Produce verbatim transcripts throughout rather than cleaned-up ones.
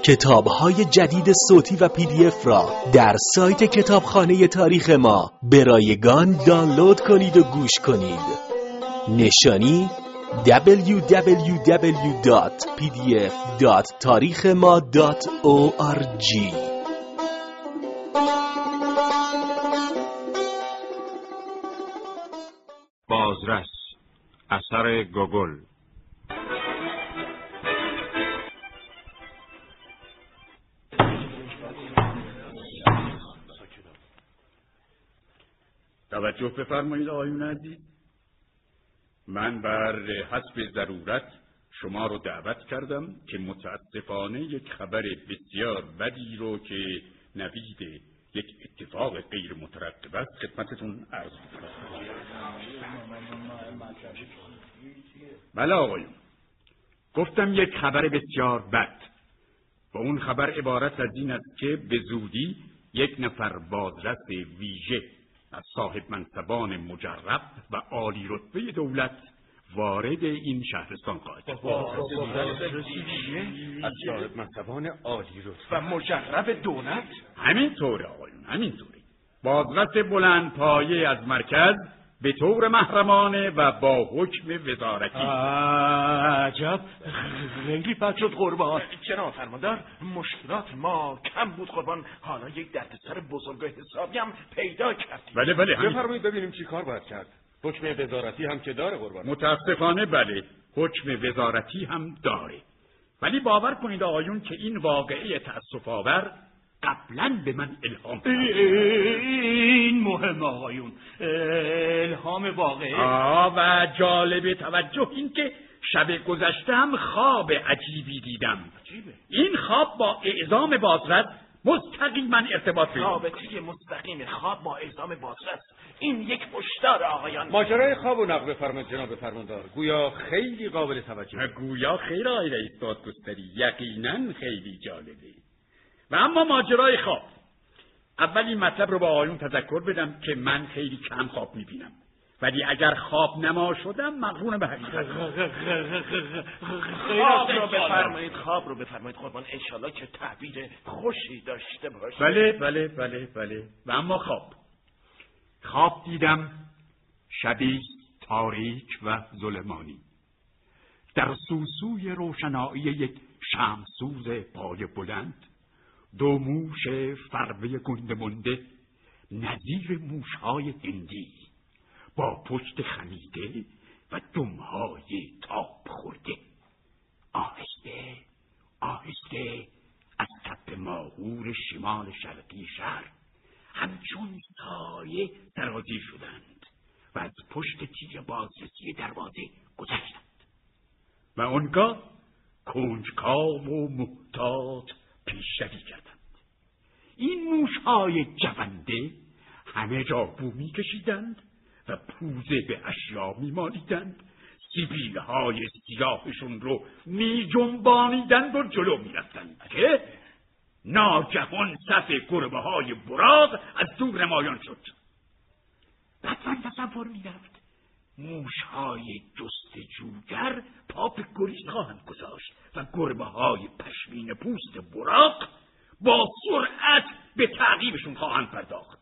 کتاب‌های جدید صوتی و پی دی اف را در سایت کتابخانه تاریخ ما به رایگان دانلود کنید و گوش کنید. نشانی دبلیو دبلیو دبلیو دات پی دی اف دات تاریخ ما دات او آر جی. بازرس، اثر گوگل. توجه بفرمایید آقایون عزیز، من بر حسب ضرورت شما رو دعوت کردم که متاسفانه یک خبر بسیار بدی رو که نوید یک اتفاق غیر مترقب است خدمتتون عرض کنم. بله آقایون، گفتم یک خبر بسیار بد و اون خبر عبارت از این است که به زودی یک نفر بازرس ویژه از صاحب منصبان مجرب و عالی رتبه دولت وارد این شهرستان خواهد شد. از صاحب منصبان عالی رتبه و مجرب دولت؟ همینطوره آقایون، همینطوره. بازرس بلند پایه از مرکز به طور محرمانه و با حکم وزارتی. عجب، خیلی بد شد قربان. جناب فرماندار، مشکلات ما کم بود قربان، حالا یک دردسر بزرگ حسابی هم پیدا کردیم. بله بله، بفرمایید ببینیم چی کار باید کرد. حکم وزارتی هم که داره قربان. متاسفانه بله، حکم وزارتی هم داره، ولی باور کنید آقایون که این واقعه تأسف آور قبلا به من الهام داد. این مهم آقایون، الهام واقعی. آه و جالب توجه این که شب گذشته هم خواب عجیبی دیدم. عجیبه؟ این خواب با اعزام بازرس مستقیما ارتباط پیدا. رابطه مستقیم خواب با اعزام بازرس، این یک هشدار آقایان. ماجرای خواب و نقل بفرمایید جناب فرماندار، گویا خیلی قابل توجه. گویا خیر آقای رئیس دادگستری، یقینا خیلی جالبه. و اما ماجرای خواب، اول این مطلب رو با آقایون تذکر بدم که من خیلی کم خواب میبینم، ولی اگر خواب نما شدم مقرون به حقیقت. خواب رو بفرمایید، خواب رو بفرمایید قربان، انشالله که تعبیر خوشی داشته باشه. بله بله بله بله. و اما خواب خواب دیدم شبی تاریک و ظلمانی، در سوسوی روشنایی یک شمسوز پای بلند دو موش فربه گنده مونده نظیر موشهای هندی با پشت خمیده و دمهای تاب خورده آهسته آهسته از تپه ماهور شمال شرقی شهر همچون سایه سرازیر شدند و از پشت تیر بازرسی دروازه گذشتند و آنگاه کنجکاو و محتاط پیشروی کردند. این موشهای جونده همه جا بو می کشیدند و پوزه به اشیا می مالیدند، سیبیلهای سیاهشون رو می جنبانیدند و جلو می رفتند که ناگهان صف گربه های براق از دور نمایان شد. بعد من تصور می رفت موشهای جستجوگر پا به گریز خواهند گذاشت و گربه های پشمین پوست براق با سرعت به تعقیبشون خواهند پرداخت.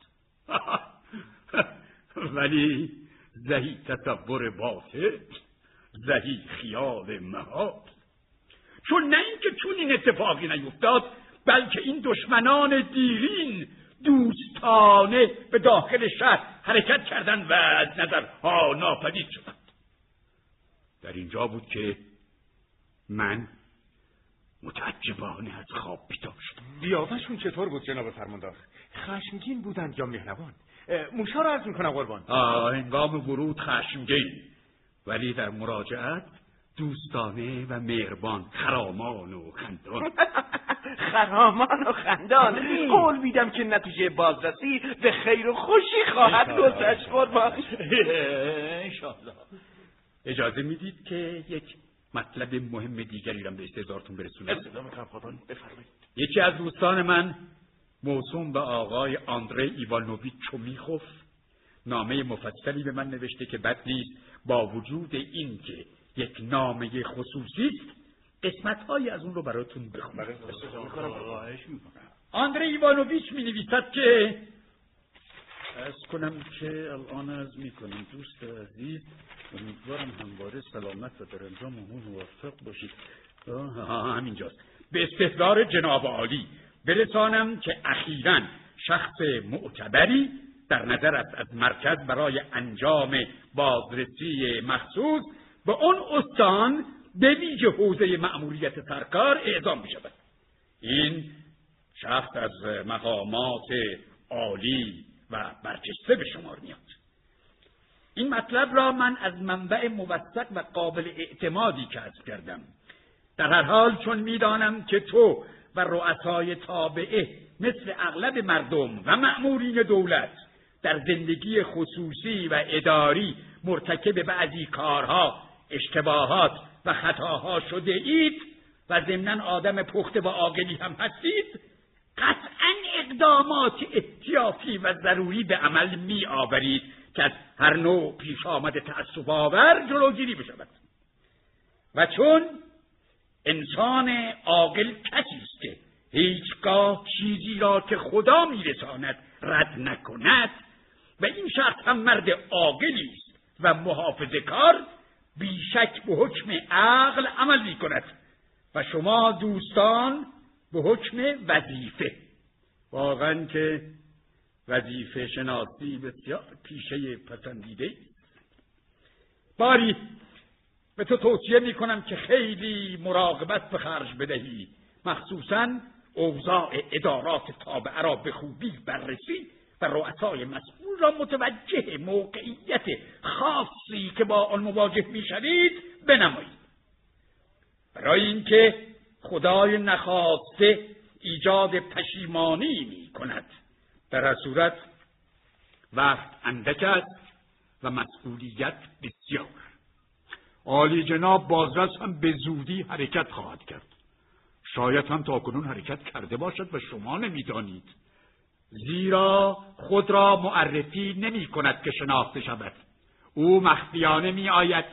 ولی زهی تصور باطل، زهی خیال محال. چون نه اینکه چون این اتفاقی نیفتاد، بلکه این دشمنان دیرین دوستانه به داخل شهر حرکت کردند و از نظرها ناپدید شدند. در اینجا بود که من متعجبانه از خواب بیدار شدم. ضیافتشون چطور بود جناب فرماندار؟ خشمگین بودند یا مهربان؟ موشا رو عرض میکنم قربان. آه، هنگام ورود خشمگین، ولی در مراجعت دوستانه و مهربان، خرامان و خندان. خرامان و خندان. قول میدم که نتیجه بازرسی به خیر و خوشی خواهد گذشت قربان. انشالله. اجازه میدید که یک مطلب مهم دیگری را به استحضارتون برسونم؟ استفاده میکنم قربان، بفرمایید. یکی از دوستان من موسوم به آقای آندری ایوانوویچ چومیخوف نامه مفصلی به من نوشته که بد نیست با وجود این که یک نامه خصوصی است قسمت‌های از اون رو براتون بخونم. آندری ایوانوویچ می نویسد که از کنم که الان از می کنم دوست عزیز، امیدوارم همواره سلامت و در انجام امور موفق باشید. همینجاست. به استحضار جناب عالی برسانم که اخیراً شخص معتبری در نظر است از مرکز برای انجام بازرسی مخصوص به اون استان به ویژه حوزه مأموریت سرکار اعزام می شود. این شخص از مقامات عالی و برجسته به شمار میاد. این مطلب را من از منبع موثق و قابل اعتمادی کسب کردم. در هر حال چون میدانم که تو و رؤسای تابعه مثل اغلب مردم و مأمورین دولت در زندگی خصوصی و اداری مرتکب بعضی کارها، اشتباهات و خطاها شده اید و ضمناً آدم پخته و عاقلی هم هستید، قطعاً اقدامات احتیاطی و ضروری به عمل می آورید که از هر نوع پیش آمد تأسف آور جلوگیری بشود. و چون انسان عاقل کسی است که هیچگاه چیزی را که خدا میرساند رد نکند و این شخص هم مرد عاقلی است و محافظه‌کار، بیشک به حکم عقل عمل می کند و شما دوستان به حکم وظیفه. واقعا که وظیفه شناسی بسیار پیشه پسندیده است. باری به تو توصیه می کنم که خیلی مراقبت به خرج بدهی، مخصوصاً اوضاع ادارات تابعه را به خوبی بررسی و رؤسای مسئول را متوجه موقعیت خاصی که با آن مواجه می شوید بنمایید، برای اینکه خدای نخواسته ایجاد پشیمانی می کند. در هر صورت وقت اندک است و مسئولیت بسیار. عالی جناب بازرس هم به زودی حرکت خواهد کرد. شاید هم تاکنون حرکت کرده باشد و شما نمیدانید، زیرا خود را معرفی نمی کند که شناخته شود. او مخفیانه می آید،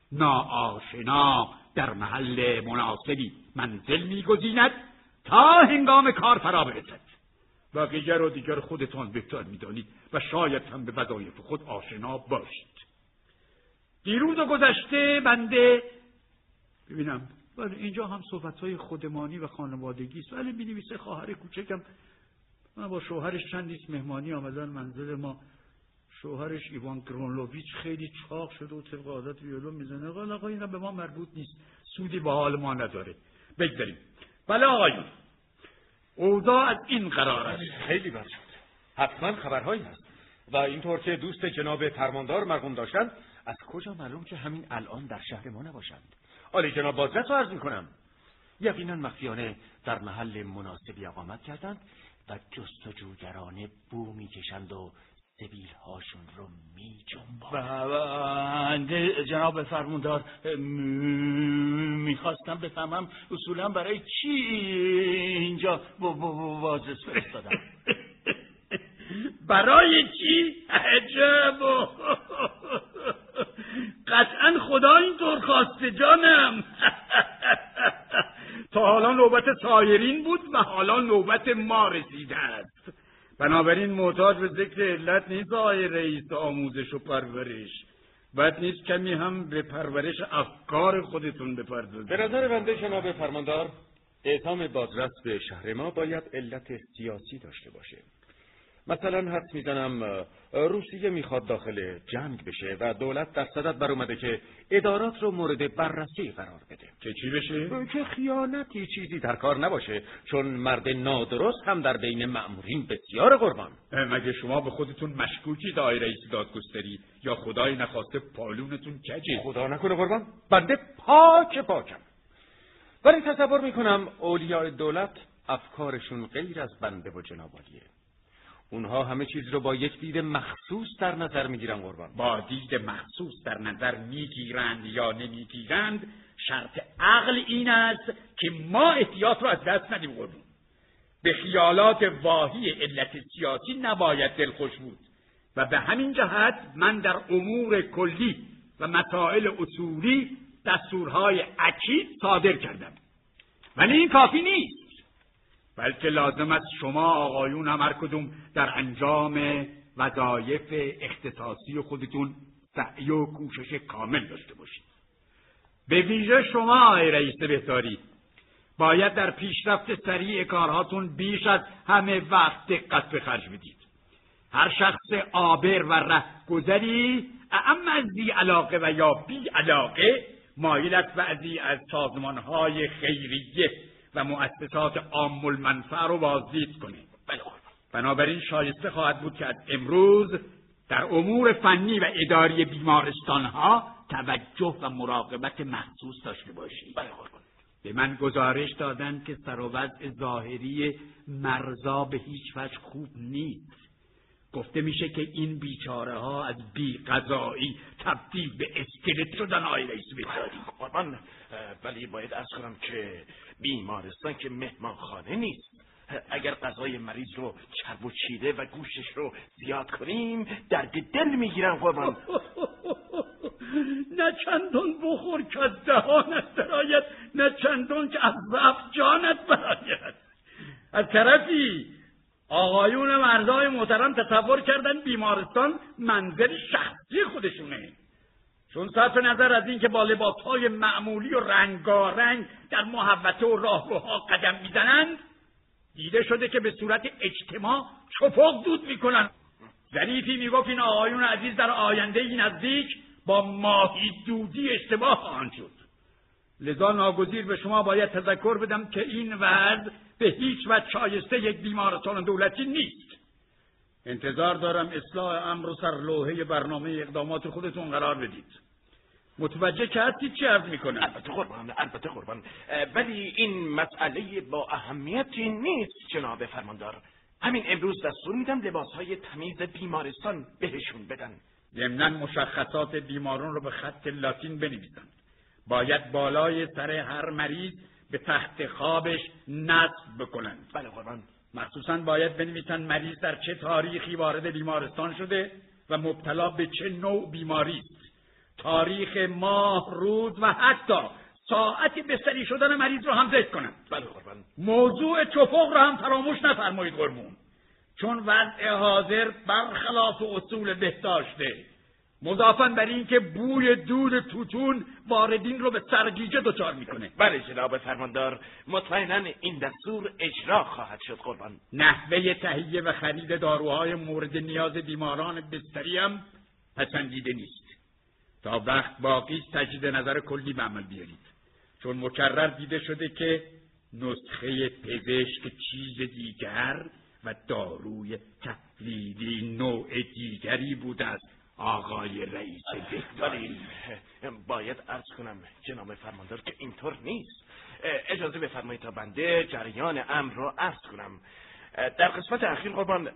ناآشنا در محل مناسبی منزل می گزیند تا هنگام کار فرا برسد. بقیه را دیگر خودتان بهتر می دانید و شاید هم به وظایف خود آشنا باشید. دیروز گذشته بنده ببینم ولی اینجا هم صحبت‌های خودمانی و خانوادگی است، ولی می‌نویسه خواهر کوچکم من با شوهرش چند نیست مهمانی آمدن منزل ما. شوهرش ایوان گرونلوویچ خیلی چاق شده و طبق عادت ویولون میزنه. ولی آقا اینا به ما مربوط نیست، سودی به حال ما نداره. بگذاریم. بله آقایون، اوضاع از این قرار است. خیلی بد شد. حتما خبرهایی هست و اینطور که دوست جناب فرماندار مرقوم داشتند، از کجا معلوم که همین الان در شهر ما نباشند؟ عالی جناب بازرس رو عرض میکنم یقینا مخفیانه در محل مناسبی اقامت کردند و جستجوگرانه بو میکشند و سبیل هاشون رو می جنبند. جناب فرماندار میخواستم بفهمم اصولا برای چی اینجا بازرس فرستادم؟ برای چی؟ عجب. قطعا خدا اینطور خواسته جانم. تا حالا نوبت سایرین بود و حالا نوبت ما رسیده است. بنابراین محتاج به ذکر علت نیست آقای رئیس آموزش و پرورش. بد نیست کمی هم به پرورش افکار خودتون بپردازید. به نظر بنده جناب فرماندار اعزام بازرس به شهر ما باید علت سیاسی داشته باشه. مثلا حدس میزنم روسیه میخواد داخل جنگ بشه و دولت در صدد بر اومده که ادارات رو مورد بررسی قرار بده. که چی بشه؟ که خیانتی چیزی در کار نباشه، چون مرد نادرست هم در بین مأمورین بسیار قربان. مگه شما به خودتون مشکوکی دای رئیس دادگستری یا خدای نخواسته پالونتون کجه؟ خدا نکنه قربان، بنده پاک پاکم. ولی تصور میکنم اولیاء دولت افکارشون غیر از بنده و جناب عالیه. اونها همه چیز رو با یک دید مخصوص در نظر میگیرن قربان. با دید مخصوص در نظر میگیرند یا نمیگیرند، شرط عقل این است که ما احتیاط رو از دست ندیم قربان. به خیالات واهی علت سیاسی نباید دلخوش بود و به همین جهت من در امور کلی و مسائل اصولی دستورهای اکید صادر کردم. ولی این کافی نیست، بلکه لازم است شما آقایون هم هر کدوم در انجام وظایف اختصاصی خودتون سعی و کوشش کامل داشته باشید. به ویژه شما آقای رئیس بهداری باید در پیشرفت سریع کارهاتون بیش از همه وقت دقت به خرج بدید. هر شخص عابر و رهگذری اما از بی علاقه و یا بی علاقه مایل است بعضی از سازمانهای خیریه و مؤسسات عام المنفعه رو بازدید کنه. بنابراین شایسته خواهد بود که از امروز در امور فنی و اداری بیمارستانها توجه و مراقبت مخصوص داشته باشید. به من گزارش دادن که سر و وضع ظاهری مرزا به هیچ وجه خوب نیست. گفته میشه که این بیچاره ها از بی غذایی تبدیل به اسکلت شدن آقای رئیس بهداری. قربان، ولی باید عرض کنم که بیمارستان که مهمانخانه نیست. اگر غذای مریض رو چرب و چیده و گوشتش رو زیاد کنیم درد دل میگیرن قربان. نه چندان بخور که از دهانت برآید، نه چندان که از ضعف جانت برآید. از طرفی آقایون مردای محترم تصور کردن بیمارستان منزل شخصی خودشونه، چون صرف نظر از این که با لباسهای معمولی و رنگارنگ در محوطه و راهروها قدم میزنند دیده شده که به صورت اجتماع چپق دود میکنن. ظریفی میگفت این آقایون عزیز در آینده ای نزدیک با ماهی دودی اشتباه خواهند شد. لذا ناگزیر به شما باید تذکر بدم که این وضع به هیچ وجه شایسته یک بیمارستان دولتی نیست. انتظار دارم اصلاح امر و سرلوحه برنامه اقدامات خودتون قرار بدید. متوجه که هستید چی عرض میکنم؟ البته قربان، البته قربان، ولی این مسئله با اهمیتی نیست جناب فرماندار. همین امروز دستور میدم لباسهای تمیز بیمارستان بهشون بدن. ضمناً مشخصات بیماران رو به خط لاتین بنویسند. باید بالای سر هر مریض به تخت خوابش نصب بکنند. بله قربان. مخصوصاً باید بنویسند مریض در چه تاریخی وارد بیمارستان شده و مبتلا به چه نوع بیماری است. تاریخ، ماه، روز و حتی ساعت بستری شدن مریض رو هم ذکر کنند. بله قربان. موضوع چپق رو هم فراموش نفرمایید قربون، چون وضع حاضر برخلاف اصول بهداشته. مضافاً بر این که بوی دود توتون واردین رو به سرگیجه دچار میکنه. بله جناب فرماندار، مطمئناً این دستور اجرا خواهد شد قربان. نحوه تهیه و خرید داروهای مورد نیاز بیماران بستری هم پسندیده نیست. تا وقت باقی تجدید نظر کلی به عمل بیارید، چون مکرر دیده شده که نسخه پزشک چیز دیگر و داروی تقلیدی نوع دیگری بوده است. آقای رئیس بهداری، باید عرض کنم جناب فرماندار که اینطور نیست. اجازه بفرمایید تا بنده جریان امر را عرض کنم. در قسمت اخیر قربان،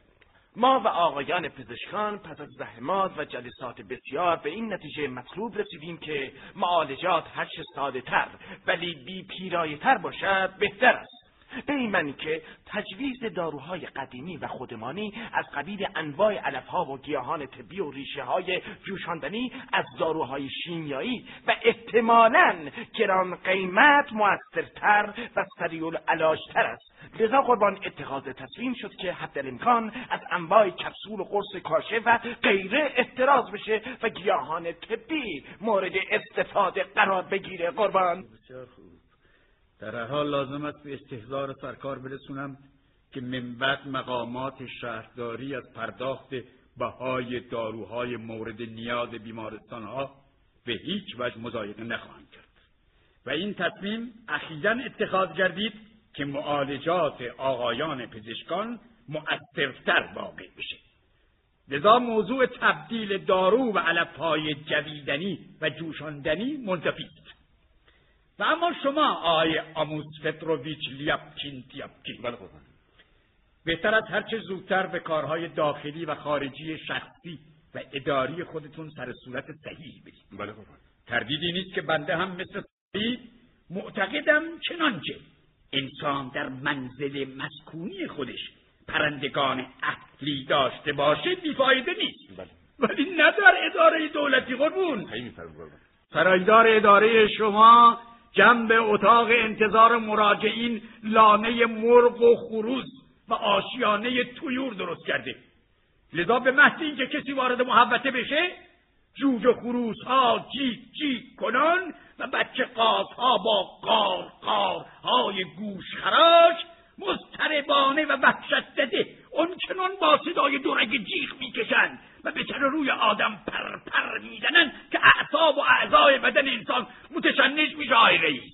ما و آقایان پزشکان پس از زحمات و جلسات بسیار به این نتیجه مطلوب رسیدیم که معالجات هرچه ساده تر ولی بی پیرایه تر باشد بهتر است. به این معنی که تجویز داروهای قدیمی و خودمانی از قبیل انواع علفها و گیاهان طبی و ریشه های جوشاندنی از داروهای شیمیایی و احتمالاً گران قیمت مؤثرتر و سریع العلاجتر است. لذا قربان اتخاذ تصمیم شد که حتی الامکان از انواع کپسول و قرص کاشه و غیره احتراز بشه و گیاهان طبی مورد استفاده قرار بگیره قربان. بسیار خوب. در هر حال لازم است به استحضار سرکار برسونم که من بعد مقامات شهرداری از پرداخت بهای داروهای مورد نیاز بیمارستانها به هیچ وجه مضایقه نخواهند کرد و این تصمیم اخیراً اتخاذ گردید که معالجات آقایان پزشکان مؤثرتر واقع بشه. لذا موضوع تبدیل دارو و علفهای جویدنی و جوشاندنی منتفی است. و اما شما آقای آموس پتروویچ لیاپچین تیاپچین، بله قربان، بهتر از هرچه زودتر به کارهای داخلی و خارجی شخصی و اداری خودتون سر صورت صحیح بدید. بله قربان. تردیدی نیست که بنده هم مثل صحیح معتقدم چنانچه انسان در منزل مسکونی خودش پرندگان اهلی داشته باشه بیفایده نیست. بله. ولی نه در اداره دولتی قربون. صحیح می‌فرمایید قربان. سرایدار اداره شما جنب اتاق انتظار مراجعین لانه مرغ و خروس و آشیانه طیور درست کرده. لذا به محض اینکه کسی وارد محوطه بشه، جوجه خروس ها جیک جیک کنان و بچه قاز ها با قار قار های گوش خراش مضطربانه و وحشت زده اونچنان با صدای دورگ جیغ میکشند و به سر روی آدم پر پر میزنند که اعصاب و اعضای بدن انسان متشنج میشه. آی رئیس،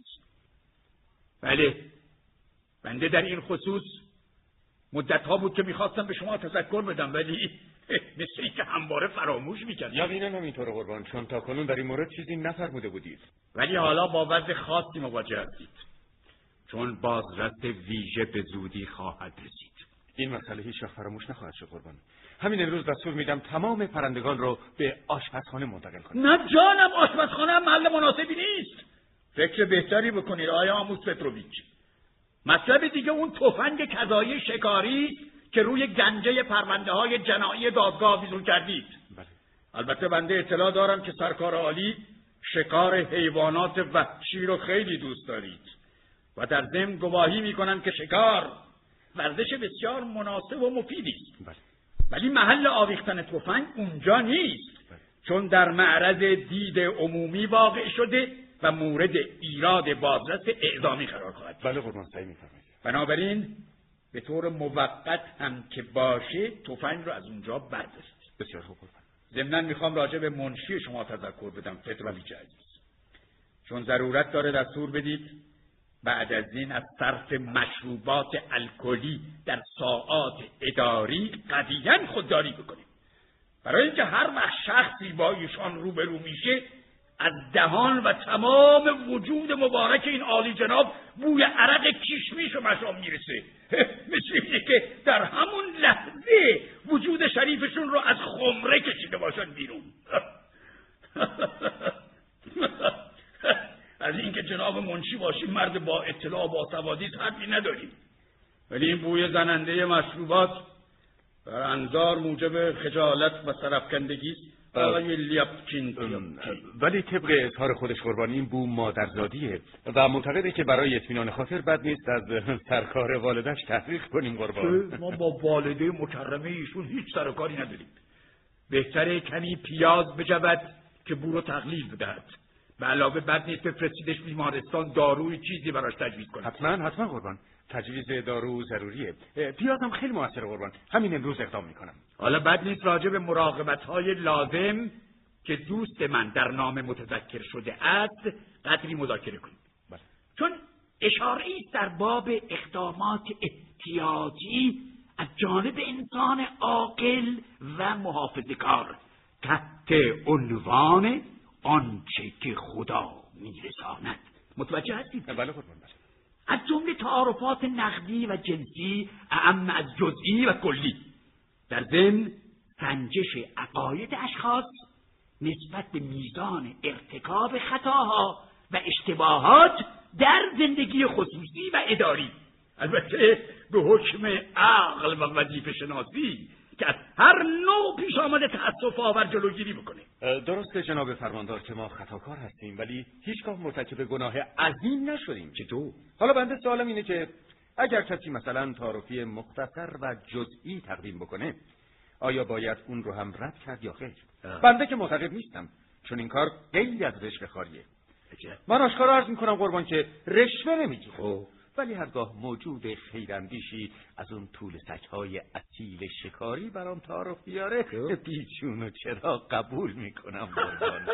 بله، بنده در این خصوص مدت ها بود که میخواستم به شما تذکر بدم، ولی مثل این که همواره فراموش میکردم. یقینا همینطور قربان، چون تا کنون در این مورد چیزی نفرموده بودید. ولی حالا با وضع خاصی مواجه هستید، چون بازرس ویژه به زودی خواهد رسید. این مسئله هیچ وقت فراموش نخواهد شد قربان. همین امروز دستور میدم تمام پرندگان رو به آشپزخانه منتقل کنید. نه جانم، آشپزخانه هم محل مناسبی نیست. فکر بهتری بکنید آقای آموس پتروویچ. مطلب دیگه اون تفنگ کذایی شکاری که روی گنجه پرونده های جنایی دادگاه آویزون کردید. بله. البته بنده اطلاع دارم که سرکار عالی شکار حیوانات وحشی رو خیلی دوست دارید و در ضمن گواهی میکنن که شکار ورزش بسیار مناسب و مفیدی است. بله. ولی محل آویختن تفنگ اونجا نیست. بله. چون در معرض دید عمومی واقع شده و مورد ایراد بازرس اعدامی قرار خواهد. بله قربان، صحیح میفرمایید. بنابراین به طور موقت هم که باشه تفنگ رو از اونجا بردارید. بسیار خوب قربان. ضمناً میخوام راجع به منشی شما تذکر بدم پتروویچ عزیز، چون ضرورت داره دستور بدید بعد از این از صرف مشروبات الکلی در ساعات اداری قطعاً خودداری بکنیم، برای اینکه هر وقت شخصی با ایشان روبرو میشه از دهان و تمام وجود مبارک این عالی جناب بوی عرق کشمیش و مشام میرسه، مثل اینه که در همون لحظه وجود شریفشون رو از خمره کشیده باشن بیرون. از اینکه جناب منشی باشیم مرد با اطلاع با سوادی حرفی نداریم، ولی این بوی زننده مشروبات بر انظار موجب خجالت و سرفکندگی است. آقای لیاپکین، ولی طبق اظهار خودش قربانی این بو مادرزادیه و معتقده که برای اطمینان خاطر بد نیست از سرکار والدش تحقیق کنیم قربان. ما با والده مکرمه ایشون هیچ سرکاری نداریم. بهتره کمی پیاز بجود که بو رو تقلیل بدهد. به علاوه بد نیست بفرستیدش بیمارستان داروی چیزی براش تجویز کنه. حتما حتما قربان، تجویز دارو ضروریه. پیازم خیلی موثره قربان، همین امروز اقدام میکنم. حالا بد نیست راجع به مراقبت‌های لازم که دوست من در نام متذکر شده است قدری مذاکره کنیم. بله. چون اشاره است در باب اقدامات احتیاطی از جانب انسان عاقل و محافظه‌کار تحت عنوان آنچه که خدا میرساند. متوجه هستید؟ بله قربان. بله. از جمله تعارفات نقدی و جنسی اعم از جزئی و کلی، در ضمن سنجش عقاید اشخاص نسبت به میزان ارتکاب خطاها و اشتباهات در زندگی خصوصی و اداری، البته به حکم عقل و وظیفه شناسی که از هر نوع پیش آمده تأسف آور جلوگیری بکنه. درسته جناب فرماندار که ما خطاکار هستیم، ولی هیچگاه مرتکب گناه عظیم نشدیم. چطور؟ حالا بنده سوالم اینه که اگر کسی مثلا تعارفی مختصر و جزئی تقدیم بکنه، آیا باید اون رو هم رد کرد یا خیر؟ بنده که معتقد نیستم، چون این کار خیلی از رشوه خاریه. من آشکارا عرض میکنم قربان که رشوه نمیگیرم، خب ولی هرگاه موجود خیراندیشی از اون طول سگ‌های اصیل شکاری برام تعارف بیاره، بیچون و چرا قبول میکنم قربان.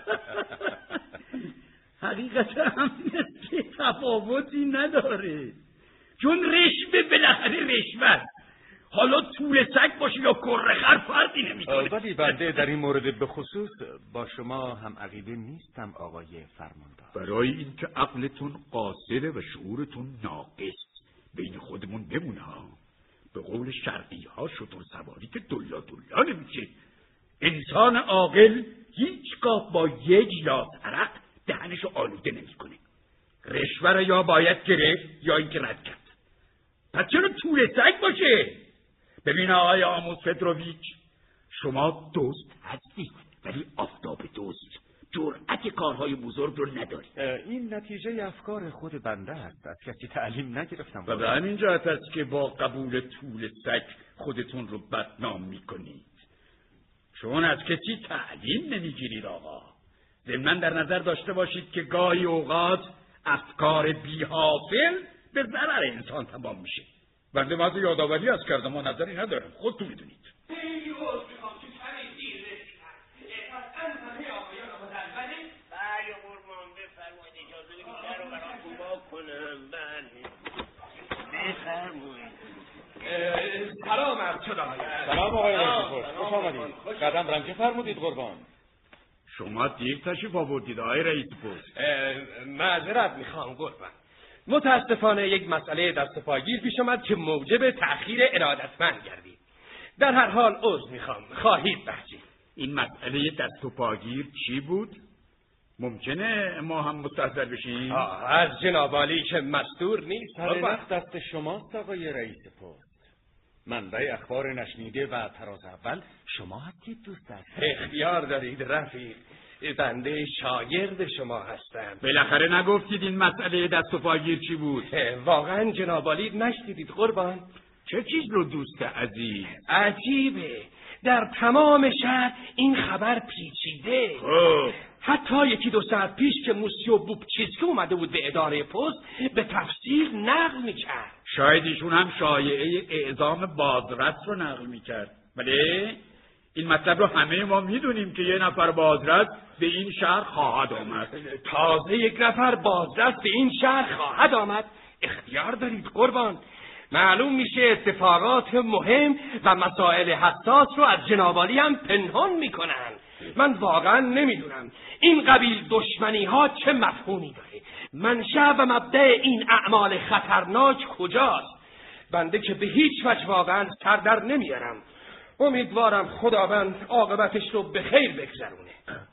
حقیقتا هم که تفاوتی نداره، چون رشوه بالاخره رشوه، حالا طول سگ باشه یا کره خر فرقی نمیکنه. ولی بنده در این مورد به خصوص با شما هم عقیده نیستم آقای فرماندار. برای اینکه عقلتون قاصره و شعورتون ناقص، بین خودمون بمونه ها. به قول شرقی ها شطور سواری که دلا دلا نمیشه. انسان عاقل هیچگاه با یک لاس عرق دهنشو آلوده نمیکنه. رشوه رو یا باید گرفت یا اینکه رد کرد. پس چرا طول سگ باشه؟ ببین آقای آموس پتروویچ، شما دوست هستید ولی آفتاب دوست جرأت کارهای بزرگ رو نداری. این نتیجه افکار خود بنده است، از کسی تعلیم نگرفتم. و به همین جهت است که با قبول طول سگ خودتون رو بدنام میکنید، چون از کسی تعلیم نمیگیرید آقا. ضمن در نظر داشته باشید که گاهی اوقات افکار بی حاصل به ضرر انسان تمام میشه. بنده واسه یادآوری از کردم و نظری ندارم، خودتون میدونید. سلام عرض شد آقای. سلام آقای رئیس پست، خوش آمدید. قدم رنجه فرمودید قربان. شما دیر تشریف آوردید آقای رئیس پست. معذرت میخوام قربان. متاسفانه یک مسئله دست پاگیر پیش اومد که موجب تأخیر ارادتمند گردید. در هر حال عذر میخوام، خواهید بخشید. این مسئله دست و پاگیر چی بود؟ ممکنه ما هم مستحضر بشیم؟ از جناب عالی که مستور نیست. سر وقت دست شماست آقای رئیس پست. منبع اخبار نشنیده و تراز اول شما هستید دوست عزیز. اختیار دارید رفیق، بنده شاگرد شما هستم. بالاخره نگفتید این مسئله دست و پاگیر چی بود؟ واقعا جناب عالی نشنیدید قربان؟ چه چیز رو دوست عزیز؟ عجیبه، در تمام شهر این خبر پیچیده. خب حتی یکی دو ساعت پیش که موسیو بوبچیسکی اومده بود به اداره پست به تفصیل نقل میکرد. شاید ایشون هم شایعه اعزام بازرس رو نقل میکرد. بله این مطلب رو همه ما میدونیم که یه نفر بازرس به این شهر خواهد آمد. تازه یک نفر بازرس به این شهر خواهد آمد؟ اختیار دارید قربان. معلوم میشه اتفاقات مهم و مسائل حساس رو از جناب عالی هم پنهان میکنن. من واقعا نمیدونم این قبیل دشمنی ها چه مفهومی داره. منشأ و مبدأ این اعمال خطرناک کجاست؟ بنده که به هیچ وجه واقعا سر در نمیارم. امیدوارم خداوند عاقبتش رو به خیر بگذرونه.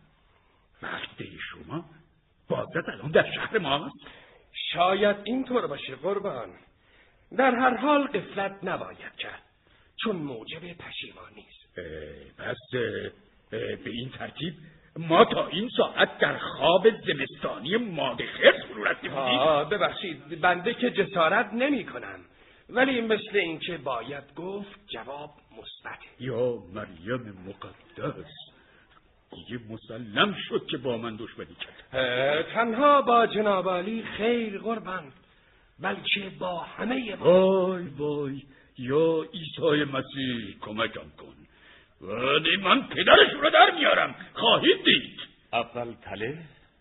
مقصد شما بازرس الان در شهر ماست؟ شاید اینطور باشه قربان. در هر حال غفلت نباید کرد، چون موجب پشیمانی است. پس به این ترتیب ما تا این ساعت در خواب زمستانی ماده خرس فرو رفته بودیم. ببخشید بنده که جسارت نمی کنم، ولی مثل این که باید گفت جواب مثبت. یا مریم مقدس، دیگه مسلم شد که با من دشمنی کرد. تنها با جناب عالی خیر قربان، بلکه با همه ما. وای وای یا عیسی مسیح کمکم کن، ولی من پدرشون رو در میارم، خواهید دید. اول تله،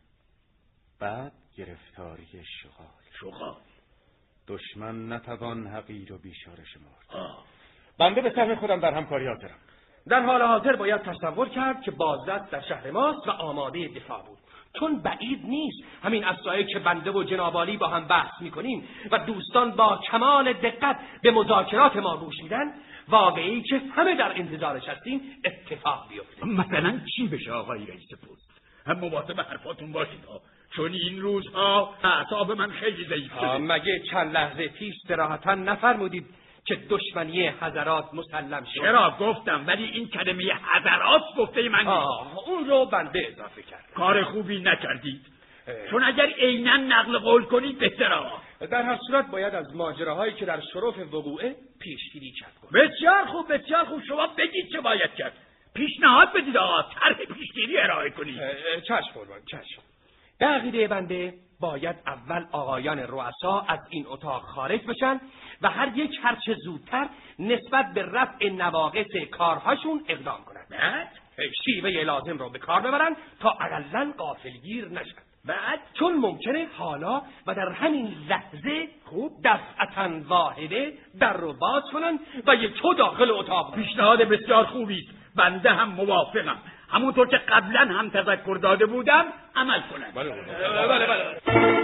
بعد گرفتاری شغال. شغال دشمن نتوان حقیر و بیچاره شمرد. بنده به سهم خودم در همکاری حاضرم. در حال حاضر باید تصور کرد که بازرس در شهر ماست و آماده دفاع بود، چون بعید نیست همین اسایی که بنده و جناب عالی با هم بحث میکنیم و دوستان با کمال دقت به مذاکرات ما گوش میدن، واقعی که همه در انتظارش هستیم اتفاق بیفته. مثلا چی بشه آقای رئیس پست؟ هم مواظب حرفاتون باشید ها، چون این روزها اعصاب من خیلی ضعیف شده. مگه چند لحظه پیش صراحتا نفرمودید که دشمنی حضرات مسلم شد؟ چرا گفتم، ولی این کلمه حضرات گفته من نیست. اون رو بنده اضافه کردم. کار خوبی نکردید، چون اگر عیناً نقل قول کنید بهتره. در هر صورت باید از ماجراهایی که در شرف وقوعه پیشگیری کرد. بسیار خوب بسیار خوب، شما بگید چه باید کرد. پیشنهاد بدید آقا، طرح پیشگیری ارائه کنید. چشم قربان چشم. به عقیده بنده باید اول آقایان رؤسا از این اتاق خارج بشن و هر یک هرچه زودتر نسبت به رفع نواقص کارهاشون اقدام کنن. بعد شیوه لازم رو به کار ببرن تا اقلن غافلگیر نشن. بعد چون ممکنه حالا و در همین لحظه خوب دفعتاً واحده در رو باز کنن و یکو داخل اتاق. پیشنهاد بسیار خوبی است، بنده هم موافقم. همونطور که قبلا هم تذکر داده بودم عمل کنم. بله بله بله.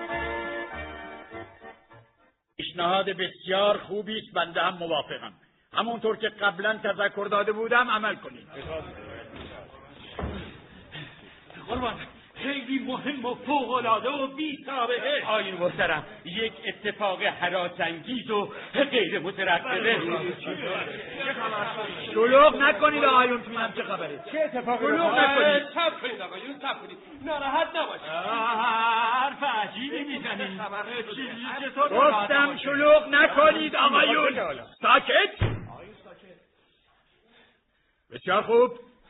پیشنهاد بسیار خوبی است، بنده هم موافقم. همونطور که قبلا تذکر داده بودم عمل کنید. قربان، خیلی مهم و فوق‌العاده و بی سابقه. آیین محترم، یک اتفاق هراس‌انگیز و غیر مترقبه. شلوغ نکنید آقایون، تو هم چه خبره؟ چه اتفاقی شلوغ نکنید. صبر کنید آقایون، صبر کنید. ناراحت نباشید. حرف عجیبی میزنید. چطور؟ گفتم شلوغ نکنید آقایون. ساکت. بسیار خوب.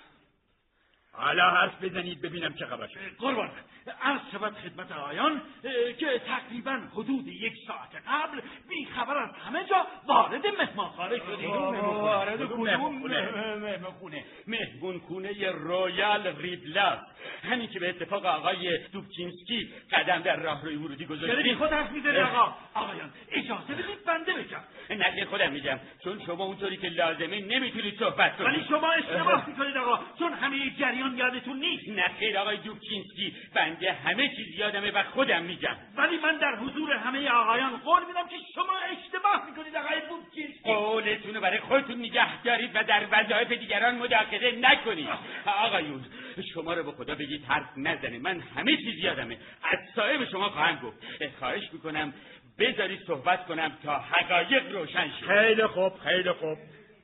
حالا حرف بزنید ببینم چه خبر شد. قربان، عرض شود خدمت آقایان که تقریبا حدود یک ساعت قبل بی خبر از همه جا وارد مهمانخانه شدیم. وارد مهمانخانه مهمانخانه رویال ریبلاس، همین که به اتفاق آقای دوبچینسکی قدم در راهروی ورودی گذاشتید. بی خود حرف میزنید آقا. آقایان اجازه بدید بنده بگم. نه خودم میگم، چون شما اونطوری که لازمه نمیتونید صحبت کنید. ولی شما اشتباه میکنید آقا، چون همه جریان یادتون نیست. نه خیر آقای دوبچینسکی، بنده همه چیز یادمه و خودم میگم. ولی من در حضور همه آقایان قول میدم که شما اشتباه میکنید آقای دوبچینسکی. قولتون رو برای خودتون نگه دارید و در وظایف دیگران مداخله نکنید. آقایون شما رو به خدا بگید حرف نزنه، من همه چیز یادمه. از صاحب شما خواهم گفت. خواهش میکنم بذارید صحبت کنم تا حقایق روشن شه. خیلی خوب خیلی خوب،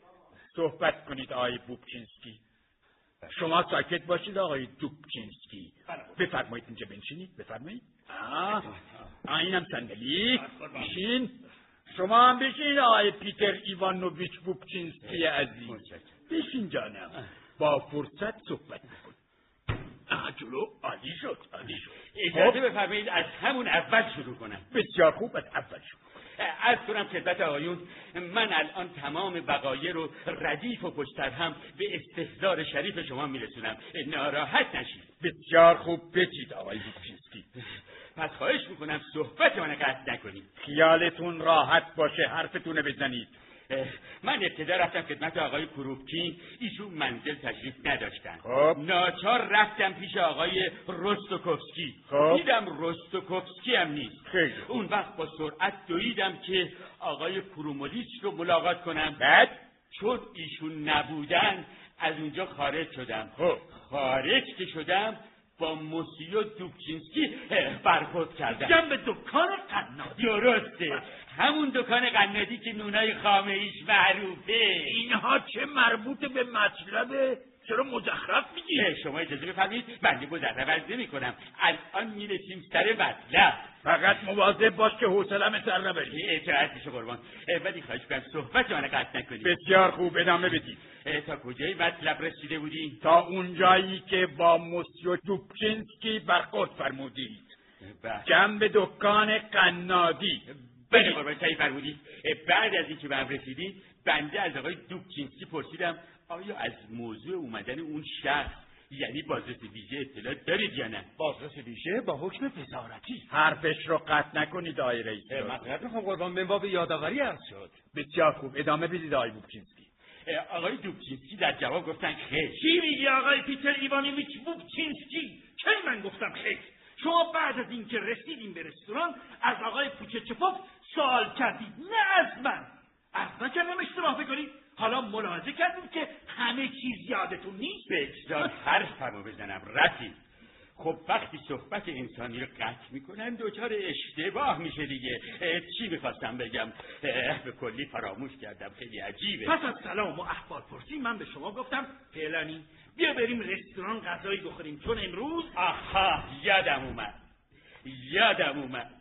صحبت کنید آقای دوبچینسکی. شما ساکت باشید آقای دوبچینسکی. بفرمایید اینجا بنشینید. بفرمایید. آه اینم صندلی. بشین. شما هم بشین آقای پیتر ایوانوویچ دوبچینسکی عزیز. بشین جانم، با فرصت صحبت میکنید. آه جلو. عالی شد عالی شد. اجازه بفرمایید از همون اول شروع کنم. بسیار خوب، از اول شروع. از کنم خدمت آقایون، من الان تمام وقایع رو ردیف و پشتر هم به استحضار شریف شما میرسونم، ناراحت نشید. بسیار خوب، بگید آقای دوبچینسکی. پس خواهش میکنم صحبت من قطع نکنید. خیالتون راحت باشه، حرفتون بزنید. من ابتدا رفتم خدمت آقای کروپکین، ایشون منزل تشریف نداشتن. خب ناچار رفتم پیش آقای روستوکوفسکی. خب دیدم روستوکوفسکی هم نیست. خیلی. اون وقت با سرعت دویدم که آقای کرومولیچ رو ملاقات کنم. بعد چون ایشون نبودن از اونجا خارج شدم. خب خارج که شدم با موسیو دوبچینسکی برخورد کردم. جنب دکان قنادی. درسته، همون دکان قنادی که نونای خامه ایش معروفه. اینها چه مربوط به مطلبه؟ چرا مزخرف میگی؟ شما اجازه بفرمایید، بنده مزخرف عرض نمی کنم. الان میرسیم سر مطلب. فقط مواظب باش که حوصله‌ام سر نبری. اطاعت میشه قربان. ولی خواهش کنم صحبت من قطع نکنید. بسیار خوب، ادامه بدید. تا کجای مطلب رسیده بودی؟ تا اون جایی که با موسیو دوبچینسکی برخورد فرمودید. جنب دکان قنادی. بله قربان، صحیح فرمودید. بعد از اینکه به هم رسیدیم، بنده از آقای دوبچینسکی پرسیدم آیا از موضوع اومدن اون شخص یعنی بازرس ویژه اطلاع دارید یا نه؟ بازرس ویژه با حکم وزارتی. حرفش رو قطع نکنید آقای رئیس. مطلب میخوام قربان، من باب یادآوری عرض شد. بسیار خوب، ادامه بدید آقای دوبچینسکی. آقای دوبچینسکی در جواب گفتن خیر. چی میگی آقای پیتر ایوانوویچ دوبچینسکی؟ کی من گفتم خیر؟ شما بعد از اینکه رسیدیم به رستوران از آقای پوچچپوف سوال کردید، نه از من. از نکردم اشتباه بکنید. حالا ملاحظه کردید که همه چیز یادتون نیست. بگذار حرفمو بزنم رفیق. خب وقتی صحبت انسانی رو قطع میکنن دوچار اشتباه میشه دیگه. چی میخواستم بگم؟ به کلی فراموش کردم، خیلی عجیبه. پس از سلام و احوال پرسی من به شما گفتم فعلانی بیا بریم رستوران غذایی بخوریم، چون امروز آها یادم اومد یادم اومد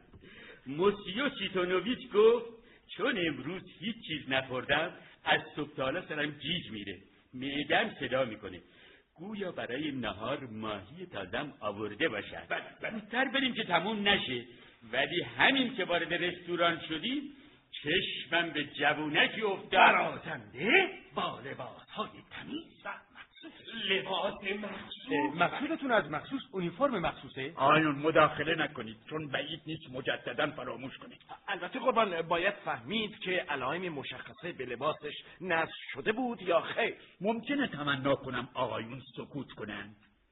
موسیو چیتونوویچ گفت چون امروز هیچ چیز نخوردم از صبح تا حالا سرم گیج میره، معده‌ام صدا میکنه، گویا برای نهار ماهی تازم آورده باشن. زودتر بریم که تموم نشه. ولی همین که وارد رستوران شدیم چشمم به جوونکی افتاد، برازنده با لباس‌های تمیز و مخصوص. لباس مخصوص؟ مقصودتون از مخصوص اونیفرم مخصوصه؟ آیون مداخله نکنید، چون بعید نیست مجددا فراموش کنید. البته قربان باید فهمید که علائم مشخصه به لباسش نصب شده بود یا خیر. ممکنه تمنا کنم آقایون سکوت کنند.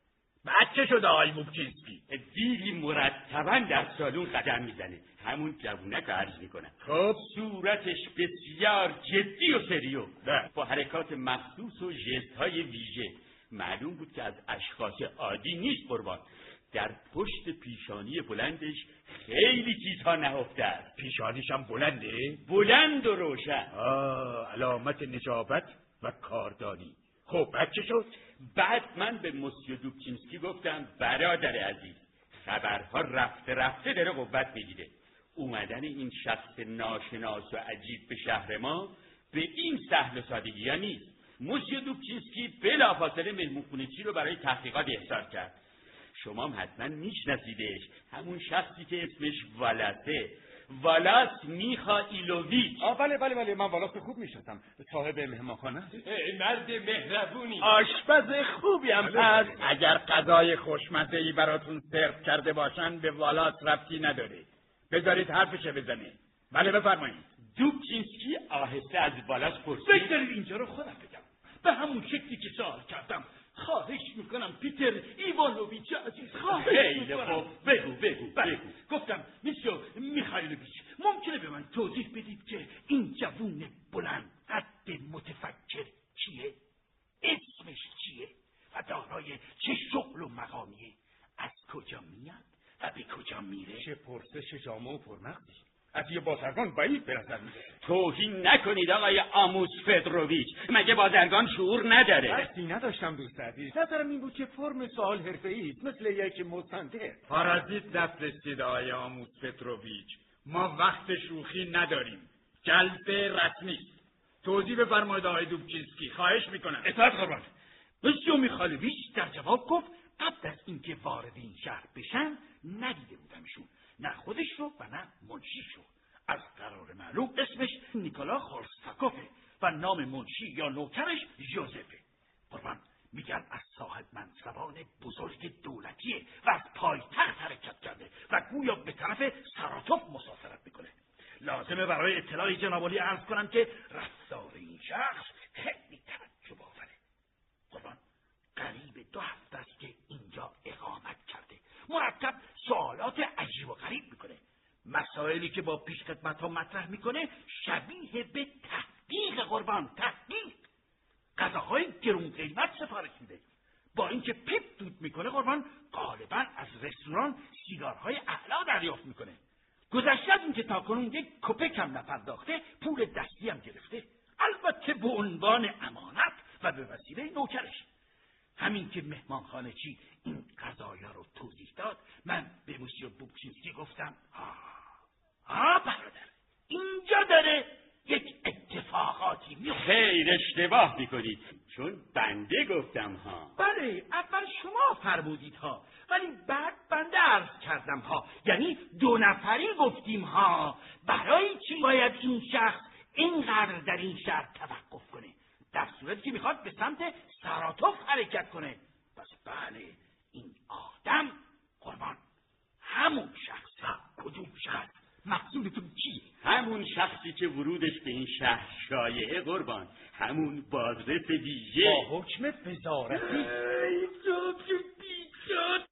بعد چه شده آقای بوبچینسکی؟ دیدی مرتبا در سالون قدم میزنه، همون جوونک عرض میکنه. خب صورتش بسیار جدی و سریو، ده. با حرکات مخصوص و ژست های ویژه. معلوم بود که از اشخاص عادی نیست قربان. در پشت پیشانی بلندش خیلی چیزها نهفته است. پیشانیش هم بلنده؟ بلند و روشن. آه، علامت نجابت و کاردانی. خب بعد چه شد؟ بعد من به مسیو دوبچینسکی گفتم برادر عزیز، خبرها رفته رفته داره قوت میگیره. اومدن این شخص ناشناس و عجیب به شهر ما به این سهل و سادگی ها نیست. مسیو دوبچینسکی بلافاصله مهمونخونه چی رو برای تحقیقات احضار کرد. شما هم حتما میشناسیدش، همون شخصی که اسمش والاسه، والاس میخائیلوویچ. آه بله بله بله، من والاس خوب میشناسم، صاحب مهمانخانه است. مرد مهربونی، آشپز خوبی هم هست. اگر غذای خوشمزه‌ای براتون سرو کرده باشن به والاس ربطی نداره، بذارید حرفش بزنه. بله بفرمایید. دوبچینسکی آهسته از والاس پرسید بگذارید اینجا رو خودم بگم به همون شکلی که سوال کردم. خواهش میکنم پیتر ایوانوویچ عزیز، خواهش خیلی میکنم. خوب، بگو بگو بله. بگو. گفتم میسیو میخائیلوویچ، ممکنه به من توضیح بدید که این جوون بلند قد متفکر کیه؟ اسمش چیه؟ و دارای چه شغل و مقامیه؟ از کجا میاد و به کجا میره؟ چه پرسش جامع و پرمغزی، از یه بازرگان بعید به نظر میاد. توهین نکنید آقای آموس فدروویچ، مگه بازرگان شعور نداره؟ قصدی نداشتم دوست عزیز، نظرم این بود که فرم سوال حرفه‌ای است، مثل یک مستنده. پارازیت دست رسید آقای آموس پتروویچ، ما وقت شوخی نداریم، جلسه رسمی است. توضیح بفرمایید آقای دوبچینسکی، خواهش میکنم. اطاعت قربان. مسیو میخائیلوویچ در جواب گفت قبل از اینکه وارد این شهر بشن ندیده بودمشون، نه خودش رو و نه منشیش رو. از قرار معلوم اسمش نیکولا خورستاکوفه و نام منشی یا نوکرش ژوزفه. قربان میگن از صاحب منصبان بزرگ دولتیه و از پایتخت حرکت کرده و گویا به طرف ساراتوف مسافرت میکنه. لازمه برای اطلاع جناب عالی عرض کنم که رفتار این شخص خیلی تعجب آوره. قربان قریب دو هفته است که اینجا اقامت کرده، مرتب سوالات عجیب و غریب میکنه. مسائلی که با پیش خدمت ها مطرح میکنه شبیه به تحقیق قربان، تحقیق. غذاهای گرون قیمت سفارش میده، با اینکه پیپ دود میکنه قربان غالبا از رستوران سیگارهای اعلا دریافت میکنه. گذشته از اینکه تاکنون یک کپک هم نپرداخته، پول دستی هم گرفته، البته به عنوان امانت و به وسیله نوکرش. همین که مهمانخانه چی این قضایا رو توضیح داد، من به مسیو بوبچینسکی گفتم آه آه برادر، اینجا داره یک اتفاقاتی میفته. خیر اشتباه میکنید، چون بنده گفتم ها. بله اول شما فرمودید ها، ولی بعد بنده عرض کردم ها، یعنی دو نفری گفتیم ها. برای چی باید این شخص اینقدر در این شهر توقف کنه، در صورتی که میخواد به سمت ساراتوف حرکت کنه؟ پس بله این آدم قربان همون شخصه. کدوم شخص؟ مقصودتون چیه؟ همون شخصی که ورودش به این شهر شایعه قربان، همون بازرس ویژه با حکم وزارتی. ای تو که بیشت.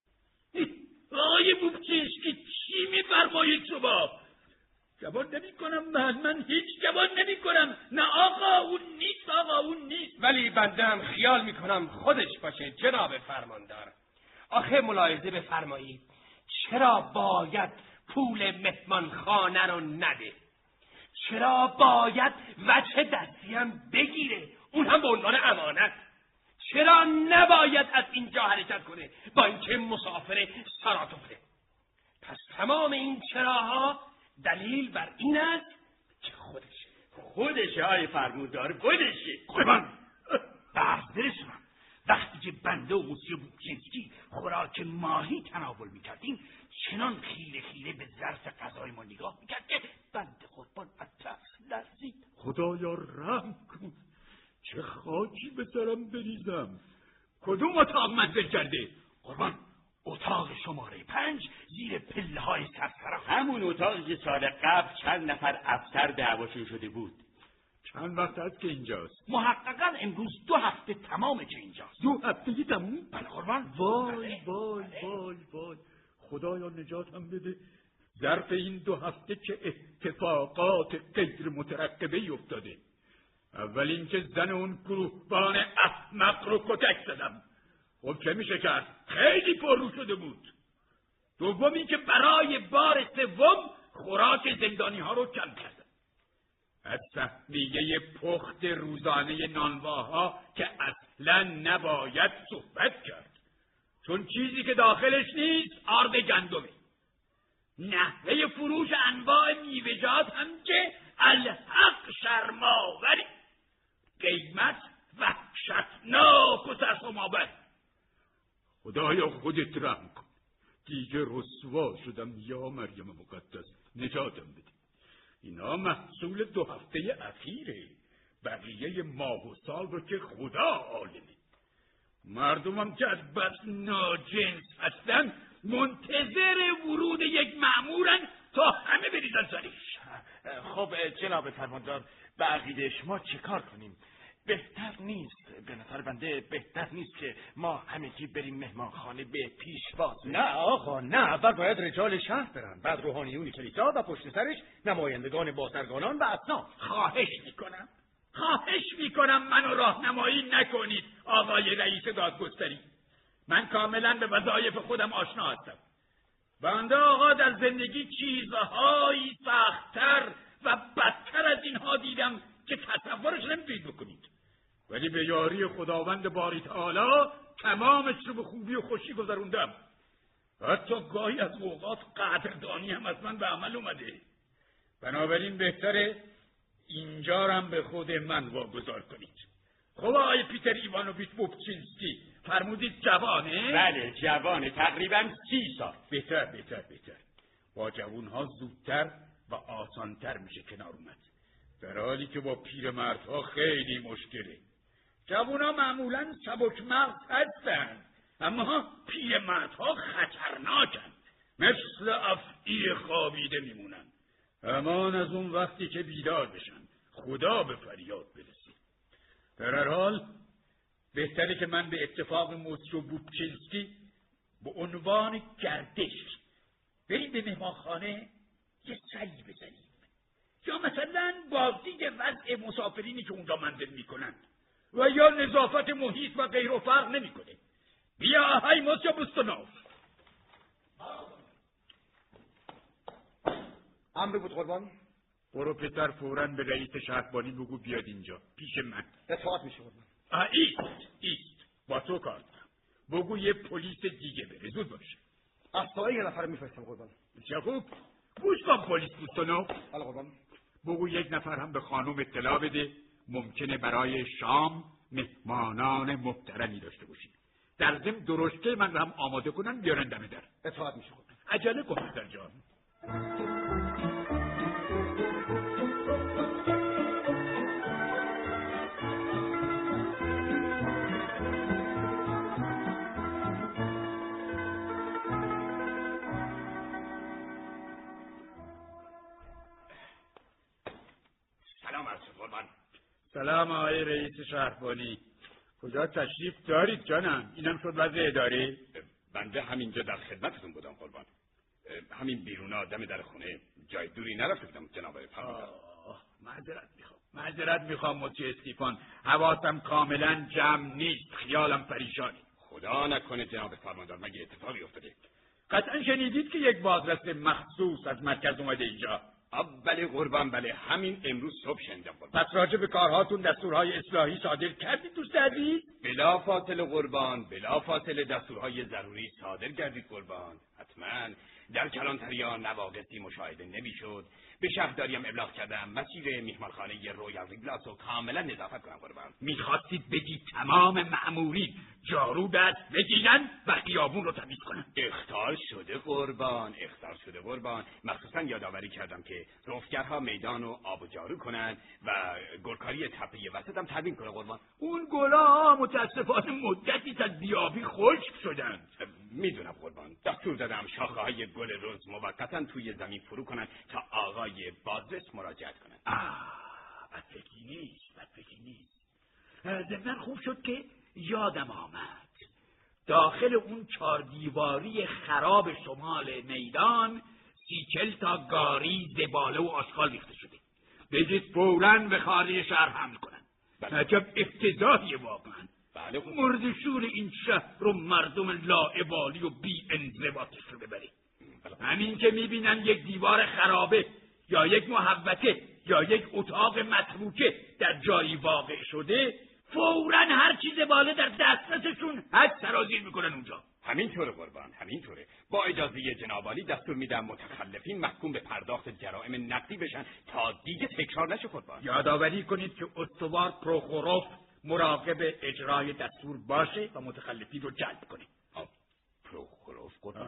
آقای بوبچینسکی چی میفرمایید شما؟ جواب نمی کنم من، من هیچ جواب نمی کنم. نه آقا اون نیست، آقا اون نیست. ولی بنده هم خیال میکنم خودش باشه جناب فرماندار. آخه ملاحظه بفرمایید، چرا باید پول مهمانخانه رو نده؟ چرا باید وجه دستی هم بگیره، اون هم به عنوان امانت؟ چرا نباید از اینجا حرکت کنه با اینکه مسافر ساراتوفه؟ پس تمام این چراها دلیل بر این است که خودشه. خودشه های فرمودار، خودشه. قربان برز برسونم، وقتی که بنده و مسیو بوبچینسکی خوراک ماهی تناول میکردیم چنان خیره خیره به ظرف غذای ما نگاه میکرد که بنده قربان از ترس لرزید. خدایا رحم کن، چه خاکی به سرم بریزم. کدوم اتاق منزل کرده؟ قربان اتاق شماره پنج زیر پله های سرسرا. همون اتاقی که سال قبل چند نفر افسر دعواشون شده بود. چند وقت هست که اینجاست؟ محققا امروز دو هفته تمامه که اینجاست. دو هفتگی تموم؟ بله قربان. وای وای وای وای، خدایا نجاتم بده. ظرف این دو هفته که اتفاقات غیر مترقبه ای افتاده. اول اینکه زن اون گروهبان احمق رو کتک زدم. خب چه میشه کرد؟ خیلی پررو شده بود. دوم اینکه برای بار سوم خوراک زندانی ها رو کم کردم. از سهمیه پخت روزانه نانواها که اصلا نباید صحبت کرد، چون چیزی که داخلش نیست آرد گندمه. نحوه فروش انواع میوه‌جات هم که الحق شرم‌آوره، قیمت وحشتناک و سرسام‌آور. خدایا خودت رحم کن، دیگه رسوا شدم. یا مریم مقدس نجاتم بده. اینا محصول دو هفته اخیره، بقیه ماه و سال رو که خدا عالمه. مردمم که از بس ناجنس هستن منتظر ورود یک مأمورن تا همه بریزن سرش. خب جناب فرماندار، به عقیده شما چه کار کنیم؟ بهتر نیست به نظر بنده بهتر نیست که ما همگی بریم مهمانخانه به پیشواز؟ نه آقا نه، اول باید رجال شهر برن، بعد روحانیون کلیسا و پشت سرش نمایندگان بازرگانان و اصناف. خواهش میکنم خواهش میکنم منو راهنمایی نکنید آقای رئیس دادگستری. من کاملا به وظایف خودم آشنا هستم. بنده آقا در زندگی چیزهایی سخت‌تر و بدتر از اینها دیدم که تصورش نمیتونید بکنید، ولی به یاری خداوند باری تعالی تمامش رو به خوبی و خوشی گذروندم. حتی گاهی از اوقات قدردانی هم از من به عمل اومده. بنابراین بهتره اینجا هم به خود من واگذار کنید. خب آقای پیتر ایوانوویچ بوبچینسکی فرمودید جوانه؟ بله جوانه، تقریبا سی سال. بهتر بهتر بهتر با جوانها زودتر و آسانتر میشه کنار اومد، در حالی که با پیرمردها خیلی مشکله. جوانها معمولا سبک مغز هستن، اما پیرمردها خطرناکن، مثل افعی خوابیده میمونن. امان از اون وقتی که بیدار بشن، خدا به فریاد برسه. در هر حال بهتره که من به اتفاق موسیو بوبچینسکی به عنوان گردش بریم به مهمانخانه یه سری بزنیم، یا مثلا بازدید وضع مسافرینی که اونجا منزل میکنن، و یا نظافت محیط و غیر و فرق نمیکنه. بیا های موسیو بوستونوف. امر بود قربان. برو پسر فوراً به رئیس شهربانی بگو بیاد اینجا پیش من. اطاعت میشه قربان. ایست ایست با تو کار دارم. بگو یه پلیس دیگه بره، زود باشه. اسبای یه نفر میفرستم قربان. چه خوب. گوش کن پلیس بوستونوف. بله قربان. بگو یک نفر هم به خانم اطلاع بده ممکنه برای شام مهمانان محترمی داشته باشید. در ضمن درشکه من رو هم آماده کنن بیارن دم در. اطاعت میشه قربان. عجله کن پسر جان. سلام آقای رئیس شهربانی. کجا تشریف دارید جانم؟ اینم شد وضع اداره؟ بنده همینجا در خدمتتون بودم قربان. همین بیرونا دم در خونه، جای دوری نرفته بودم جناب فرماندار. معذرت میخوام معذرت میخوام مطیع استیفان، حواسم کاملا جمع نیست، خیالم پریشانی. خدا نکنه جناب فرماندار مگه اتفاقی افتاده؟ قطعا شنیدید که یک بازرس مخصوص از مرکز اومده اینجا. بله قربان، بله همین امروز صبح شنیدم قربان. پس راجع به کارهاتون دستورهای اصلاحی صادر کردید دوست عزیز؟ بلا فاصله قربان، بلا فاصله دستورهای ضروری صادر کردید قربان. حتما در کلانتریا نواقصی مشاهده نمیشد. به شهرداری هم ابلاغ کردم مسیر میهمانخانه رویال ریگلاس رو کاملا نظافت کنم قربان. میخواستید بگی تمام مأمورین جارو دست بگیرن و خیابون رو تمیز کنن؟ اخطار شده قربان، اخطار شده قربان. مخصوصا یادآوری کردم که رفتگرها میدان رو آب و جارو کنن و گلکاری تپه وسط هم ترمیم کنه قربان. اون گلا متاسفانه مدتی از بیابی خشک شدن. میدونم قربان، دستور دادم شاخه های گل رز موقتا توی زمین فرو کنن تا آقای بازرس مراجعت کنن. آه، از بدفکری نیست، بدفکری نیست. ضمن خوب شد که یادم آمد داخل اون چهار دیواری خراب شمال میدان سی چل تا گاری، زباله و آشغال ریخته شده. بگید فوراً به خارج شهر حمل کنن. عجب افتضاحیه واقعا. بله خب. مردشور این شهر رو مردم لاابالی و بی انضباطش رو ببری. همین که میبینن یک دیوار خرابه یا یک محوطه یا یک اتاق متروکه در جایی واقع شده، فوراً هر چیز باله در دسترسشون حد سرازیر میکنن اونجا. همینطوره قربان، همینطوره. با اجازه جناب عالی دستور میدم متخلفین محکوم به پرداخت جرائم نقدی بشن تا دیگه تکرار نشه قربان. یادآوری کنید که استوار پروخوروف مراقب اجرای دستور باشه و متخلفین رو جلب کنه. پروخوروف قربان؟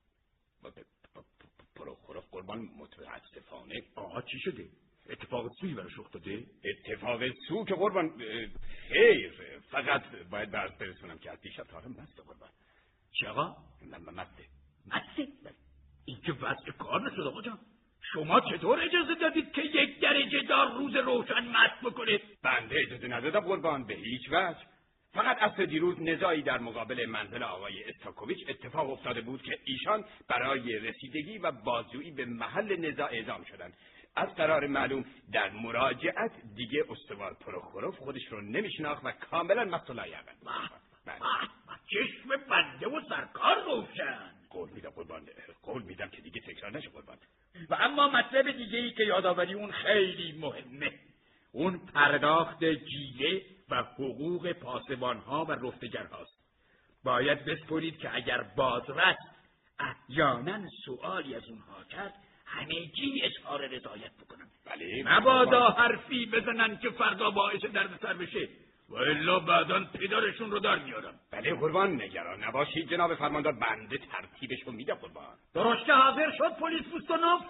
پروخوروف قربان متاسفانه. آقا چی شده؟ اتفاق سوی براش افتاده؟ اتفاق سو که قربان خیر، فقط باید برس برسونم که از دیشب تا حالا مسته قربان. چی آقا؟ مسته. مسته؟ این که وضع کار نشد آقا جان. شما چطور اجازه دادید که یک درجه دار روز روشن مست بکنه؟ بنده اجازه ندادم قربان، به هیچ وجه. فقط اصل دیروز نزاعی در مقابل منزل آقای استاکوویچ اتفاق افتاده بود که ایشان برای رسیدگی و بازجویی به محل نزاع اعزام شدند. از قرار معلوم در مراجعت دیگه استوار پروخوروف خودش رو نمیشناخت و کاملا مقتول یقین. چشم بنده و سرکار روشن. قول میدم قربان، قول میدم که دیگه تکرار نشه قربان. و اما مطلب دیگه ای که یادآوری اون خیلی مهمه، اون پرداخت جیله و حقوق پاسبانها و رفتگرهاست. باید بسپرید که اگر بازرس احیانا سوالی از اونها کرد همگی اظهار رضایت بکنن. بله. مبادا حرفی بزنن که فردا باعث دردسر بشه و الا بعداً پدرشون رو در میارم. بله قربان، نگران نباشید جناب فرماندار، بنده ترتیبشو میدم قربان. درسته حاضر شد پلیس پوستانوف؟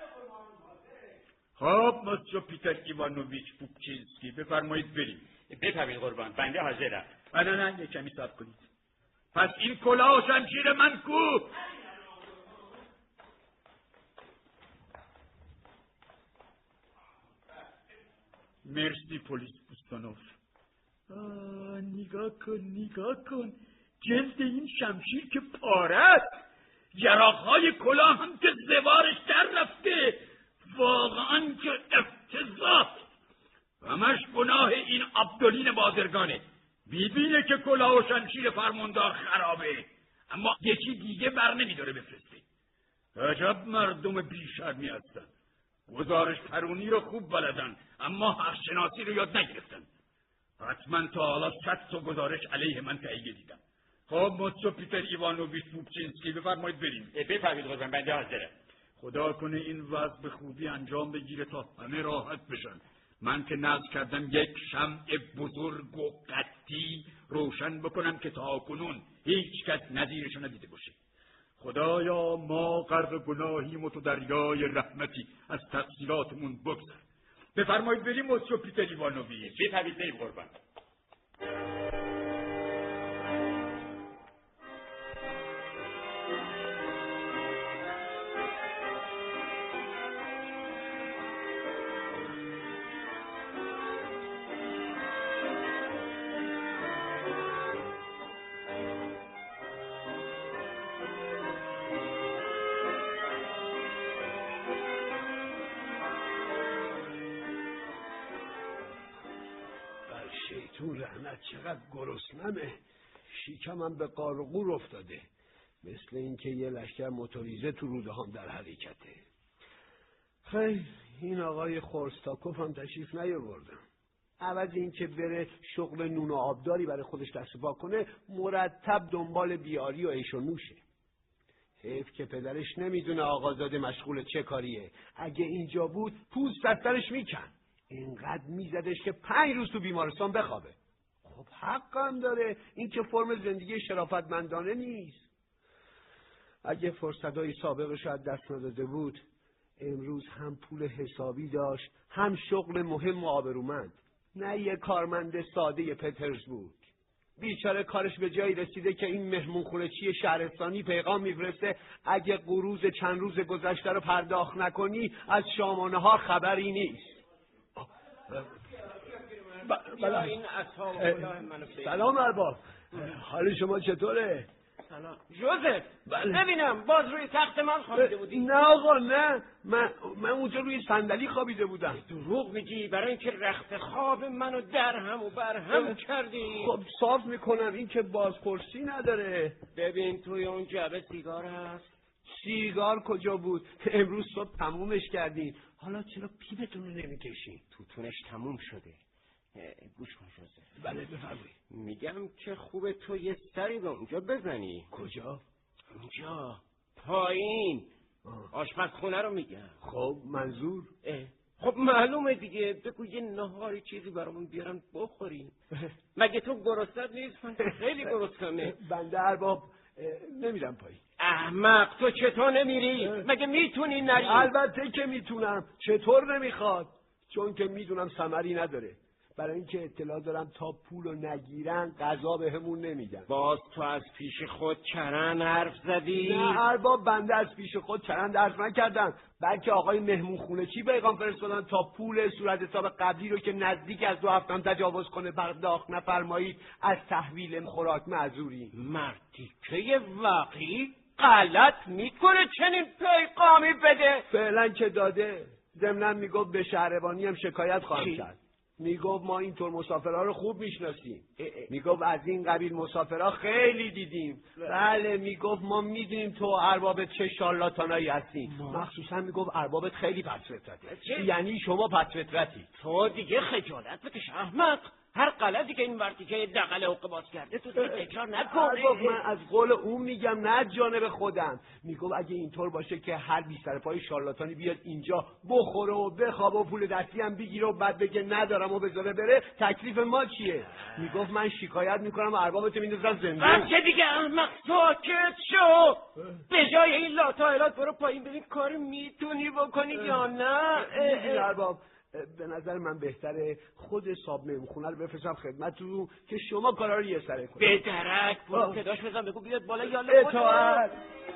خب مستر پیتر ایوانوویچ پوپچینسکی بفرمایید بریم. بفرمایید قربان، بنده حاضرم. نه نه یک کمی صبر کنید. پس این کلاه و شمشیر من کو؟ مرسی پلیس پوستانوف. نگاه کن نگاه کن، جلد این شمشیر که پاره است، جراحهای کلاه هم که زوارش در رفته، واقعا که افتضاح. همش گناه این عبدالین بازرگانه. بیبینه که کلاه و شمشیر فرماندار خرابه اما یکی دیگه بر نمیداره بفرسته. عجب مردم بیشرمی هستن. گزارش پرونی رو خوب بلدن اما حق شناسی رو یاد نگرفتن. حتما تا حالا صد تا گزارش علیه من تهیه دیدم. خب مستر پیتر ایوانوویچ پوپچینسکی بفرمایید بریم. بفرمایید قربان، بنده حاضرم. خدا کنه این وضع به خوبی انجام بگیره تا همه راحت بشن. من که نذر کردم یک شمع بزرگ و قطعی روشن بکنم که تا کنون هیچ کس نظیرشو ندیده باشه. خدایا ما غرق گناهیم و تو دریای رحمتی از تقصیراتمون بگذر. بفرمایید بریم مستر پیتر ایوانوویچ. بفرمایید بریم قربان. تو لعنت چقدر گرسنمه، شیکمم به قار و قور افتاده، مثل اینکه یه لشکر موتوریزه تو روده هم در حرکته. خیلی این آقای خورستاکوف هم تشریف نیاوردم. عوض اینکه بره شغل نون و آبداری برای خودش دست پا کنه، مرتب دنبال بیاری و عیش و نوشه. حیف که پدرش نمیدونه آقازاده مشغول چه کاریه. اگه اینجا بود پوست از سرش میکن. اینقدر میزدش که پنج روز تو بیمارستان بخوابه. خب حقم داره، این که فرم زندگی شرافتمندانه نیست. اگه فرصتهای سابقش از دست نداده بود امروز هم پول حسابی داشت هم شغل مهم و آبرومند، نه یه کارمند ساده پترزبورگ. بیچاره کارش به جایی رسیده که این مهمون خورچی شهرستانی پیغام میفرسته اگه قروض چند روز گذشته رو پرداخت نکنی از شامانه ها خبری نیست. بله. این اصحاب کلاه منو پیدا. سلام ارباب، حال شما چطوره؟ سلام جوزف. ببینم باز روی تخت من خوابیده بودی؟ نه آقا نه، من من اونجا روی صندلی خوابیده بودم. دروغ میگی برای اینکه رخت خواب منو درهم و برهم کردی. خب صاف میکنم، این که بازپرسی نداره. ببین توی اون جعبه سیگار هست. سیگار کجا بود؟ امروز صبح تمومش کردین، حالا چرا پیپتون رو نمیکشین؟ توتونش تموم شده. گوش کن جوزف. بله بفرمایید. میگم که خوبه تو یه سری به اونجا بزنی. کجا؟ اونجا پایین آشپزخونه رو میگم. خب منظور؟ خب معلومه دیگه، بگو یه نهاری چیزی برامون بیارن بخوریم. مگه تو گرسنت نیست؟ من خیلی گرسنمه. بنده ارباب نمیرم پایین. احمق تو چطور نمیری؟ مگه میتونی نری؟ البته که میتونم. چطور نمیخواد؟ چون که میدونم ثمری نداره. برای اینکه اطلاع دارم تا پولو نگیرن غذا بهمون نمیدن. باز تو از پیش خود چرند حرف زدی؟ نه ارباب، بنده از پیش خود چرند حرف نکردم، بلکه آقای مهمون خونه چی پیغام فرستادن تا پول صورت حساب قبلی رو که نزدیک از دو هفتم تجاوز کنه پرداخت نفرمایید، از تحویل خوراک معذوریم. مردی که واقعی غلط میکنه چنین پیغامی بده. فعلا که داده. ضمناً میگفت به شهربانی هم شکایت خواهم کرد. میگفت ما اینطور مسافرها رو خوب میشناسیم. میگفت از این قبیل مسافرها خیلی دیدیم. بله میگفت ما میدونیم تو اربابت چه شارلاتانایی هستین. مخصوصا میگفت اربابت خیلی پس‌فطرته، یعنی شما پس‌فطرتی. تو دیگه خجالت بکش احمق. هر غلطی که این وقتی که دقل حقوق باز کرده تو دیگه تکرار نکنه. من از قول اون میگم، نه جانب خودم. میگم اگه اینطور باشه که هر بی سر پای شارلاتانی بیاد اینجا بخوره و بخوابه و پول دستی هم بگیره و بعد بگه ندارم و بذاره بره، تکلیف ما چیه؟ میگفت من شکایت میکنم و اربابت میندازن زندان. بس که دیگه احمق ساکت شو. به جای این لاتا برو پایین ببین کاری میتونی بکنی یا نه. ارباب به نظر من بهتره خود صاحب مهمونخونه رو بفرستم خدمتتون که شما کارا رو یه سره کنید. به درک برو صداش بزن بگو بیاد بالا یا اطاعت.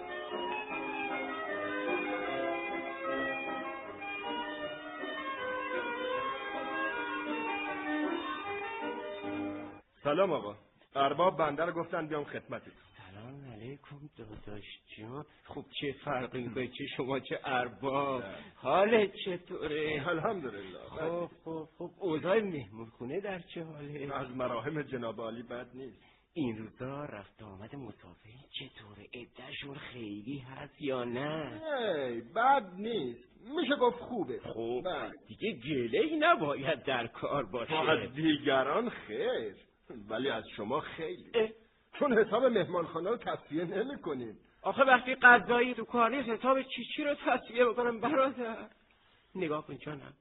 سلام آقا، ارباب بنده رو گفتن بیام خدمتتون. سلام علیکم داداش جان. خب چه فرقی به چه شما چه ارباب؟ حالت چطوره؟ الحمدلله. خب خب خب اوضاع مهمونخونه در چه حاله؟ از مراهم جناب عالی بد نیست. این روزا رفت آمد مسافری چطوره؟ عده‌شون خیلی هست یا نه؟ ای بد نیست، میشه گفت خوبه. خوب دیگه گله‌ای نباید در کار باشه. از دیگران خیر، ولی از شما خیلی. چون حساب مهمانخانه رو تصفیه نمی کنیم. آخه وقتی غذایی تو کار نیست حساب چی چی رو تصفیه بکنم برادر؟ نگاه کن جانم،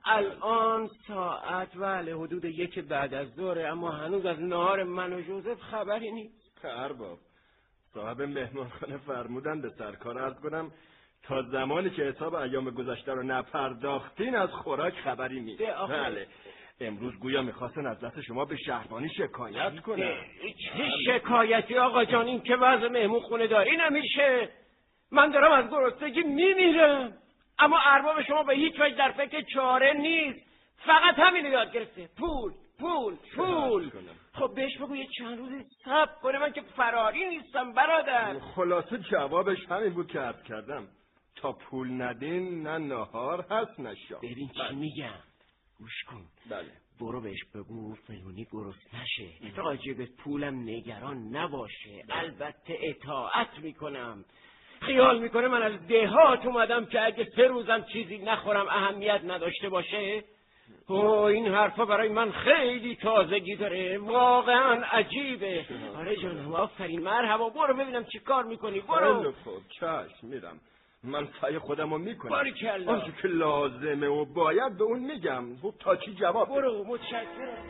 الان ساعت بله حدود یک بعد از ظهره، اما هنوز از نهار من و جوزف خبری نیست. ارباب، صاحب مهمانخانه فرمودن به سرکار عرض کنم تا زمانی که حساب ایام گذشته رو نپرداختین از خوراک خبری نیست. بله امروز گویا میخواستن از دست شما به شهربانی شکایت کنن. چه شکایتی آقا جان؟ این که وضع مهمون خونه داری نمیشه. من دارم از گرسنگی میمیرم، اما ارباب شما به هیچ وجه در فکر چاره نیست، فقط همین یاد گرفته، پول پول پول. خب بهش بگو یه چند روزی صبر کنه، من که فراری نیستم برادر. خلاصه جوابش همین بود که عرض کردم، تا پول ندین نه نهار هست نه شام. ببین چی میگم، گوش کن. بله. برو بهش بگو فلونی گرسنه نشه، راجع به پولم نگران نباشه. البته اطاعت میکنم. خیال میکنه من از دهات اومدم که اگه سه روزم چیزی نخورم اهمیت نداشته باشه؟ اوه این حرفا برای من خیلی تازگی داره، واقعا عجیبه. آره جانم آفرین، مرحبا. برو ببینم چی کار میکنی. برو. خب چشم میرم، من سعی خودم رو میکنم. باریکلا. آنچه که لازمه و باید به اون میگم. خب تا چی جواب؟ برو. متشکرم.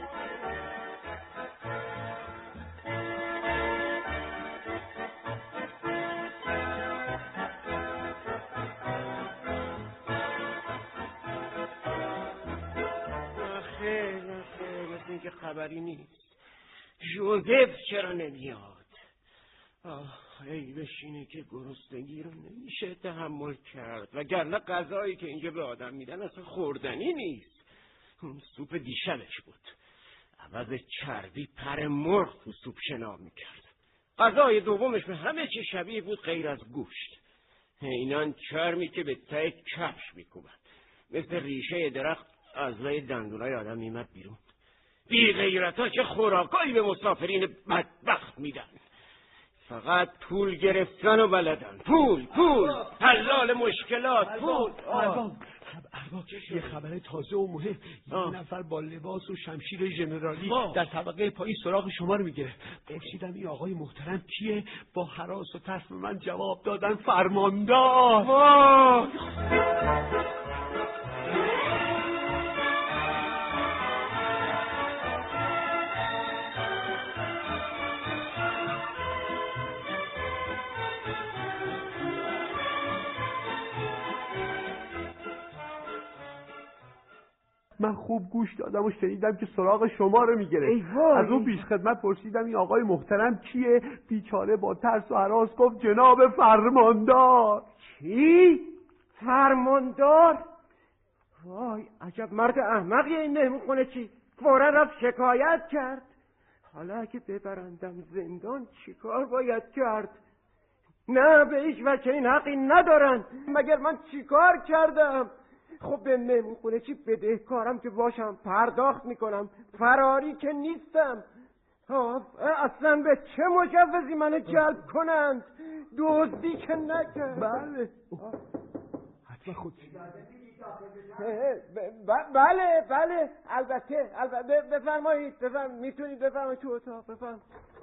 که خبری نیست. جوزف چرا نمیاد؟ آه ای بشینه که گرسنگی رو نمیشه تحمل کرد، وگرنه غذایی که اینجا به آدم میدن اصلا خوردنی نیست. سوپ دیشبش بود. عوض چربی پر مرغ تو سوپ شنا میکرد. غذای دومش به همه چی شبیه بود غیر از گوشت. اینان چرمی که به ته کفش میکوبن، مثل ریشه درخت از لای دندونای آدم میمد بیرون. بی غیرتا چه خوراکایی به مسافرین بدبخت میدن. فقط پول گرفتن و بلدن. پول پول حلال مشکلات. پول ارباب ارباب یه خبر تازه و مهم. یه نفر با لباس و شمشیر ژنرالی در طبقه پایین سراغ شما رو میگیره. پرسیدم این آقای محترم کیه؟ با هراس و ترس به من جواب دادن فرماندار. من خوب گوش دادم و شنیدم که سراغ شما رو میگیره. از اون پیش خدمت پرسیدم این آقای محترم کیه؟ بیچاره با ترس و هراس گفت جناب فرماندار. چی؟ فرماندار؟ وای عجب مرد احمقیه این مهمونخونه. چی؟ فورا رفت شکایت کرد. حالا اگه ببرندم زندان چیکار باید کرد؟ نه به هیچ وجه این حقی ندارن. مگر من چیکار کردم؟ خب به مهمونخونه چی بدهکارم که باشم، پرداخت میکنم. فراری که نیستم. اصلا به چه مجوزی منو جلب کنند؟ دزدی که نکرد. بله حتما خود بله بله البته البته بفرمایید بفرمایید میتونید بفرمایید تو اتاق. بفرمایید.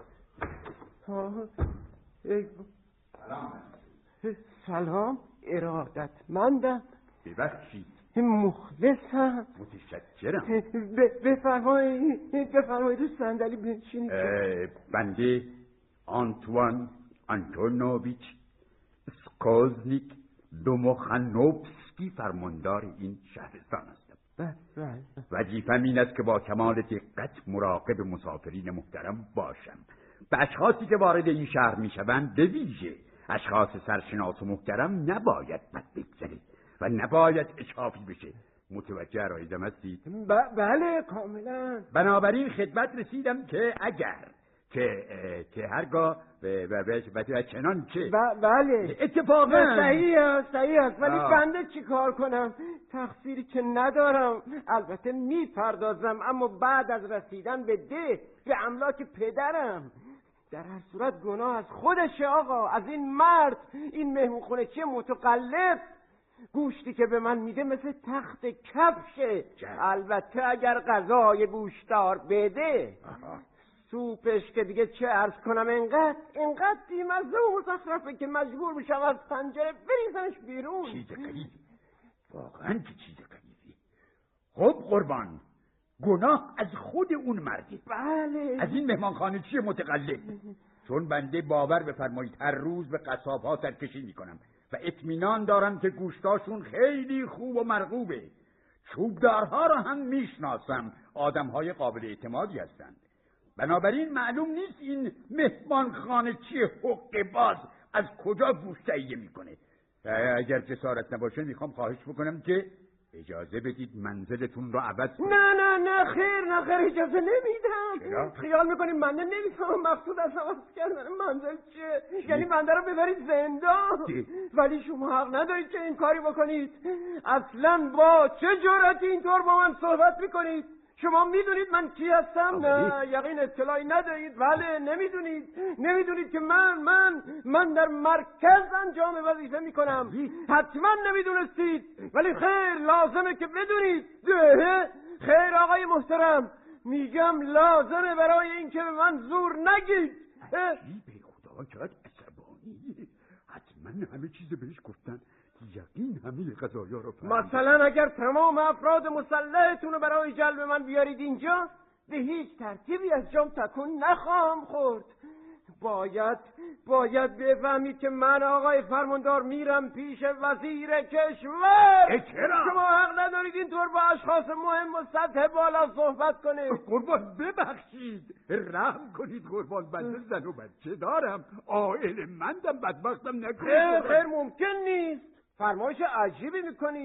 سلام. سلام ارادتمندم. ببخشید مخلصم. متشکرم. بفرمایید بفرمایید تو صندلی بنشینید. بنده آنتوان آنتونوویچ سکوزنیک دوموخانوفسکی فرماندار این شهرستان هستم. وظیفه‌م این است که با کمال دقت مراقب مسافرین محترم باشم. به اشخاصی که وارد این شهر میشوند به ویژه اشخاص سرشناس و محترم نباید بد بگذره و نباید اشافی بشه. متوجه رایزم هستید؟ بله کاملا. بنابراین خدمت رسیدم که اگر که که هرگاه و چنان که بله اتفاقا صحیح است صحیح است ولی بنده چی کار کنم؟ تقصیری که ندارم. البته میپردازم اما بعد از رسیدن به ده به املاک پدرم. در هر صورت گناه از خودشه آقا، از این مرد. این مهمونخونه چیه متقلب. گوشتی که به من میده مثل تخت کفشه. البته اگر غذای گوشتار بده. سوپش که دیگه چه عرض کنم، انقدر انقدر بیمزه و مزخرفه که مجبور میشم از پنجره بریزمش بیرون. چیز غریبی، واقعا که چیز غریبی. خب قربان، گناه از خود اون مرده. بله از این مهمانخانه چیه متقلب. چون بنده باور بفرمایید هر روز به قصاب ها سرکشی میکنم و اطمینان دارم که گوشتاشون خیلی خوب و مرغوبه. چوبدارها را هم میشناسم، آدمهای قابل اعتمادی هستند. بنابراین معلوم نیست این مهمانخانه چیه حقه باز از کجا گوشت تهیه میکنه. اگر جسارت نباشه میخوام خواهش بکنم که اجازه بدید منزلتون رو عوض کنم. نه نه نه خیر نه خیر اجازه نمیدم. چرا؟ خیال میکنیم من نمیفهمم مقصود از عوض کردن منزل چیه؟ یعنی بنده رو ببرید زندان. دی. ولی شما حق ندارید که این کاری بکنید. اصلا با چه جرأتی اینطور با من صحبت میکنید؟ شما میدونید من کی هستم؟ نه یقین اطلاعی ندارید. بله نمیدونید نمیدونید که من من من در مرکز انجام وظیفه میکنم. حتما نمیدونستید ولی خیر لازمه که بدونید. خیر آقای محترم میگم لازمه برای اینکه به من زور نگید. به خدا چقدر عصبانی. حتما همه چیز بهش گفتن. یقین همه قضایا رو فهمید. مثلا اگر تمام افراد مسلحتون رو برای جلب من بیارید اینجا به هیچ ترتیبی از جام تکون نخواهم خورد. باید باید بفهمید که من آقای فرماندار میرم پیش وزیر کشور. چرا؟ شما حق ندارید اینطور با اشخاص مهم و سطح بالا صحبت کنید. قربان ببخشید، رحم کنید قربان، بنده زن و بچه دارم، عائله مندم، بدبختم نکنید. خیر خیر ممکن نیست. فرمایش عجیبی میکنید.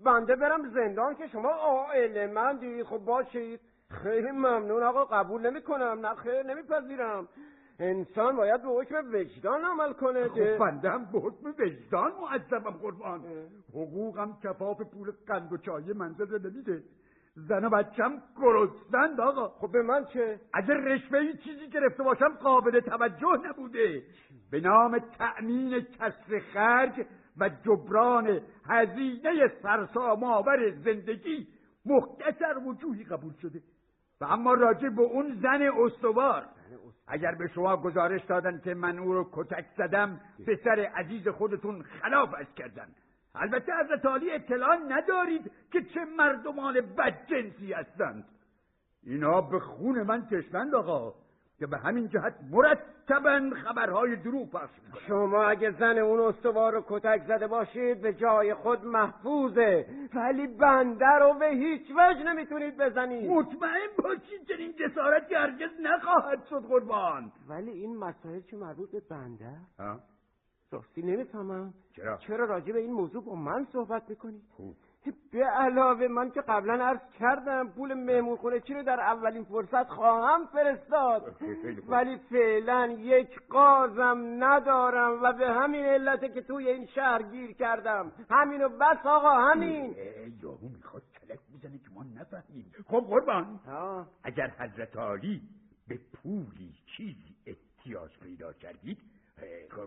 بنده برم زندان که شما عالمندی؟ خب باشید. خیلی ممنون آقا، قبول نمی کنم. نه خیر نمیپذیرم. انسان باید به حکم وجدان عمل کنه. خب بنده هم به حکم وجدان معذبم قربان. حقوقم کفاف پول قند و چای منزل رو نمیده. زن و بچم گرسنند آقا. خب به من چه؟ اگر رشوه‌ای چیزی گرفته باشم قابل توجه نبوده. به نام تأمین کسر خرج و جبران هزینه سرسام‌آور زندگی مختصر وجوهی قبول شده. و اما راجع به اون زن استوار، اگر به شما گزارش دادن که من او رو کتک زدم، پسر عزیز خودتون خلاف از کردن. البته حضرت عالی اطلاع ندارید که چه مردمان بدجنسی هستند. اینا به خون من تشنند آقا، که به همین جهت مرتباً خبرهای دروغ پخش می‌کنند. شما اگه زن اون استوار رو کتک زده باشید به جای خود محفوظه، ولی بنده رو به هیچ وجه نمیتونید بزنید. مطمئن باشید چنین جسارتی هرگز نخواهد شد قربان. ولی این مسائل چه مربوط به بنده؟ ها؟ راستی نمیفهمم. چرا؟ چرا راجع به این موضوع با من صحبت میکنید؟ خوب. به علاوه من که قبلا عرض کردم پول مهمونخونه چی رو در اولین فرصت خواهم فرستاد، ولی فعلا یک قازم ندارم و به همین علته که توی این شهر گیر کردم. همینو بس آقا، همین. یارو میخواد کلک بزنه که ما نفهمیم. خب قربان، ها. اگر حضرت عالی به پولی چیزی احتیاج پیدا کردید، خب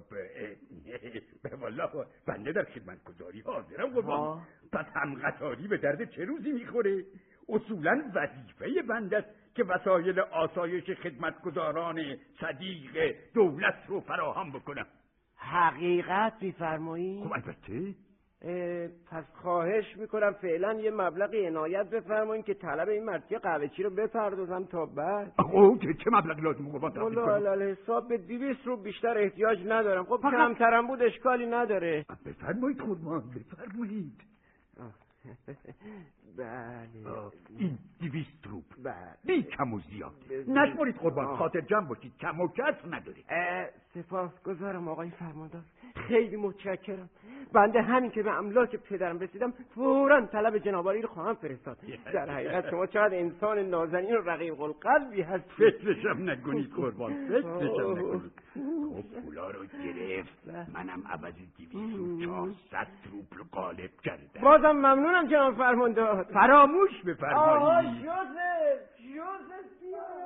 به والله بنده در خدمت گذاری حاضرم قربان. پس هم قطاری به درد چه روزی میخوره؟ اصولا وظیفه بنده است که وسایل آسایش خدمتگزاران صدیق دولت رو فراهم بکنم. حقیقت میفرمایید؟ خب البته. پس خواهش میکنم فعلا یه مبلغی عنایت بفرمایید که طلب این مرتیه قهوه‌چی رو بپردازم تا بعد. اوه چه مبلغی لازم قربان تقدیم کنم؟ والله علال حساب به دویست رو بیشتر احتیاج ندارم. خب کمترم بود اشکالی نداره. بفرمایید قربان، بفرمایید. بله این دویست روب. بله بی کم و زیاد. نشمرید قربان، خاطر جمع باشید، کم و کسر نداره. سپاسگزارم آقای فرماندار، خیلی متشکرم. بنده همین که به املاک پدرم رسیدم فوراً طلب جنابعالی رو خواهم فرستاد. در حقیقت شما چقدر انسان نازنین و رقیق القلبی هستید. فکرشم نکنید قربان، فکرشم نکنید. خب پولا رو گرفت، منم عوض دویست و چهارصد روبل غالب کردم. بازم ممنونم جناب فرماندار. فراموش بفرمایید. آقا جوزف جوزف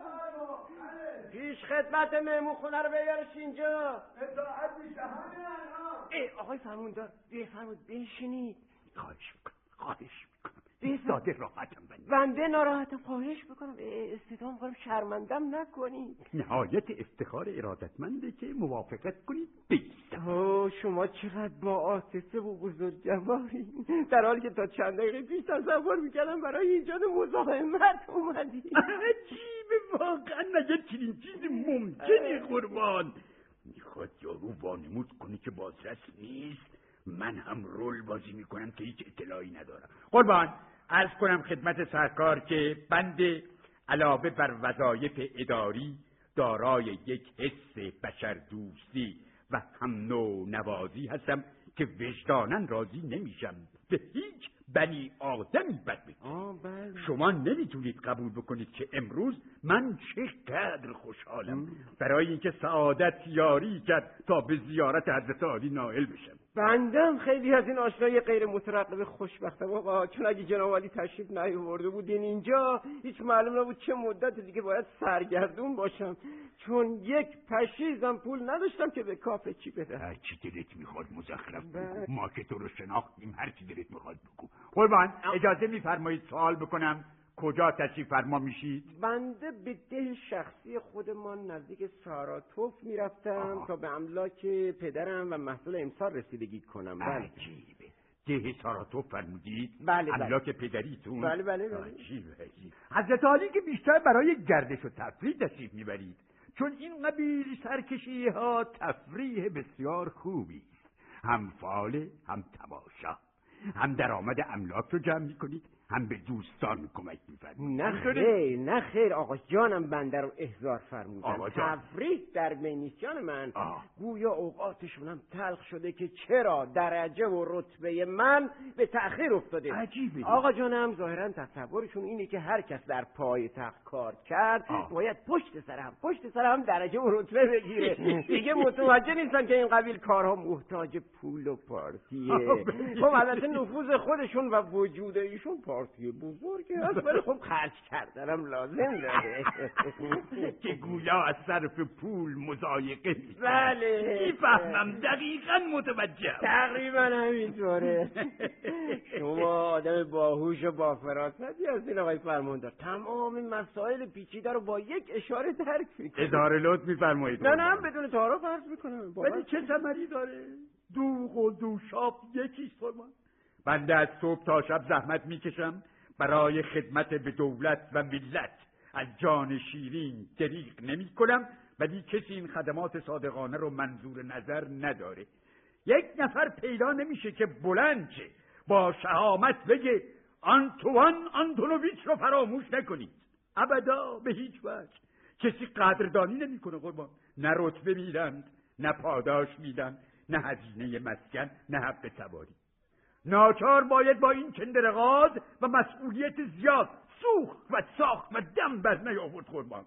پیش خدمت مهمون خونه رو بیارش اینجا. اطاعت میشه همین الان. ای آقای فرماندار بفرمایید بنشینید. خواهش میکنم خواهش میکنم ایستاده راحتم بنده. بنده ناراحتم، خواهش میکنم استدام کنم شرمندم نکنید. نهایت افتخار ارادتمنده که موافقت کنید بیستم. اوه شما چقدر با عاطفه و بزرگواری، در حالی که تا چند دقیقه پیش تصور میکردم برای ایجاد مزاحمت اومدی. عجیبه واقعا، مگه چنین چیزی ممکنه قربان؟ میخواد یارو وانمود کنه که بازرس نیست، من هم رول بازی میکنم که هیچ اطلاعی ندارم. قربان عرض کنم خدمت سرکار که بنده علاوه بر وظایف اداری دارای یک حس بشر دوستی و هم نوع نوازی هستم که وجداناً راضی نمیشم به هیچ بنی آدمی بد بگید. شما نمیتونید قبول بکنید که امروز من چقدر خوشحالم برای اینکه سعادت یاری کرد تا به زیارت حضرت عالی نائل بشم. بندم خیلی از این آشنای غیر مترقب خوشبختم آقا، چون اگه جناب عالی تشریف نیاورده بودین اینجا هیچ معلوم نبود چه مدت دیگه باید سرگردون باشم، چون یک پشیزم پول نداشتم که به کافه چی بدم. هر چی دلت میخواد مزخرف بگو، ما که تو رو شناختیم، هر چی دلت میخواد بگو. قربان اجازه میفرمایید سوال بکنم کجا تشریف فرما میشید؟ بنده به ده شخصی خودمان نزدیک ساراتوف میرفتم تا به املاک پدرم و محصول امسال رسیدگی کنم. بله. عجیبه. ده ساراتوف فرمودید؟ بله بله. املاک پدریتون؟ بله بله بله. عجیبه عجیبه. حضرت عالی که بیشتر برای گردش و تفریح تشریف میبرید، چون این قبیل سرکشی ها تفریح بسیار خوبی است. هم فال هم تماشا، هم درآمد املاک رو جمع میکنید، هم به دوستان کمک می‌فرمایید. نه خیر نه خیر آقا جانم بنده رو احضار فرمودن. تفریح در بین جان من آه. گویا اوقاتشونم تلخ شده که چرا درجه و رتبه من به تأخیر افتاده. عجیبه. آقا جانم ظاهرا تصورشون اینه که هر کس در پای تخت کار کرد آه. باید پشت سرم پشت سرم درجه و رتبه بگیره. دیگه متوجه نیستن که این قبیل کارها محتاج پول و پارتیه. خب البته نفوذ خودشون و وجود ایشون پارتی بزرگی هست، ولی خب خرج کردنم لازم داره. که گویا از صرف پول مضایقه نیست. بله میفهمم، دقیقاً متوجهم. تقریبا همینطوره. شما آدم باهوش و با فراستی هستین آقای فرماندار، تمام مسائل پیچیده رو با یک اشاره درک میکنید. اظهار لطف میفرمایید. نه نه بدون تعارف عرض میکنم. ولی چه ثمری داره؟ دوغ و دوشاب یکیست فرمان. بنده از صبح تا شب زحمت میکشم برای خدمت به دولت و ملت، از جان شیرین دریغ نمی کنم، ولی کسی این خدمات صادقانه رو منظور نظر نداره. یک نفر پیدا نمیشه که بلند شه با شهامت بگه آنتوان آنتونوویچ رو فراموش نکنید. ابدا به هیچ وجه. کسی قدردانی نمیکنه قربان. نه رتبه میدن، نه پاداش میدن، نه هزینه مسکن، نه حق سواری. ناچار باید با این کندرغاز و مسئولیت زیاد سوخت و ساخت و دم بر نیاورد قربان.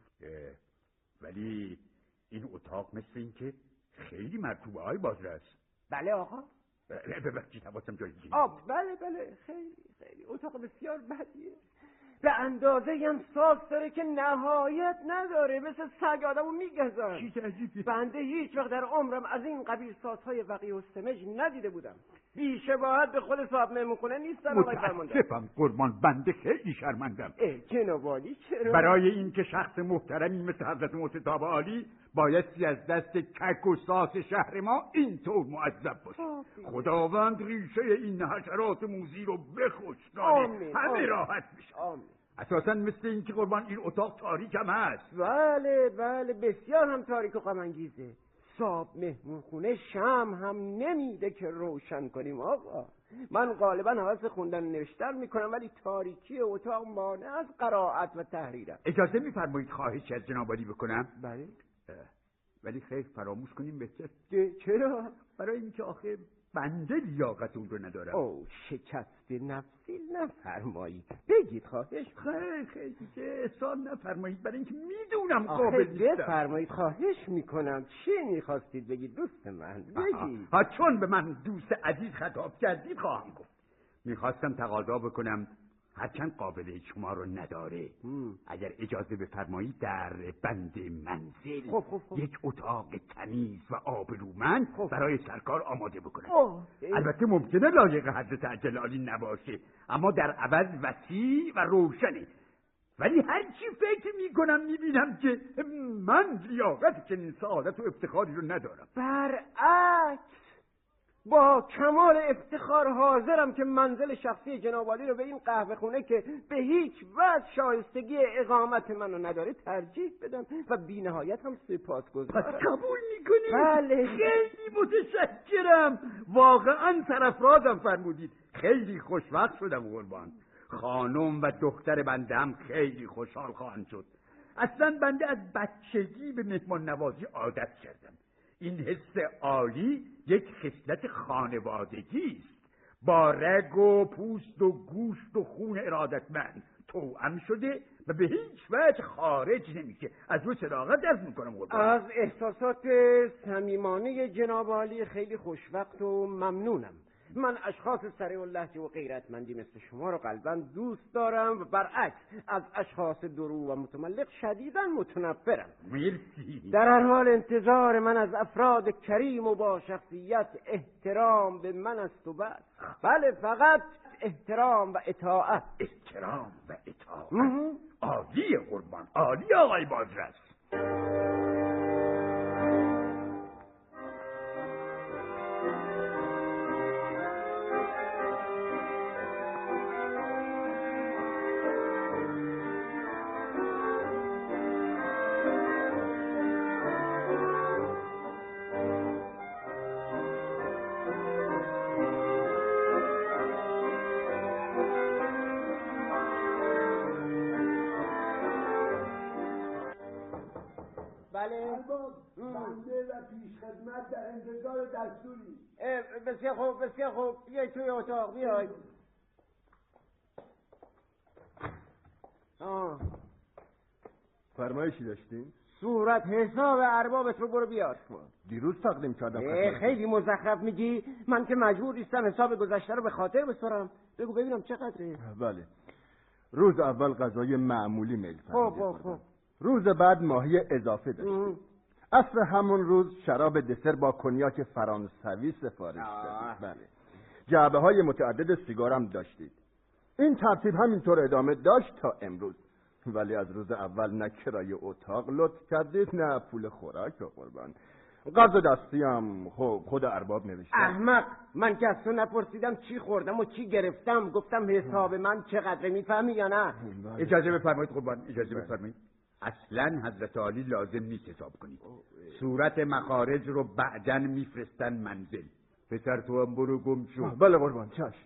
ولی این اتاق مثل این که خیلی مرتوبه های بازرس. بله آقا. ببخشید حواسم جایی دیگه. آه بله بله خیلی خیلی اتاق بسیار بدیه. به اندازه هم ساز داره که نهایت نداره، مثل سگ آدمو میگذارن. چیز عجیبی. بنده هیچ وقت در عمرم از این قبیل سازهای وقیح و سمج ندیده بودم. بی شباهت به خود صاحب مهمونخونه نیستن آقای فرماندار. متاسفم قربان، بنده خیلی شرمندم. اه جناب عالی چرا؟ برای اینکه شخص محترمی مثل حضرت متعال عالی بایستی از دست کک و ساس شهر ما اینطور معذب باشه. خداوند ریشه این حشرات موذی رو بخشنانه، همه راحت بشه. آمین. اساسا مثل این که قربان این اتاق تاریک هم هست. بله بله بسیار هم تاریک و غم انگیزه. صاحب مهمون خونه شم هم نمیده که روشن کنیم آقا. من غالبا حواس خوندن نوشتن میکنم، ولی تاریکی اتاق مانع از قرائت و تحریرم. اجازه میفرمایید خواهشی از جناب عالی بکنم؟ بله. ولی خیلی فراموش کنیم بهتر. چرا؟ برای اینکه آخه بنده لیاقت اون رو ندارم. او شکست نفسی نفرمایید، بگید خواهش. خیلی خیلی که احسان نفرمایید، برای اینکه میدونم قابل نیستم. بفرمایید خواهش میکنم. چی میخواستید بگید دوست من؟ بگید. ها چون به من دوست عزیز خطاب کردید خواهم گفت. میخواستم تقاضا بکنم هرچند قابل شما رو نداره هم. اگر اجازه بفرمایید در بند منزل خب خب خب. یک اتاق تمیز و آبرومند خب. برای سرکار آماده بکنم. البته ممکنه لایق حضرت عجل عالی نباشه، اما در عوض وسیع و روشنه. ولی هر چی فکر میکنم میبینم که من لیاقت چنین سعادت و افتخاری رو ندارم. برعکس با کمال افتخار حاضرم که منزل شخصی جناب عالی رو به این قهوه خونه که به هیچ وجه شایستگی اقامت منو نداره ترجیح بدم و بی نهایت هم سپاسگزارم. پس قبول میکنید؟ بله. خیلی متشکرم، واقعا سرافرازم فرمودید. خیلی خوشوقت شدم قربان. خانم و دختر بنده هم خیلی خوشحال خواهند شد. اصلا بنده از بچگی به مهمان نوازی عادت کردم. این حس عالی یک خصلت خانوادگی است، با رگ و پوست و گوشت و خون ارادتمند توأم شده و به هیچ وجه خارج نمیشه. از رو صداقت عرض میکنم قربان. از احساسات صمیمانه جناب عالی خیلی خوشوقت و ممنونم. من اشخاص سریع اللهجه و غیرتمندی مثل شما رو قلباً دوست دارم و برعکس از اشخاص درو و متملق شدیداً متنفرم. مرسی. در هر حال انتظار من از افراد کریم و با شخصیت احترام به من است و بس. بله فقط احترام و اطاعت. احترام و اطاعت. عالی قربان، عالی آقای بازرس. و پیش خدمت در انتظار دستوری. بسیار خوب بسیار خوب، بیای توی اتاق بیای. آه فرمایشی داشتین؟ صورت حساب اربابت رو برو بیار. دیروز تقدیم کردم. خیلی مزخرف میگی، من که مجبور نیستم حساب گذشته رو به خاطر بسپارم. بگو ببینم چقدره. بله، روز اول غذای معمولی میل خب خب خب. روز بعد ماهی اضافه داشتیم. عصر همون روز شراب دسر با کنیاک فرانسوی سفارش دادید. بله. جعبه های متعدد سیگارم داشتید. این ترتیب همینطور ادامه داشت تا امروز. ولی از روز اول نه کرایه اتاق لطف کردید نه پول خوراک رو قربان. قرض دستی هم خود ارباب نوشتم. احمق، من که از تو نپرسیدم چی خوردم و چی گرفتم، گفتم حساب من چقدره، میفهمی یا نه؟ اجازه بفرمایید قربان، اجازه بفرمایید. اصلا حضرت عالی لازم نیست حساب کنید. صورت مخارج رو بعداً میفرستن منزل. پسر تو هم برو گم شو. بله قربان، چشم.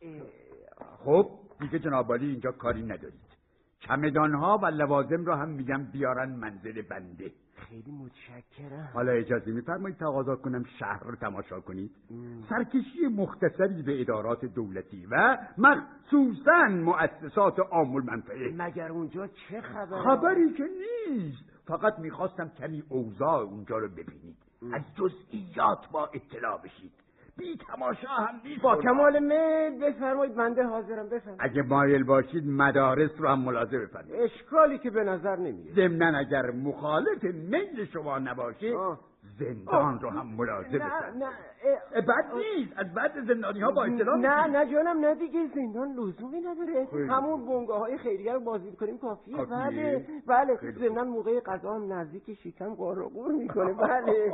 خب دیگه جناب عالی اینجا کاری ندارید. چمدان‌ها و لوازم رو هم میگم بیارن منزل بنده. خیلی متشکرم. حالا اجازه میفرمایید تقاضا کنم شهر رو تماشا کنید؟ ام. سرکشی مختصری به ادارات دولتی و مخصوصاً مؤسسات عام المنفعه. مگر اونجا چه خبره؟ خبری که نیست، فقط میخواستم کمی اوضاع اونجا رو ببینید. ام. از جزئیات با اطلاع بشید. بی تماشا هم نیست. با کمال میل بفرمایید، بنده حاضرم. بفرمایید. اگه مایل باشید مدارس رو هم ملاحظه بفرمایید. اشکالی که به نظر نمیاد. ضمناً اگر مخالف میل شما نباشه زندان آه. رو هم ملاحظه بفرمایید. نه نه بد نیست، از بعد زندانی ها با اطلاع نه نه جانم، نه دیگه زندان لزومی نداره. همون بنگاه های خیریه رو بازدید کنیم کافیه. کافیه. بله بله. ضمناً موقع غذا هم نزدیک شکم قار و قور میکنه. بله.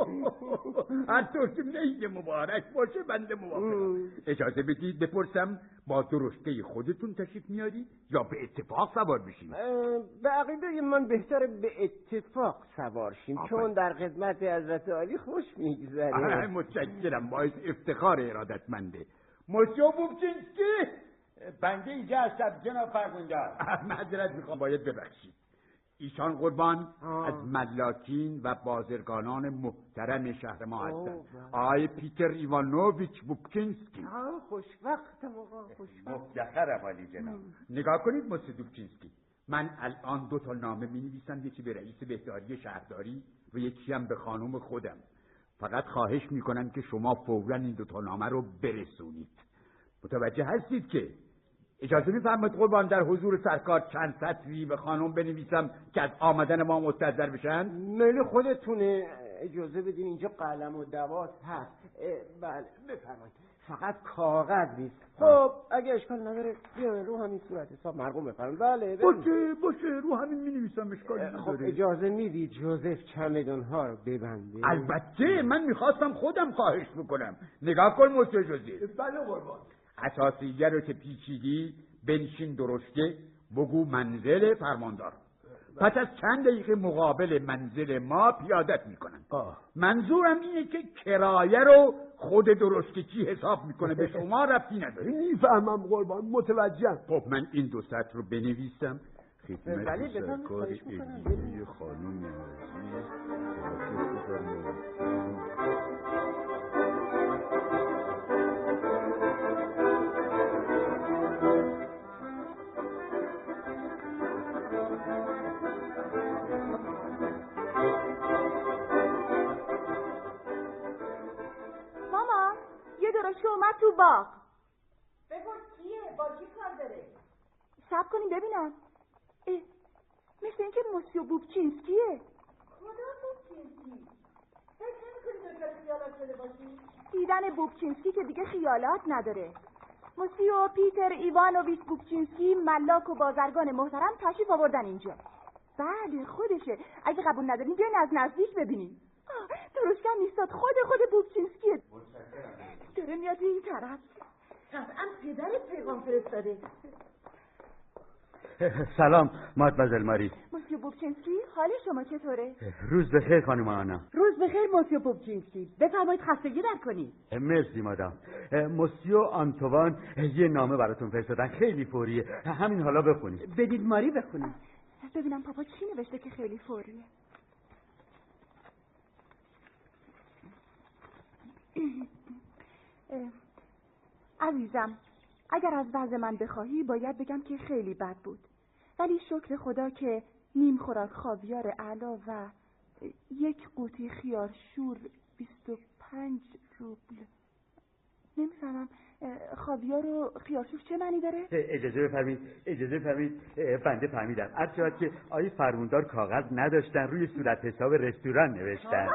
هر طور که میل مبارک باشه بنده موافقم. اجازه بدید بپرسم با درشته خودتون تشریف میارید یا به اتفاق سوار بشید؟ به عقیده من بهتره به اتفاق سوار شیم، چون در خدمت حضرت عالی خوش میگذره. متشکرم، باعث افتخار ارادتمنده. مسیو بوبچینسکی، بنده اینجا هستم جناب فرماندار. معذرت میخوام، باید ببخشید. ایشان قربان آه. از ملاکین و بازرگانان محترم شهر ما هستند. آقای پیتر ایوانوویچ بوبچینسکی. خوشوقتم آقا، خوشوقت. مفتخرم عالی جناب. نگاه کنید مسیو بوبچینسکی، من الان دو تا نامه می نویسم، یکی به رئیس بهداری شهرداری و یکی هم به خانم خودم. فقط خواهش میکنم که شما فوراً این دو تا نامه رو برسونید. متوجه هستید که اجازه میفرمایید قربان در حضور سرکار چند سطری به خانم بنویسم که از آمدن ما مستحضر بشن؟ میل خودتونه. اجازه بدین اینجا قلم و دوات هست. بله بفرمایید، فقط کاغذ نیست. خب اگه اشکال نداره بیا رو همین صورت حساب مرقوم بفرمایید. بله باشه باشه، رو همین می نویسم، اشکالی نداره. خب اجازه میدید جوزف چمدان ها رو ببنده؟ البته، من میخواستم خودم خواهش بکنم. نگاه کن مسیو جوزف. بله قربان. اساسیه رو که پیچیدی بنشین درشته، بگو منزل فرماندار. پس از چند دقیقه مقابل منزل ما پیادت میکنن. آه. منظورم اینه که کرایه رو خود درشتکی حساب میکنه، به شما ربطی نداره. میفهمم قربان، متوجهم. خب من این دو سطر رو بنویسم خدمت سرکار الیزه خانم درشکه اومد تو باغ. بگو کیه؟ با کی کار داره؟ صبر کنیم ببینم. اه، مثل اینکه مسیو بوبچینسکیه. کدام بوبچینسکی؟ فکر نمی‌کنی دچار خیالات شده باشی؟ دیدن بوبچینسکی که دیگه خیالات نداره. مسیو پیتر ایوانوویچ بوبچینسکی ملاک و بازرگان محترم تشریف آوردن اینجا. بله خودشه. اگه قبول ندارین بیاین از نزدیک ببینین. درشکه ایستاد، خود خود بوبچینسکیه. داره میاد این طرف. قطعا پدرت پیغام فرستاده. سلام مادمزل ماری. مسیو بوبچینسکی، حال شما چطوره؟ روز بخیر خانم آنا. روز بخیر مسیو بوبچینسکی. بفرمایید خستگی در کنید. مرسی مادام. مسیو آنتوان یه نامه براتون فرستادن، خیلی فوریه، همین حالا بخونید. بدید ماری بخونید. ببینم پاپا چی نوشته که خیلی فوریه. عزیزم، اگر از وضع من بخواهی باید بگم که خیلی بد بود، ولی شکر خدا که نیم خوراک خاویار اعلا و یک قوطی خیارشور بیست و پنج روبل. نمیفهمم خاویار و خیارشور چه معنی داره؟ اجازه بفرمید اجازه بفرمید بنده فهمیدم. از که آقای فرماندار کاغذ نداشتن، روی صورت حساب رستوران نوشتن.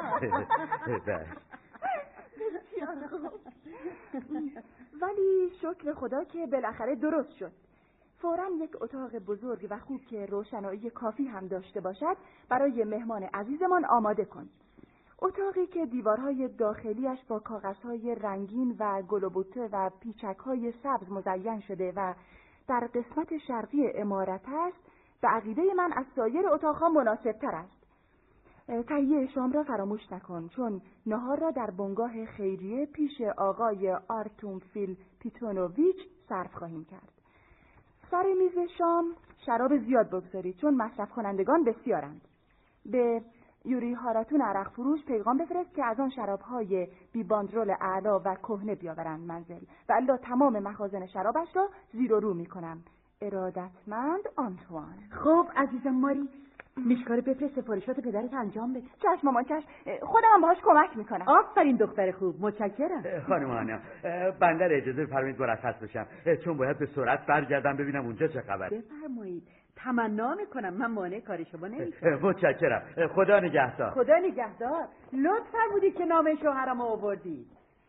ولی شکر خدا که بالاخره درست شد. فوراً یک اتاق بزرگ و خوب که روشنایی کافی هم داشته باشد برای مهمان عزیزمان آماده کن. اتاقی که دیوارهای داخلیش با کاغذهای رنگین و گل و بوته و پیچک‌های سبز مزین شده و در قسمت شرقی عمارت است، به عقیده من از سایر اتاقها مناسب‌تر است. تهیه شام را فراموش نکن، چون نهار را در بنگاه خیریه پیش آقای آرتوم فیل پیتونوویچ صرف خواهیم کرد. سر میز شام شراب زیاد بگذارید، چون مصرف کنندگان بسیارند. به یوری هاراتون عرق فروش پیغام بفرست که از آن شراب‌های بی باندرول اعلا و کهنه بیاورند منزل و الا تمام مخازن شرابش را زیر و رو میکنم. ارادتمند آنتوان. خب عزیزم ماری، میشکار بفرست سفارشات پدرت انجام بده. چشم مامان چشم، خودم هم باهاش کمک میکنم. آفرین دختر خوب، متشکرم. خانم آنا، بنده را اجازه بفرمایید مرخص بشم، چون باید به سرعت برگردم ببینم اونجا چه خبره. بفرمایید. تمنا میکنم، من مانع کار شما نمیشم. متشکرم. خدا نگهدار. خدا نگهدار. لطف فرمودید که نامه شوهرم آوردید.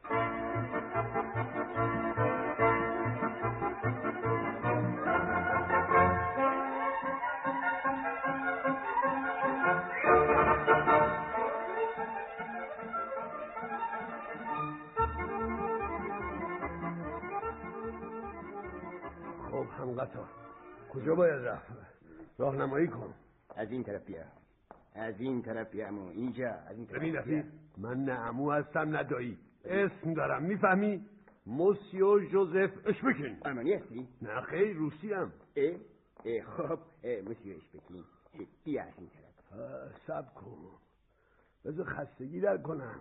خب هم قطار کجا باید رفت؟ راهنمایی کن. از این طرف بیا، از این طرف بیا عمو، اینجا از این طرف. ببین رفیق، من نه عمو هستم نه دایی، اسم دارم، میفهمی؟ موسیو ژوزف اشپکین. آلمانی هستی؟ نه خیلی روسی ام. اه اه خب موسیو اشپکین بیا از این طرف. صبر کن بذار خستگی در کنم.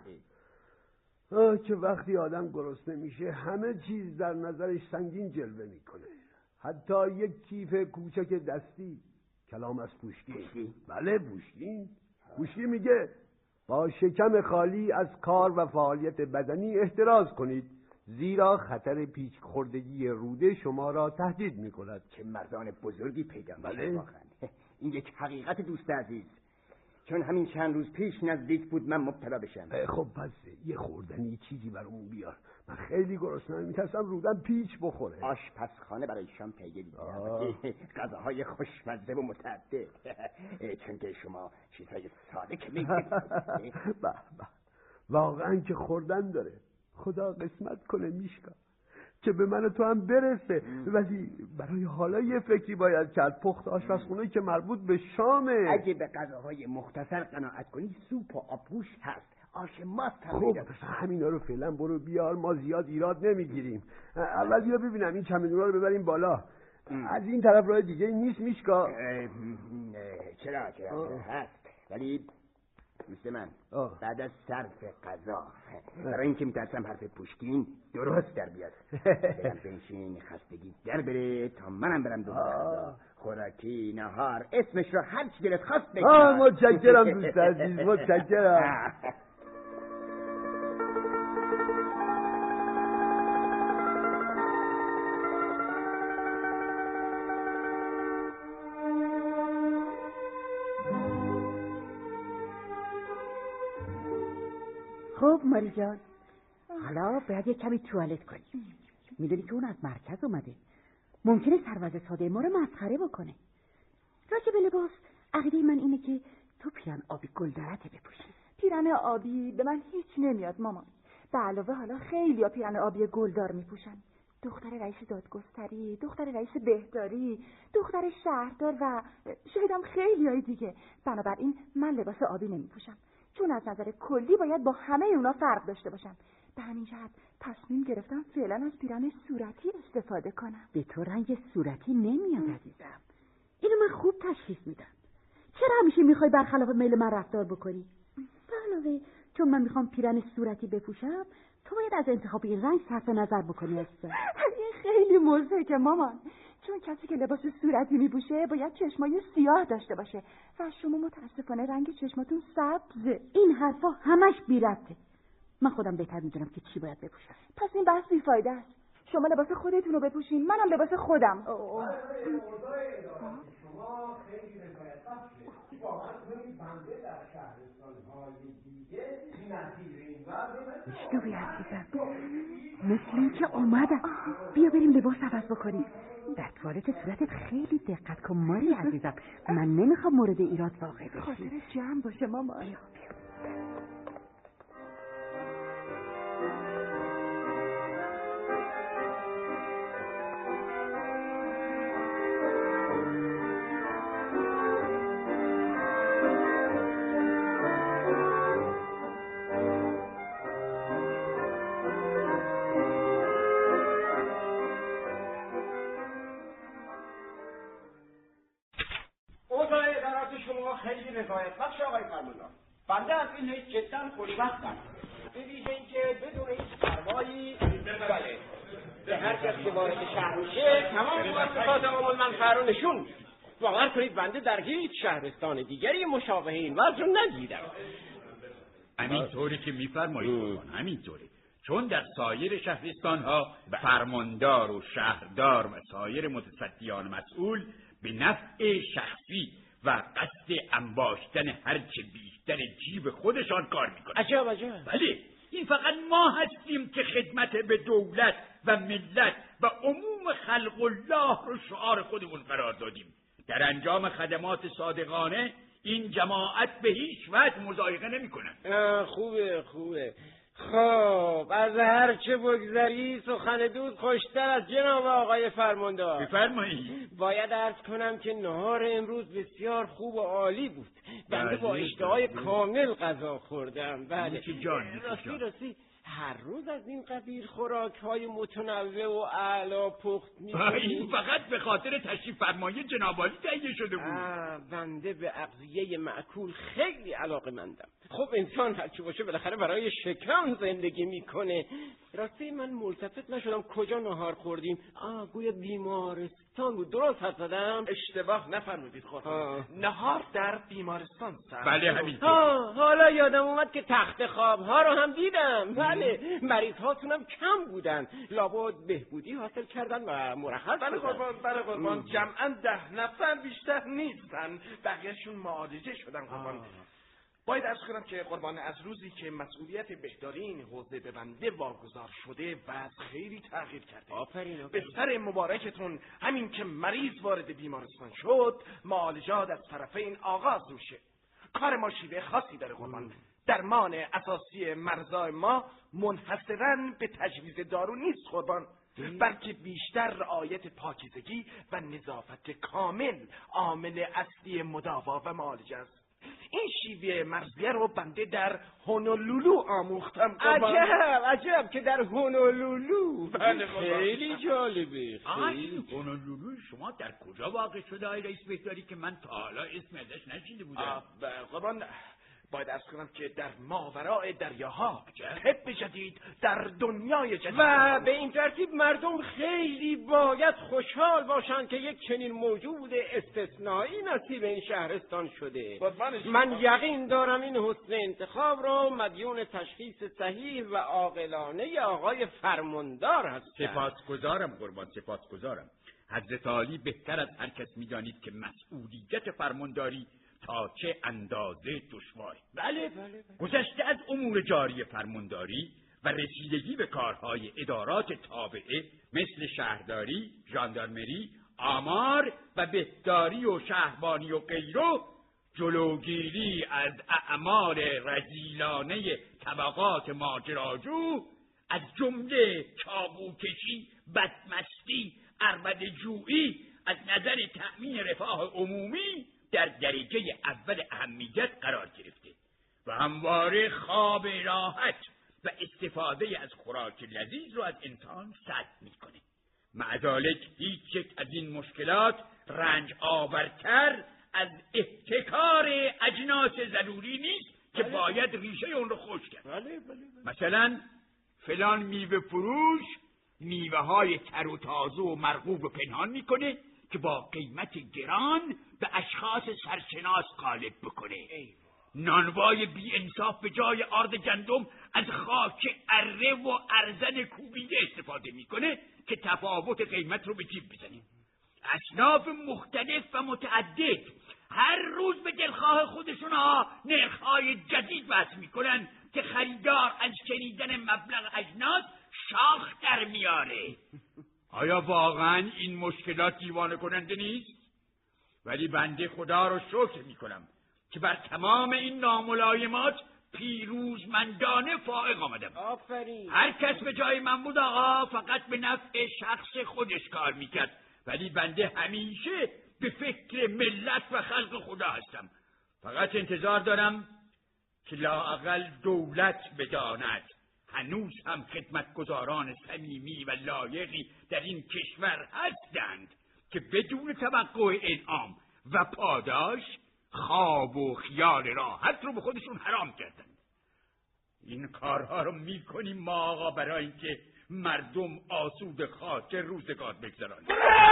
آه که وقتی آدم گرسنه میشه همه چیز در نظرش سنگین جلوه میکنه، حتی یک کیف کوچک دستی. کلام از پوشکین. بله پوشکین. پوشکین میگه با شکم خالی از کار و فعالیت بدنی احتراز کنید، زیرا خطر پیچ خوردگی روده شما را تهدید میکند. چه مردان بزرگی پیدا میشه. بله. واقعا این یک حقیقت دوست عزیز، چون همین چند روز پیش نزدیک بود من مبتلا بشم. خب پس یه خوردنی چیزی برامون بیار، من خیلی گرسنه‌ام، میترسم رودم پیچ بخوره. آشپزخانه برای شام تهیه دیدم، غذاهای خوشمزه و متعدد. چون که شما چیزهای ساده که میگید. به به، واقعا که خوردن داره. خدا قسمت کنه میشکا که به من تو هم برسه. ولی برای حالا یه فکری باید کرد. پخت آشپزخونه که مربوط به شامه. اگه به غذاهای مختصر قناعت کنی سوپ و آبگوش هست، آش ماست هم. خب همینا رو فعلا برو بیار، ما زیاد ایراد نمیگیریم. اول بیا ببینم این چمدونا رو ببریم بالا. ام. از این طرف راه دیگه نیست میشکا؟ چرا چرا هست، ولی دوست من آه. بعد از صرف غذا، برای اینکه میترسم حرف پوشکین درست در بیاد، برم بنشین خستگی در بره تا منم برم دو غذا، خوراکی، نهار، اسمش رو هر چی دلت خواست بگذار. متشکرم دوست عزیز، متشکرم. خب ماری جان، حالا باید یک کمی توالت کنی. میدونی که اون از مرکز اومده، ممکنه سرباز ساده ما رو مسخره بکنه. راجع به لباس عقیده من اینه که تو پیرن آبی گلدرته بپوشی. پیرن آبی به من هیچ نمیاد مامان. به علاوه حالا خیلی ها پیرن آبی گلدار میپوشن. دختر رئیس دادگستری، دختر رئیس بهداری، دختر شهردار و شایدم خیلی های دیگه. بنابراین من لباس آبی نمیپوشم، چون از نظر کلی باید با همه اونا فرق داشته باشم. به همین جهت تصمیم گرفتم فعلا از پیرن صورتی استفاده کنم. به تو رنگ صورتی نمیاد عزیزم، اینو من خوب تشخیص میدم. چرا همیشه میخوای برخلاف میل من رفتار بکنی؟ به علاوه چون من میخوام پیرن صورتی بپوشم، تو باید از انتخاب این رنگ صرف نظر بکنی استر. این خیلی مضحکه مامان، چون کسی که لباس صورتی میپوشه باید چشمای سیاه داشته باشه و شما متاسفانه رنگ چشماتون سبزه. این حرفا همش بی ربطه. من خودم بهتر میدونم که چی باید بپوشم. پس این بحث بیفایده است. شما لباس خودتون رو بپوشین، منم لباس خودم. شما خیلی رضایت واقعا کنید بنده در شهرستان‌های دیگه نظیر این ور اشتباهی عزیزم، مثل این که اومدم. بیا بریم لباس عوض بکنیم. در توالت صورتت خیلی دقت کن ماری عزیزم، من نمیخوام مورد ایراد واقع بشی. خاطر جمع باشه مامان. بنده از این هیچ جدا خوشبختم، به ویژه اینکه بدون هیچ پروایی بله به هر کس که وارد شهر میشه تمام موافقات عموم منفعه رو نشون. باور کنید بنده در هیچ شهرستان دیگری مشابه این وضع رو ندیدم. همینطوری که میفرمایید همینطوری، چون در سایر شهرستانها فرماندار و شهردار و سایر متصدیان مسئول به نفع شخصی و قصد انباشتن هرچه بیشتر جیب خودشان کار میکنند. عجب عجب. بله، این فقط ما هستیم که خدمت به دولت و ملت و عموم خلق الله رو شعار خودمون قرار دادیم. در انجام خدمات صادقانه این جماعت به هیچ وجه مضایقه نمیکنند. خوبه خوبه. خب از هر چه بگذری سخن دوست خوشتر از جناب آقای فرماندار. بفرمایید. باید عرض کنم که نهار امروز بسیار خوب و عالی بود. بنده با اشتهای کامل غذا خوردم. بله راستی راستی هر روز از این قبیل خوراک های متنوع و اعلی پخت می‌کنید؟ این فقط به خاطر تشریف فرمایی جناب عالی تهیه شده بود. بنده به اغذیه معکول خیلی علاقه‌مندم. خب انسان هرچی باشه بالاخره برای شکم زندگی میکنه. راستی من ملتفت نشدم کجا نهار خوردیم. آه گویا بیمارستان بود. درست حد زدم؟ اشتباه نفرمودید خودتون. نهار در بیمارستان سر. بله همینطور. حالا یادم اومد که تخت خواب ها رو هم دیدم. بله مریض هاتون هم کم بودن، لابد بهبودی حاصل کردن و مرخص بله قربان بله قربان جمعا ده نفر بیشتر نیستن، بقیهشون معالجه شدن قربان. باید عرض کنم که قربان از روزی که مسئولیت بهداری این حوزه به بنده واگذار شده وضع خیلی تغییر کرده. آفرین. به سر مبارکتون همین که مریض وارد بیمارستان شد معالجات از طرفین آغاز میشه. کار ما شیوه خاصی داره قربان. درمان اساسی مرضای ما منحصراً به تجویز دارو نیست قربان، بلکه بیشتر رعایت پاکیزگی و نظافت کامل عامل اصلی مداوا و معالجه است. این شیوه مرضیه رو بنده در هونولولو آموختم. عجب عجب که در هونولولو. بله خیلی جالبه. خیلی. هونولولو شما در کجا واقع شده آقای رئیس بهداری که من تا حالا اسم ازش نشنیده بودم؟ قربان باید عرض کنم که در ماورای دریاها طب جدید در دنیای جدید و به این ترتیب مردم خیلی باید خوشحال باشند که یک چنین موجود استثنایی نصیب این شهرستان شده. من یقین دارم این حسن انتخاب رو مدیون تشخیص صحیح و عاقلانه آقای فرماندار هست. سپاسگزارم قربان، سپاسگزارم. حضرت عالی بهتر از هر کس می‌دانید که مسئولیت فرمانداری تا چه اندازه دشواره. بله بله. گذشته از امور جاری فرمانداری و رسیدگی به کارهای ادارات تابعه مثل شهرداری، ژاندارمری، آمار و بهداری و شهربانی و غیره، جلوگیری از اعمال رذیلانه طبقات ماجراجو از جمله چاقوکشی، بدمستی، عربده جویی از نظر تأمین رفاه عمومی در درجه اول اهمیت قرار گرفته و همواره خواب راحت و استفاده از خوراک لذیذ رو از انسان سلب میکنه. مع ذالک هیچ یک از این مشکلات رنج آورتر از احتکار اجناس ضروری نیست که باید ریشه اون رو خشک کرد. مثلا فلان میوه فروش میوه های تر و تازه و مرغوب و پنهان میکنه که با قیمت گران به اشخاص سرشناس غالب بکنه. نانوای بی انصاف به جای آرد گندم از خاک اره و ارزن کوبیده استفاده میکنه که تفاوت قیمت رو به جیب بزنه. اصناف مختلف و متعدد هر روز به دلخواه خودشون ها نرخ‌های جدید وضع میکنن که خریدار از شنیدن مبلغ اجناس شاخ در میاره. آیا واقعا این مشکلات دیوانه کننده نیست؟ ولی بنده خدا رو شکر میکنم که بر تمام این ناملایمات پیروزمندانه فائق آمدم. آفرین. هر کس به جای من بود آقا فقط به نفع شخص خودش کار میکرد، ولی بنده همیشه به فکر ملت و خلق خدا هستم. فقط انتظار دارم که لااقل دولت بداند هنوز هم خدمتگزاران صمیمی و لایقی در این کشور هستند که بدون توقع انعام و پاداش خواب و خیال راحت رو به خودشون حرام کردن. این کارها رو میکنیم ما آقا برای اینکه مردم آسود خاطر روزگار بگذرانند.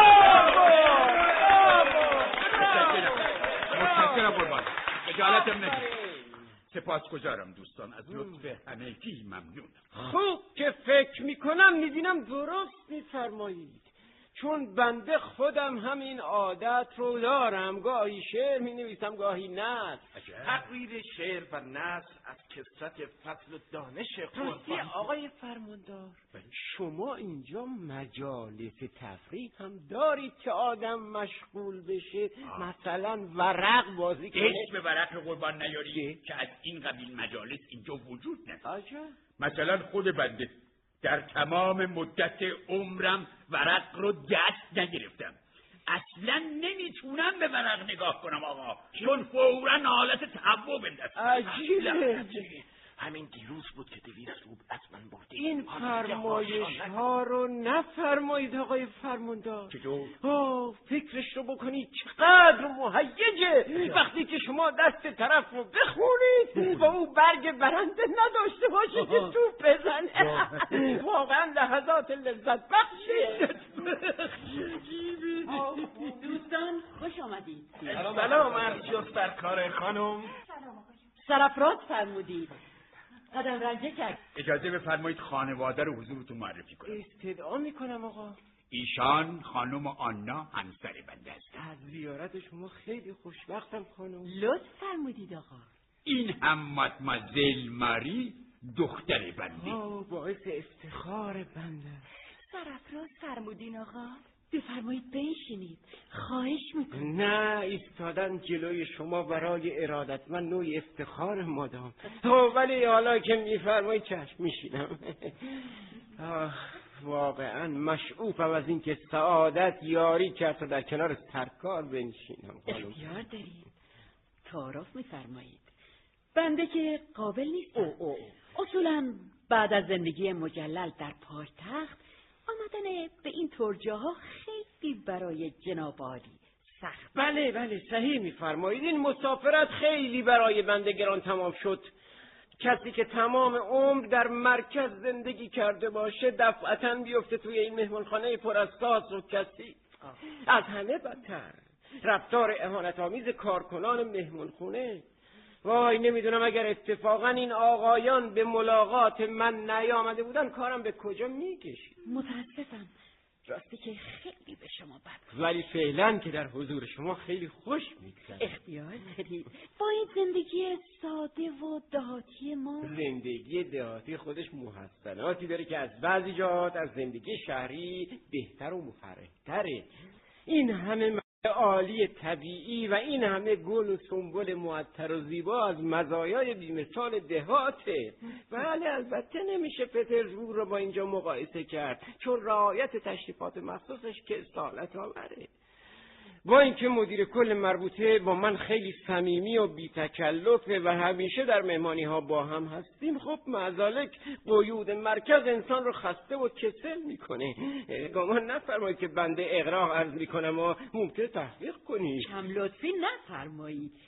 متشکرم قربان، خجالتم نگیرید. سپاسگزارم دوستان، از لطف همگی ممنونم. خوب که فکر میکنم میبینم درست میفرمایید، چون بنده خودم همین عادت رو دارم، گاهی شعر می نویسم گاهی نثر. تقریر شعر و نثر از کثرت فضل و دانش قربان. آقای فرماندار، شما اینجا مجالس تفریح هم دارید که آدم مشغول بشه؟ آه. مثلا ورق بازی کنه؟ اسم ورق قربان نیاری که از این قبیل مجالس اینجا وجود نداره. مثلا خود بنده در تمام مدت عمرم ورق رو دست نگرفتم. اصلا نمیتونم به ورق نگاه کنم آقا، چون فوراً حالت تهوع بندست. عجیبه. همین دیروز بود که دویست روب از من بردید. این فرمایش ها رو نفرمایید آقای فرماندار. چطور؟ آه فکرش رو بکنید چقدر مهیجه وقتی که شما دست طرف رو بخونید با او برگ برنده نداشته باشید که توپ بزنه. واقعا لحظات لذت بخشه. دوستان خوش آمدید. سلام عرض شد سرکار خانم. سرافراز فرمودید. قدم رنجه کرد. اجازه بفرمایید خانواده رو حضورتون معرفی کنم. استدعا میکنم آقا. ایشان خانم آنا همسر بنده است. از زیارت شما خیلی خوشبختم خانم. لطف فرمودید آقا. این هم مادمازل ماری دختر بنده. آه باعث افتخار بنده. سرافراز فرمودین آقا. بفرمایید بنشینید، خواهش میکنم. نه ایستادن جلوی شما برای ارادت من نوعی افتخار مادام. ولی حالا که میفرمایید چشم میشینم. واقعا مشعوفم از اینکه سعادت یاری کرد تا در کنار سرکار بنشینم. اختیار دارید، تعارف میفرمایید. بنده که قابل نیستم. اصولا بعد از زندگی مجلل در پایتخت آمدن به این ترجاها خیلی برای جناب عالی سخت. بله بله صحیح میفرمایید. این مسافرت خیلی برای بنده گران تمام شد. کسی که تمام عمر در مرکز زندگی کرده باشه دفعتاً بیفته توی این مهمانخانه پر از ساز و کسی. از همه بدتر رفتار اهانت‌آمیز کارکنان مهمانخونه. وای نمیدونم اگر اتفاقا این آقایان به ملاقات من نیامده بودن کارم به کجا میکشید. متاسفم، راستی که خیلی به شما بد، ولی فعلا که در حضور شما خیلی خوش میگذره. اختیار دارید. با این زندگی ساده و دهاتی ما، زندگی دهاتی خودش محسناتی داره که از بعضی جهات از زندگی شهری بهتر و مفرح‌تره. این همه عالی طبیعی و این همه گل و سنبل معطر و زیبا از مزایای بی‌مثال دهاته. بله البته نمیشه پترزبورگ رو با اینجا مقایسه کرد چون رعایت تشریفات مخصوصش که اصالت آوره. با اینکه مدیر کل مربوطه با من خیلی صمیمی و بی تکلفه و همیشه در مهمانی ها با هم هستیم، خب معذالک قیود مرکز انسان رو خسته و کسل میکنه. گمان نفرمایید که بنده اغراق عرض میکنم و ممکن تحقیق کنید. کم لطفی نفرمایید.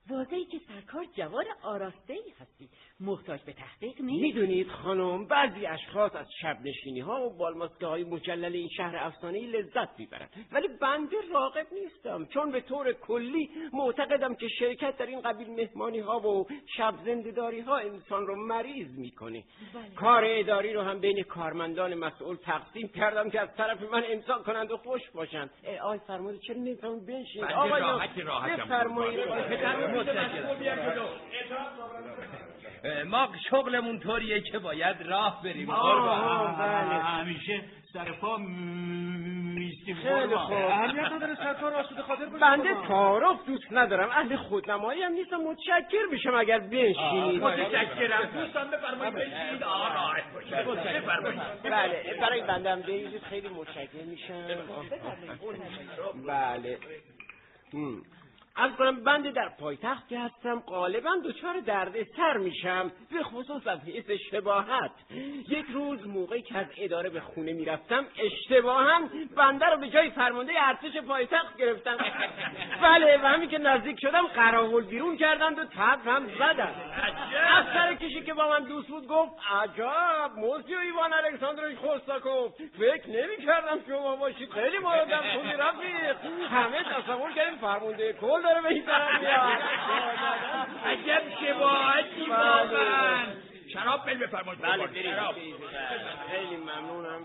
واضحی که سرکار جوان آراسته‌ای هستی، محتاج به تحقیق نیست. میدونید خانم، بعضی اشخاص از شب نشینی ها و بالماسکه های مجلل این شهر افسانه‌ای لذت میبرند، ولی بنده راغب نیستم، چون به طور کلی معتقدم که شرکت در این قبیل مهمانی ها و شب زنده‌داری ها انسان رو مریض میکنه. بله. کار اداری رو هم بین کارمندان مسئول تقسیم کردم که از طرف من امضا کنند و خوش باشند. آی فرمودید چرا نمیتونم بنشین؟ آقا راحت راحتم بفرمایید. ما شغلمون طوریه که باید راه بریم. همیشه سر پا میستیم. خیلی خوب. اهمیت نداره سرکار، آسوده خاطر باشید. بنده تعارف دوست ندارم، اهل خودنمایی هم نیستم. متشکر میشم اگر بنشینید. متشکرم. دوستان بفرمایید بنشینید. آه راحت باشید. بفرمایید. بله، برای بنده هم بگید خیلی متشکر میشم. بله. از کنم بنده در پایتخت که هستم غالبا دچار درد سر میشم، به خصوص از حیث شباهت. یک روز موقعی که از اداره به خونه میرفتم اشتباها بنده رو به جای فرمانده ارتش پایتخت گرفتن. بله، و همین که نزدیک شدم قراول بیرون کردند و تب هم زدن. از سر کشی که با من دوست بود گفت عجب موسیو ایوان الکساندرویچ خوستاکوف، فکر نمی کردم شما باشید، خیلی مردم خوبی رفیق. همه تصور کردیم فرمانده کل داره به این طرف میاد. عجب شباهتی واقعا. شراب بل بفرمایید. بله شراب. خیلی ممنونم.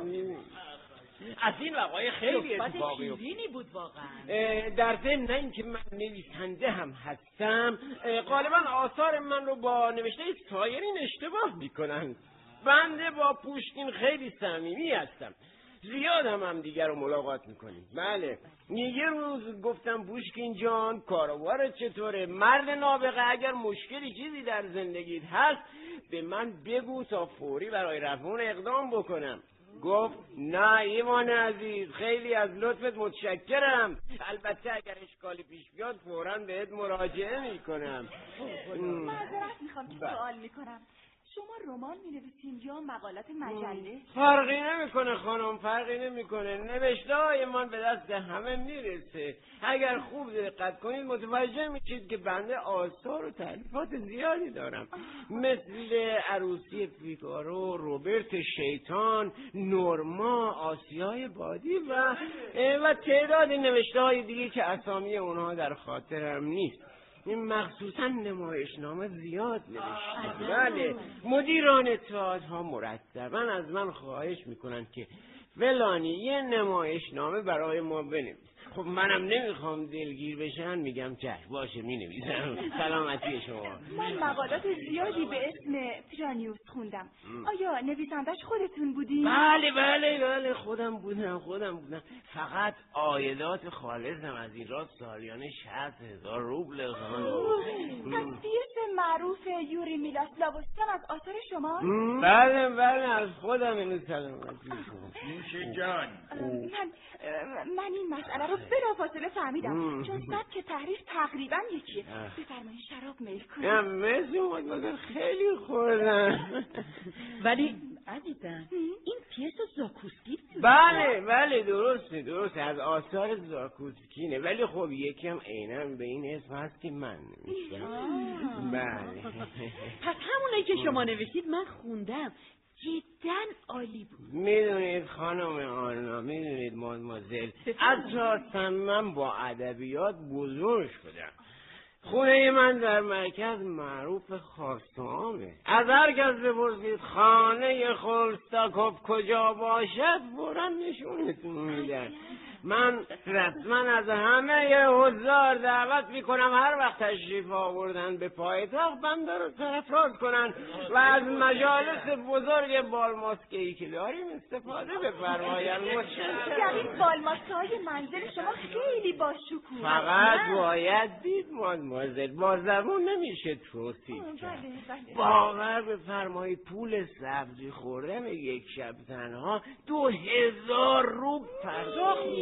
از این وقایع خیلی اتفاقی بود واقعا. در ضمن نه اینکه من نویسنده هم هستم، غالبا آثار من رو با نوشته سایرین اشتباه میکنن. بنده با پوشکین خیلی صمیمی هستم، زیاد هم هم دیگر رو ملاقات میکنیم. بله، یه روز گفتم پوشکین جان کاروبارت چطوره؟ مرد نابغه، اگر مشکلی چیزی در زندگیت هست به من بگو تا فوری برای رفعون اقدام بکنم. گفت نه ایمان عزیز، خیلی از لطفت متشکرم، البته اگر اشکالی پیش بیاد فوراً بهت مراجعه میکنم. معذرت میخوام که سوال میکنم، شما رمان می‌نویسین یا مقالات مجله؟ فرقی نمیکنه خانم، فرقی نمیکنه. نوشته های من به دست همه میرسه. اگر خوب دقت کنید متوجه میشید که بنده آثار و تألیفات زیادی دارم، مثل عروسی فیگارو، روبرت شیطان، نورما، آسیای بادی و و تعداد نوشته های دیگه که اسامی اونها در خاطرم نیست. این مخصوصا نمایشنامه زیاد نوشته. بله، مدیران اتحادها مرتبا از من خواهش میکنن که فلانی یه نمایشنامه برای ما بنویس. خب منم نمیخوام دلگیر بشن، میگم چشم باشه مینویسم. سلامتی شما. من مقالات زیادی به اسم تیرانیوس خوندم. آیا نویسندش خودتون بودین؟ بله بله بله خودم بودم خودم بودم فقط عایدات خالصم از این راه سالیانه شصت هزار روبل خانم. پس پیس معروف یوری میلاسلاوسکی هم از آثار شما؟ بله بله از خودم. اینو سلامتی شما. نوش جان. من من این مسئله رو بلافاصله فهمیدم، چون سبک تحریف تقریبا یکیه. بفرمایید شراب میل کنید. نه مرسی مادر، خیلی خوردم. ولی عزیزم این پیس زاکوسکی بود. بله بله درسته درسته از آثار زاکوسکینه، ولی خب یکی هم عیناً به این اسم هست که من نمیشم. بله. پس همونایی که شما نوشتید من خوندم، جداً عالی بود. میدونید خانم آرنا، میدونید مادمازل، اساساً من با ادبیات بزرگ شدم. خونه من در مرکز معروف خاصامه. از هر کس بپرسید خانه خولستاکوف کجا باشد فوراً نشونتون میدن. من رسما از همه حضار دعوت میکنم هر وقت تشریف آوردن به پایتخت بنده رو سرفراز کنن و از مجالس بزرگ بالماسکه‌ای که داریم استفاده بفرمایند. یعنی بالماسکه‌های منزل شما خیلی باشکوه. فقط باید دید مادمازل، با زبون نمیشه توصیف کرد. باور بفرمایید پول سبزی خوردن یک شب تنها دو هزار روبل پرداخت میشه.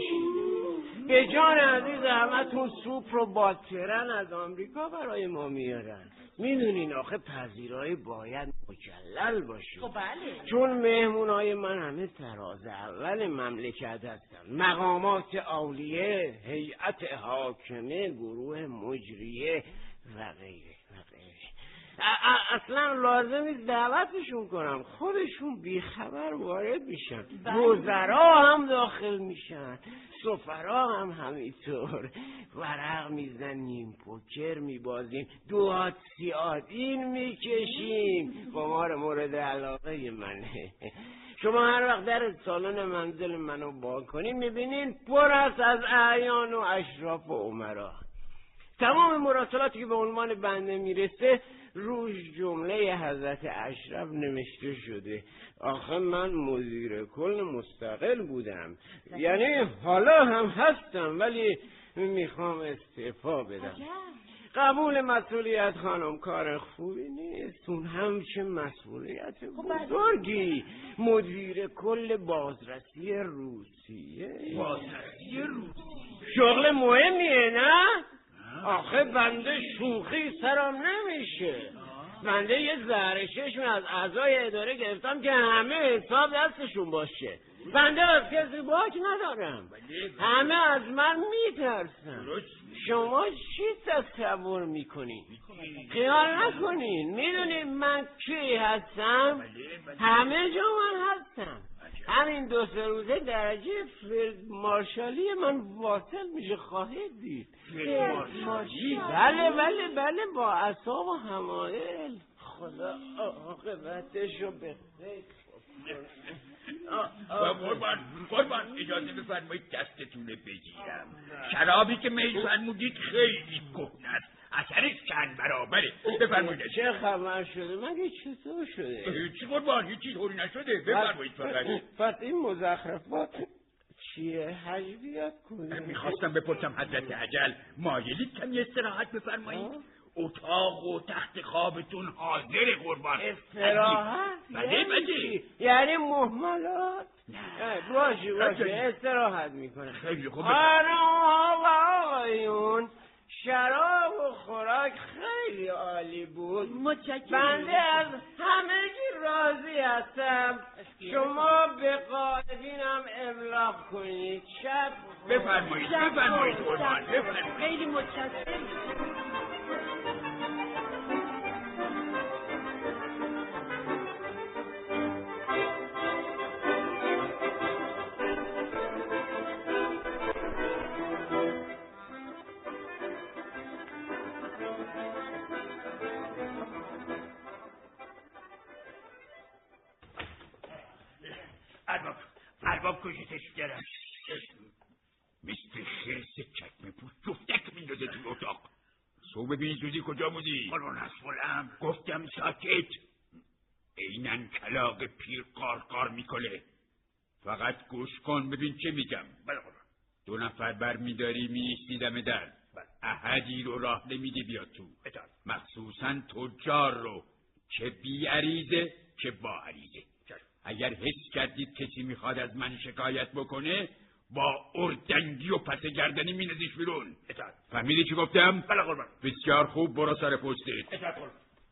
به جان عزیز همتون سوپ رو با ترن از آمریکا برای ما میارن. میدونین آخه پذیرای باید مجلل باشه. خب بله. چون مهمونای من همه تراز اول مملکت هستن، مقامات اولیه، هیئت حاکمه، گروه مجریه و غیره و غیره. اصلا لازم نیست دعوتشون کنم، خودشون بیخبر وارد میشن. وزرا هم داخل میشن، سفرا هم همینطور. ورق میزنیم، پوکر میبازیم، دوات سیادین میکشیم. قمار مورد علاقه منه. شما هر وقت در سالن منزل منو با کنین میبینین پر است از اعیان و اشراف و امرا. تمام مراسلاتی که به عنوان بنده میرسه روش جمله حضرت اشرف نوشته شده. آخه من مدیر کل مستقل بودم، یعنی حالا هم هستم ولی میخوام استعفا بدم. قبول مسئولیت خانم کار خوبی نیست، اون همچه مسئولیت بزرگی. مدیر کل بازرسی روسیه. بازرسی روسیه شغل مهمیه نه؟ آخه بنده شوخی سرم نمیشه. بنده یه زهرششون از اعضای اداره گرفتم که همه حساب دستشون باشه. بنده از کسی باک ندارم، همه از من میترسن. شما چی تصور میکنین؟ خیال نکنین. میدونین من کی هستم؟ همه جا من هستم. همین دو سه روزه درجه فیلد مارشالی من واصل میشه، خواهید دید. بله بله بله با اعصاب و حمایل. خدا عاقبتشو بخیر. قربان قربان اجازه بفرمایید دستتونه بگیرم. شرابی که می فرمودید خیلی کهنه است، اثرش چند برابره. بفرمایید. چه خبر شده؟ مگه چطور شده؟ چی قربان؟ هیچ چیز طوری نشده. بفرمایید فقط. پس این مزخرفات چیه؟ حجبیت کنید. میخواستم بپرسم حضرت اجل مایلید کمی استراحت بفرمایید؟ اتاق و تخت خوابتون حاضر قربان. استراحت؟ بله بله. یعنی مهملات؟ نه باشه باشه استراحت میکنه. خیلی خوب. خانم ها و آقایون، شراب و خوراک خیلی عالی بود. متشکرم. بنده از همگی راضی هستم. شما به قائدینم ابلاغ کنید. شب بفرمایید بفرمایید قربان بفرمایید. خیلی متشکرم. ارباب ارباب کجیتش گرم مثل خرس چکمه بود جفتک میندازه توی اتاق. صبح ببینی سوزی کجا بودی؟ قرآن از فلم گفتم ساکت. اینن کلاق پیر قار قار میکنه. فقط گوش کن ببین چه میگم. بله قرآن. دو نفر بر میداری میایستی دم در. احدی رو راه نمیدی بیاد تو. اتار. مخصوصا تجار رو چه بی عریضه چه با عریضه. اگر حس کردید کسی میخواد از من شکایت بکنه با اردنگی و پس گردنی میندازیش بیرون. فهمیدی چی گفتم؟ بله قربان. بسیار خوب برو سر پستت. اطاعت قربان.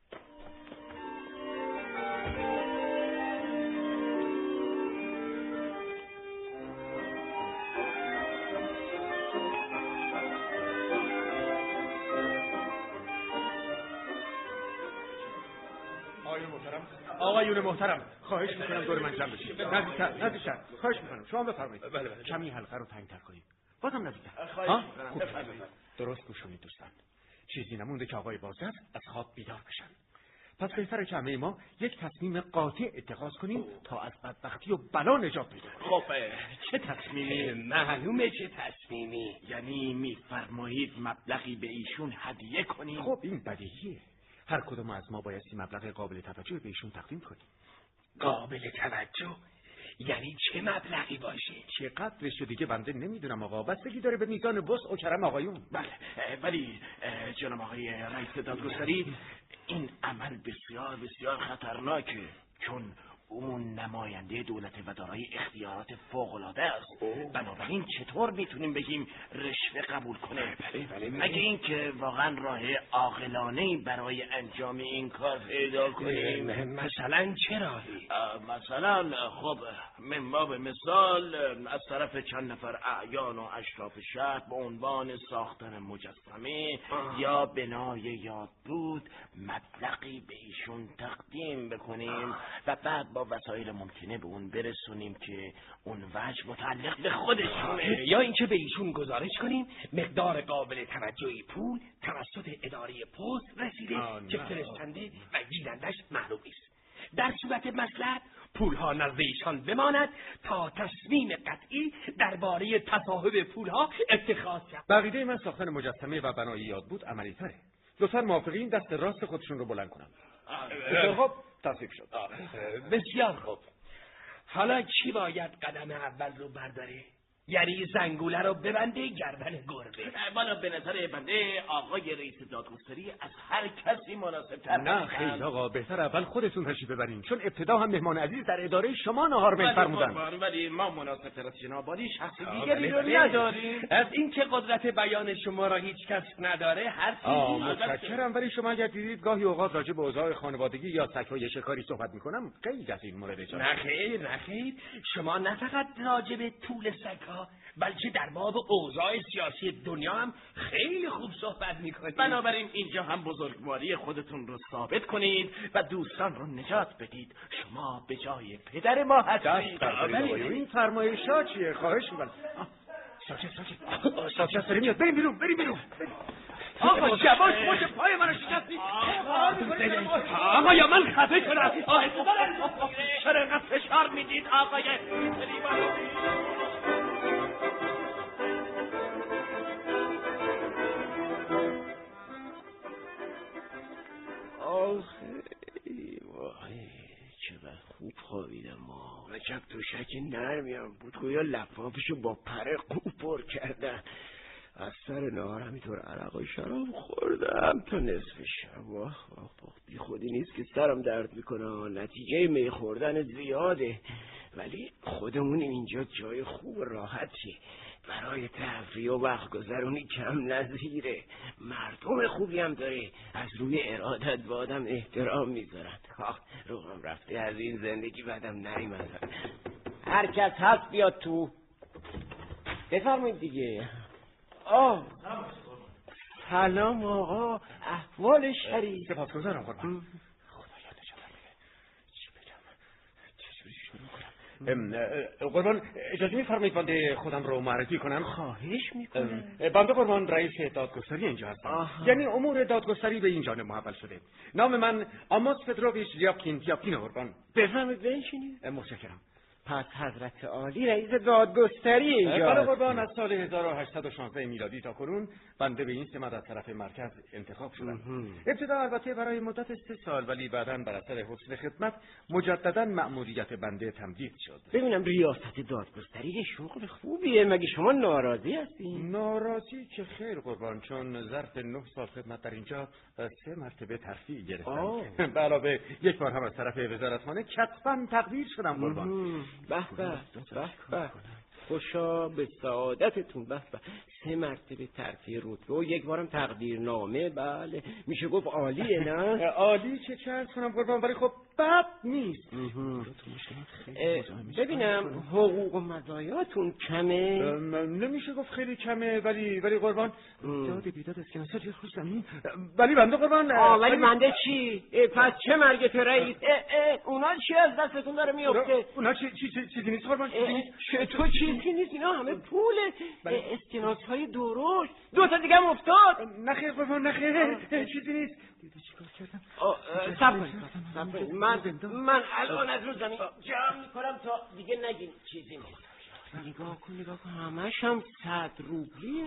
آقایون محترم خواهش میکنم دور من جمع بشید. نزدیکتر نزدیکتر خواهش میکنم. شما بفرمایید. بله بله. کمی حلقه رو تنگ‌تر کنید. بازم نزدیکتر. ها خوب. درست گوش کنید دوستان. چیزی نمونده که آقای بازرس از خواب بیدار بشن. پس بهتره که همه ما یک تصمیم قاطع اتخاذ کنیم تا از بدبختی و بلا نجات پیدا کنیم. خب چه تصمیمی؟ معلومه چه تصمیمی. یعنی میفرمایید مبلغی به ایشون هدیه کنیم؟ خب این بدیهیه. هر کدوم از ما بایستی مبلغ قابل توجه به ایشون تقدیم کنیم. قابل توجه؟ یعنی چه مبلغی باشه؟ چقدرش دیگه بنده نمیدونم آقا، بستگی داره به میزان وسع و کرم آقایون. بله ولی جناب آقای رئیس دادگستری این عمل بسیار بسیار خطرناکه، چون اون نماینده دولت و دارای اختیارات فوق‌العاده است. بنابراین چطور میتونیم بگیم رشوه قبول کنه؟ بله بله مگه این که واقعا راه عاقلانه‌ای برای انجام این کار پیدا کنیم؟ مثلا چه راهی؟ مثلا خب من باب مثال از طرف چند نفر اعیان و اشراف شهر به عنوان ساختن مجسمه آه. یا بنای یادبود مبلغی به ایشون تقدیم بکنیم آه. و بعد با وسایل ممکنه به اون برسونیم که اون وجه متعلق به خودشونه، یا اینکه به ایشون گزارش کنیم مقدار قابل توجهی پول توسط اداره پست رسیده که فرستنده و گیرندش معلوم نیست. در صورت مصلحت پولها نزد ایشان بماند تا تصمیم قطعی درباره تصاحب پولها اتخاذ شود. بقیده من ساختن مجسمه و بنای یادبود عملی تره. لطفاً موافقین دست راست خودشون رو بلند کنن. بسیار خوب، تصویب شد. بسیار خوب. حالا کی باید قدم اول رو برداره؟ یعنی زنگوله رو ببنده گردن گربه. بالا به نظر بنده آقای رئیس دادگستری از هر کسی مناسب تر. نه خیلی آقا، بهتر اول خودتون تشریف ببرین، چون ابتدا هم مهمان عزیز در اداره شما نهار میل فرمودن. ولی ما مناسب تر از جناب عالی شخص دیگری رو نداریم. از اینکه قدرت بیان شما را هیچ کس نداره هر چیزی. متشکرم، ولی شما اگر دیدید گاهی اوقات راجع به اوضاع خانوادگی یا سگ‌های شکاری صحبت میکنم، خیلی از این مورد اجازه. نه خیر، نه خیر. شما نه فقط راجع به طول سگ‌ها بلکه در باب اوضاع سیاسی دنیا هم خیلی خوب صحبت میکنید. بنابراین اینجا هم بزرگواری خودتون رو ثابت کنید و دوستان رو نجات بدید. شما به جای پدر ما هستید. این فرمایشات چیه؟ خواهش میکنم. ساکت ساکت ساکت داره میاد. بریم بیرون بریم بیرون. آقا جواش مچ پای منو شکستی. آقا یا من خفه شدم. چرا اینقدر فشار میدید آقای آخی وای چقدر خوب خوابیدم ما. عجب دوشک نرمیم بود، گویا لفافشو با پره خوب پر کردن. از سر نهار همینطور عرق و شراب خوردم تا نصف شب. واه واه واه بی خودی نیست که سرم درد میکنه، نتیجه می خوردن زیاده. ولی خودمونیم اینجا جای خوب راحتی برای تفریح و وقت گذرونی کم نظیره. مردم خوبی هم داره، از روی ارادت به آدم احترام میذارن. روحم رفته از این زندگی بعدم نیومدن. هر کس هست بیاد تو. بفرمایید دیگه. آه سلام آقا، احوال شریف؟ سپاسگزارم قربان. خدایا نجات بده. چی بگم؟ چجوری شروع کنم؟ قربان اجازه میفرمایید بنده خودم رو معرفی کنم؟ خواهش میکنم. بنده قربان رئیس دادگستری اینجا هستم. آها. یعنی امور دادگستری به این جانب محول شده. نام من آماس پدروویچ ریاپکین تیاپکین قربان. بفرمایید بنشینید. متشکرم. پس حضرت عالی رئیس دادگستری اینجا. بله قربان، از سال هزار و هشتصد و شانزده میلادی تا کنون بنده به این سمت از طرف مرکز انتخاب شدم. ابتدا البته برای مدت سه سال، ولی بعداً بر اثر حسن خدمت مجددا مأموریت بنده تمدید شد. ببینم ریاست دادگستری شغل خوبیه، مگه شما ناراضی هستین؟ ناراضی که خیر قربان، چون ظرف نه سال خدمت در اینجا سه مرتبه ترفیع گرفتم. به علاوه یک بار هم از طرف وزارتخانه کتباً تقدیر شدم قربان. به به به به، خوشا به سعادتتون. به به، سه مرتبه ترفیع رتبه و یک بارم تقدیرنامه. بله میشه گفت عالیه نه؟ عالی چه چه کنم قربان، ولی خب بد نیست. ببینم حقوق و مزایاتون کمه؟ نمیشه گفت خیلی کمه، ولی ولی قربان داد بیداد اسکناسا جه خوش زمین. ولی بنده قربان آه ولی بنده چی؟ پس چه مرگت رئیس؟ اونا چی از دستتون داره میفته؟ اونا چی چیزی نیست قربان؟ تو چیزی نیست، اینا همه پوله. اسکناس های درشت، دو تا دیگه هم افتاد. نخیر قربان نخیر، چیزی نیست. دیدی چیکار کردم؟ صبر کنید من من الان از رو زمین جمع میکنم تا دیگه نگین چیزی نیست. نگاه کن نگاه کن، همش هم صد روبلیه.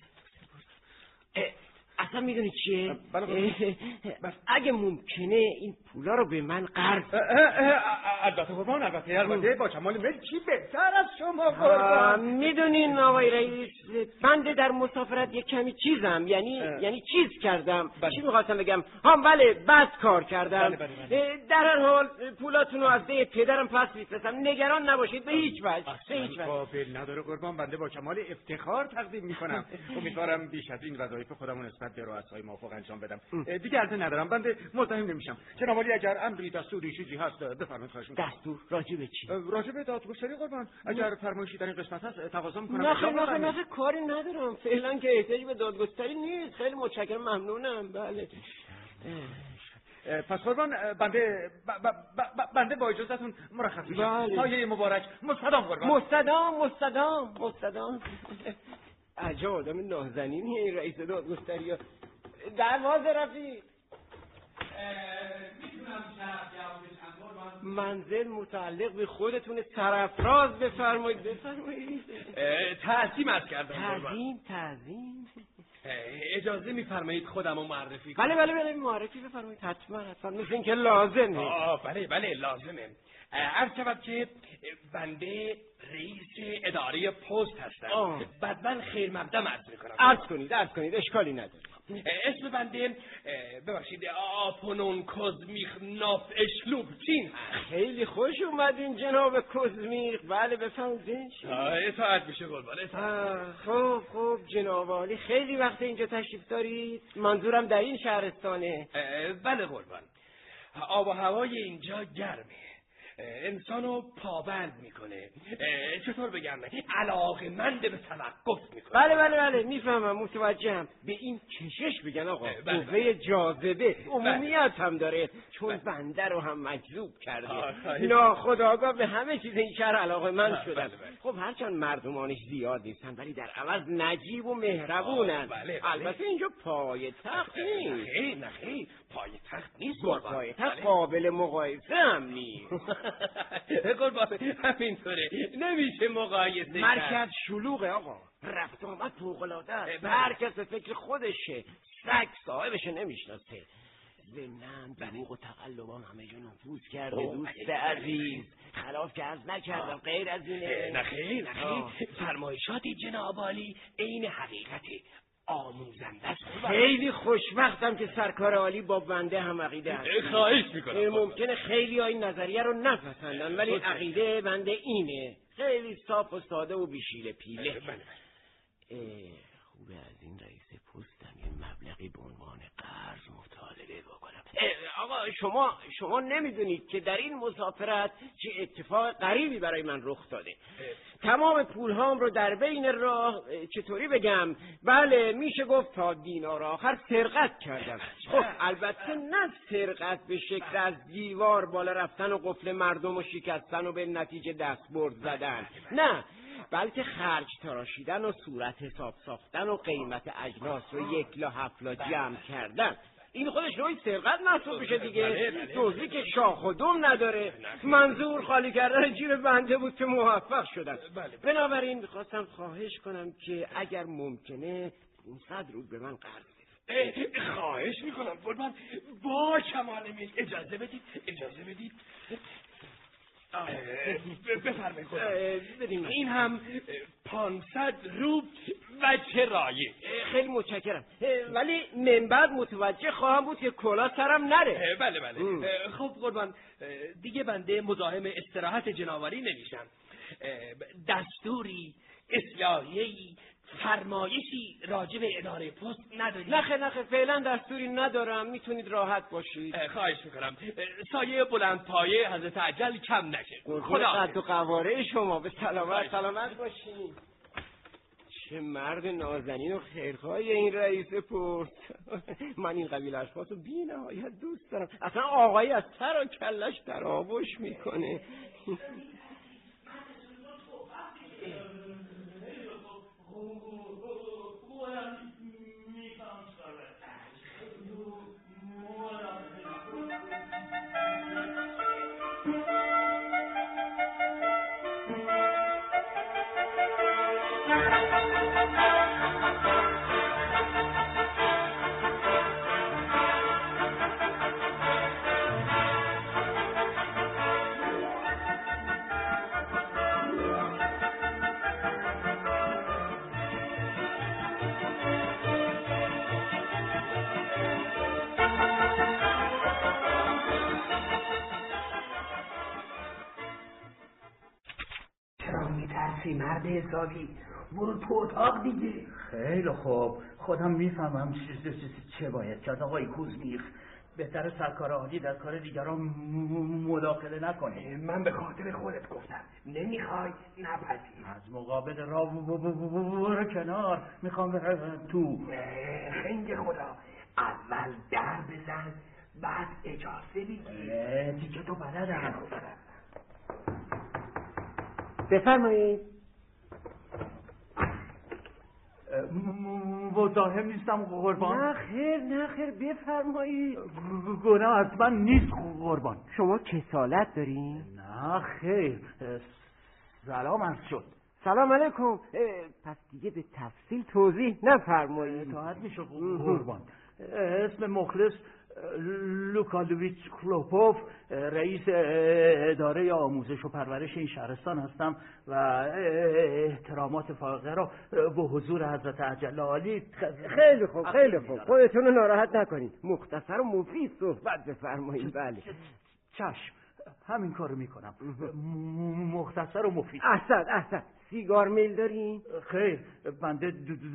اصلا میدونی چیه؟ اگه ممکنه این پولا رو به من قرض. البته قربان، البته البته با کمال میل چی بهتر از شما قربان. میدونین آقای رئیس بله بنده در مسافرت یک کمی چیزم، یعنی اه. یعنی چیز کردم. بله. چی میخواستم بگم؟ ها بله بد کار کردم. بله بله بله. در هر حال پولاتون رو از ده پدرم پس میفرستم، نگران نباشید به هیچ وجه. به هیچ وجه قابل نداره قربان، بنده با کمال افتخار تقدیم میکنم. امیدوارم بیش از این وظایف خودمون نسبت به رؤسای موافق انجام بدم. دیگه عرض ندارم، بنده مزاحم نمیشم. جناب عالی اگر امری دستوری چیزی هست بفرمایید. خواهش میکنم. دستور راجع به چی؟ راجع به دادگستری قربان. اگر فرمایشی در این قسمت هست تقاضا میکنم. نه نه نه کاری ندارم، فعلا که احتیاج به دادگستری نیست. خیلی متشکرم، ممنونم. بله پس قربان بنده ب... ب... ب... بنده با اجازهتون مرخص میشم. بله. سایه مبارک. مستدام قربان. مستدام مستدام مستدام. عجب آدم نازنینیه این رئیس دادگستری. دروازه رفیق. میتونم منزل متعلق به خودتون سرافراز بفرمایید. بفرمایید. تعظیم عرض کردم. تعظیم تعظیم. اجازه میفرمایید خودمو معرفی کنم؟ بله بله بله معرفی بفرمایید. حتما حتما مثل اینکه لازمه. آه بله بله لازمه. عرض شود که بنده رئیس اداره پست هستم. بعد من خیر مقدم عرض میکنم. عرض کنید عرض کنید اشکالی نداره. اسم بنده ببخشید آپونون کوزمیخ ناف اشلوبچین. خیلی خوش اومدین جناب کوزمیخ. بله بفرمایید. اطاعت میشه قربان. خوب خوب جناب عالی، خیلی وقت اینجا تشریف دارید؟ منظورم در این شهرستانه. بله قربان. آب و هوای اینجا گرمه، انسانو پابند میکنه، چطور بگم، علاقه‌مند به توقف میکنه. بله بله بله میفهمم، متوجهم. به این کشش بگن آقا. قوه جاذبه عمومیت هم داره، چون بنده رو هم مجذوب کرده. ناخودآگاه به همه چیز این شهر علاقه‌مند شدن. خب هرچند مردمانش زیاد نیستن ولی در عوض نجیب و مهربونن. بله بله. البته اینجا پایتخت نیست. خیر نه خیر پایتخت نیست. پایتخت قابل مقایسه هم نیست. قربان همینطوره، نمیشه مقایسه کرد. مرکز شلوغه آقا، رفت آمد فوق‌العاده است. هر کس به فکر خودشه، سگ صاحبشه نمیشناسه. ضمناً دروغ و تقلبان همه جا نفوذ کرده. دوست عزیز خلاف که از نکردم غیر از اینه. نخیر نخیر فرمایشات جناب عالی عین حقیقته، آموزنده است. خیلی خوشبختم که سرکار عالی با بنده هم عقیده هست. خواهش میکنم. ممکنه خیلی ها این نظریه رو نپسندن ولی عقیده بنده اینه. خیلی صاف و ساده و بیشیل پیله. خوبه از این رئیس پستم یه مبلغی به عنوان قرض مطالبه بکنم. آقا شما شما نمیدونید که در این مسافرت چه اتفاق غریبی برای من رخ داده. تمام پول هام رو در بین راه چطوری بگم، بله میشه گفت تا دینار آخر سرقت کردم. خب البته نه سرقت به شکل از دیوار بالا رفتن و قفل مردم و شکستن و به نتیجه دستبرد زدن، نه، بلکه خرج تراشیدن و صورت حساب ساختن و قیمت اجناس رو یک لا هفت جمع کردن. این خودش نوعی سرقت محسوب میشه دیگه. توضیح که شاخ و دم نداره. منظور خالی کردن جیب بنده بود که موفق شدن. بنابراین میخواستم خواهش کنم که اگر ممکنه پانصد روبل به من قرض بدید. خواهش میکنم قربان، با کمال میل. اجازه بدید اجازه بدید بفرمایید. این هم پانصد روبل وجه رایج. خیلی متشکرم، ولی من بعد متوجه خواهم بود که کلا سرم نره. بله بله. خب قربان دیگه بنده مزاحم استراحت جناوری نمیشم. دستوری، اصلاحیه‌ای، فرمایشی راجع به اداره پست ندارید؟ نخه نخه فعلا دستوری ندارم، میتونید راحت باشید. خواهش میکنم. سایه بلند پایه حضرت عجل کم نشه. خدا قد و قواره شما به سلامت سلامت باشید. چه مرد نازنین و خیرخواهی این رئیس پست. من این قبیل اشخاص رو بی نهایت دوست دارم. اصلا آقایی از سر و کلش در آغوش میکنه. هستی مرد حسابی، برو تو اتاق دیگه. خیلی خوب، خودم میفهمم چه باید کرد آقای کوزمیخ. بهتر سرکار عالی در کار دیگران مداخله نکنه. من به خاطر خودت گفتم، نمیخوای نپذیر. از مقابل راه برو کنار، میخوام برم تو. خنگ خدا، اول در بزن بعد اجازه بگیر. دیگه تو بلدم. بفرمایید. مزاحم نیستم قربان. نه خیر نه خیر بفرمایید. گناه از من نیست قربان. شما کسالت دارین؟ نه خیر. سلام عرض شد. سلام علیکم. پس دیگه به تفصیل توضیح نفرمایید. اطاعت میشه قربان. اسم مخلص لوکالویچ کلوپوف، رئیس اداره آموزش و پرورش این شهرستان هستم و احترامات فائقه را به حضور حضرت اجل عالی. خیلی خوب خیلی خوب، خودتون رو ناراحت نکنید، مختصر و مفید صحبت بفرمایید. بله چشم، همین کارو میکنم، مختصر و مفید. احسن احسن. سیگار میل دارین؟ خیر، بنده